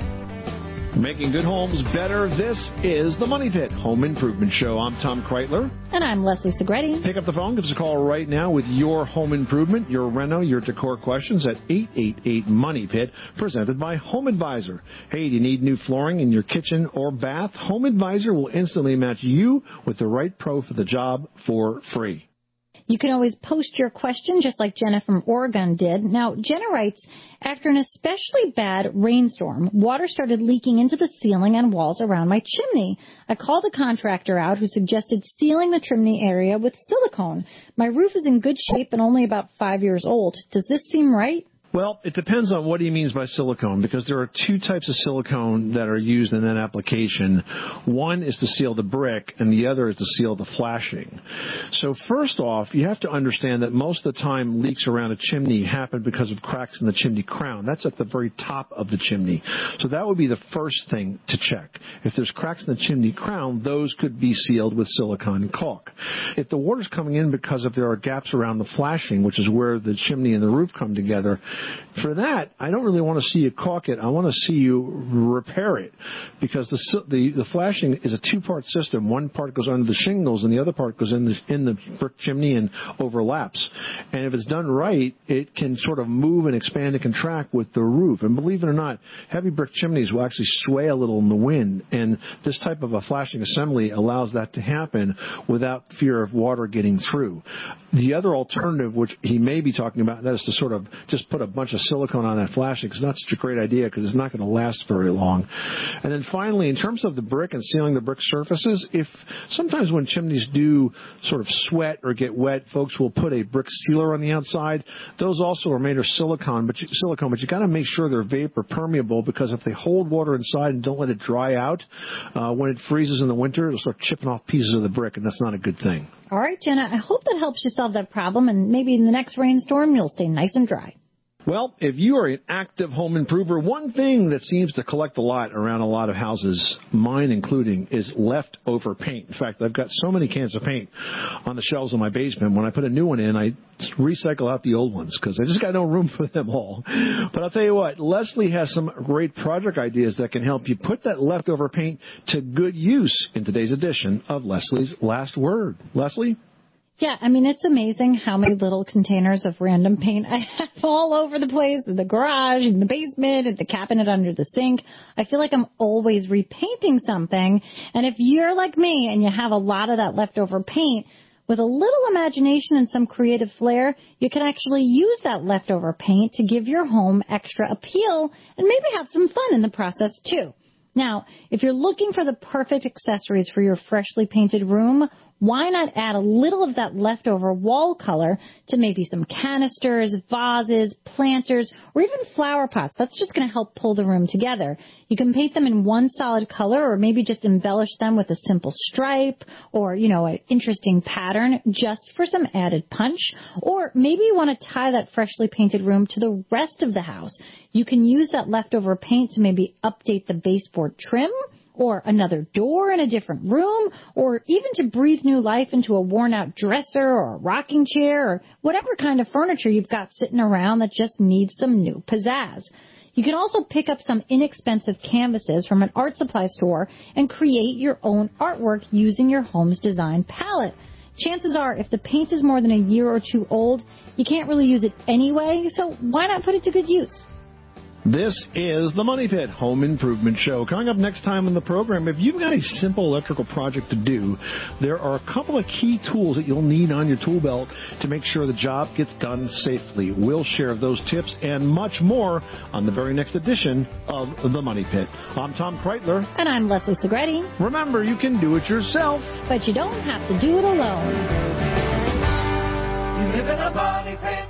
Speaker 12: Making good homes better. This is the Money Pit Home Improvement Show. I'm Tom Kreitler.
Speaker 8: And I'm Leslie Segretti.
Speaker 12: Pick up the phone. Give us a call right now with your home improvement, your reno, your decor questions at eight eight eight money pit, presented by Home Advisor. Hey, do you need new flooring in your kitchen or bath? Home Advisor will instantly match you with the right pro for the job for free.
Speaker 8: You can always post your question just like Jenna from Oregon did. Now, Jenna writes, after an especially bad rainstorm, water started leaking into the ceiling and walls around my chimney. I called a contractor out who suggested sealing the chimney area with silicone. My roof is in good shape and only about five years old. Does this seem right?
Speaker 12: Well, it depends on what he means by silicone, because there are two types of silicone that are used in that application. One is to seal the brick, and the other is to seal the flashing. So first off, you have to understand that most of the time leaks around a chimney happen because of cracks in the chimney crown. That's at the very top of the chimney. So that would be the first thing to check. If there's cracks in the chimney crown, those could be sealed with silicone caulk. If the water's coming in because if there are gaps around the flashing, which is where the chimney and the roof come together, for that, I don't really want to see you caulk it. I want to see you repair it, because the the, the flashing is a two-part system. One part goes under the shingles, and the other part goes in the in the brick chimney and overlaps. And if it's done right, it can sort of move and expand and contract with the roof. And believe it or not, heavy brick chimneys will actually sway a little in the wind, and this type of a flashing assembly allows that to happen without fear of water getting through. The other alternative, which he may be talking about, that is to sort of just put a bunch of silicone on that flashing. It's not such a great idea because it's not going to last very long. And then finally, in terms of the brick and sealing the brick surfaces, if sometimes when chimneys do sort of sweat or get wet, folks will put a brick sealer on the outside. Those also are made of silicone, but you, silicone, but you got to make sure they're vapor permeable, because if they hold water inside and don't let it dry out, uh, when it freezes in the winter, it'll start chipping off pieces of the brick, and that's not a good thing.
Speaker 8: All right, Jenna, I hope that helps you solve that problem, and maybe in the next rainstorm you'll stay nice and dry.
Speaker 12: Well, if you are an active home improver, one thing that seems to collect a lot around a lot of houses, mine including, is leftover paint. In fact, I've got so many cans of paint on the shelves in my basement. When I put a new one in, I recycle out the old ones because I just got no room for them all. But I'll tell you what, Leslie has some great project ideas that can help you put that leftover paint to good use in today's edition of Leslie's Last Word. Leslie?
Speaker 8: Yeah, I mean, it's amazing how many little containers of random paint I have all over the place, in the garage, in the basement, in the cabinet under the sink. I feel like I'm always repainting something. And if you're like me and you have a lot of that leftover paint, with a little imagination and some creative flair, you can actually use that leftover paint to give your home extra appeal and maybe have some fun in the process, too. Now, if you're looking for the perfect accessories for your freshly painted room, why not add a little of that leftover wall color to maybe some canisters, vases, planters, or even flower pots? That's just going to help pull the room together. You can paint them in one solid color or maybe just embellish them with a simple stripe or, you know, an interesting pattern just for some added punch. Or maybe you want to tie that freshly painted room to the rest of the house. You can use that leftover paint to maybe update the baseboard trim or another door in a different room, or even to breathe new life into a worn-out dresser or a rocking chair or whatever kind of furniture you've got sitting around that just needs some new pizzazz. You can also pick up some inexpensive canvases from an art supply store and create your own artwork using your home's design palette. Chances are, if the paint is more than a year or two old, you can't really use it anyway, so why not put it to good use?
Speaker 12: This is the Money Pit Home Improvement Show. Coming up next time on the program, if you've got a simple electrical project to do, there are a couple of key tools that you'll need on your tool belt to make sure the job gets done safely. We'll share those tips and much more on the very next edition of the Money Pit. I'm Tom Kreitler.
Speaker 8: And I'm Leslie Segretti.
Speaker 12: Remember, you can do it yourself,
Speaker 8: but you don't have to do it alone.
Speaker 9: You live in a money pit.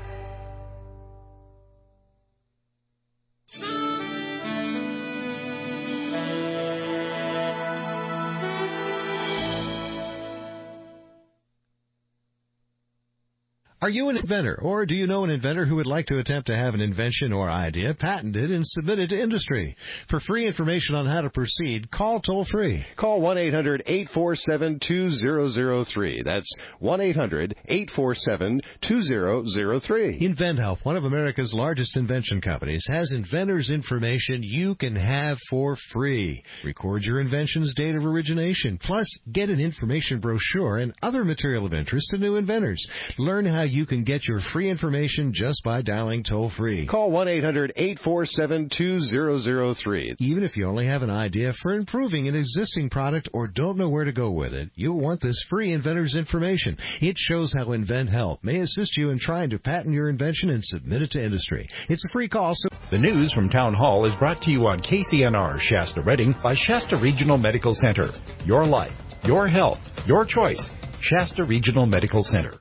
Speaker 21: Are you an inventor, or do you know an inventor who would like to attempt to have an invention or idea patented and submitted to industry? For free information on how to proceed, call toll-free.
Speaker 22: Call one eight hundred eight four seven two zero zero three. That's one eight hundred eight four seven two zero zero three.
Speaker 21: InventHelp, one of America's largest invention companies, has inventors' information you can have for free. Record your invention's date of origination, plus get an information brochure and other material of interest to new inventors. Learn how you can get your free information just by dialing toll-free.
Speaker 22: Call one eight hundred eight four seven two zero zero three.
Speaker 21: Even if you only have an idea for improving an existing product or don't know where to go with it, you'll want this free inventor's information. It shows how InventHelp may assist you in trying to patent your invention and submit it to industry. It's a free call. So
Speaker 5: the news from Town Hall is brought to you on K C N R Shasta Redding by Shasta Regional Medical Center. Your life, your health, your choice. Shasta Regional Medical Center.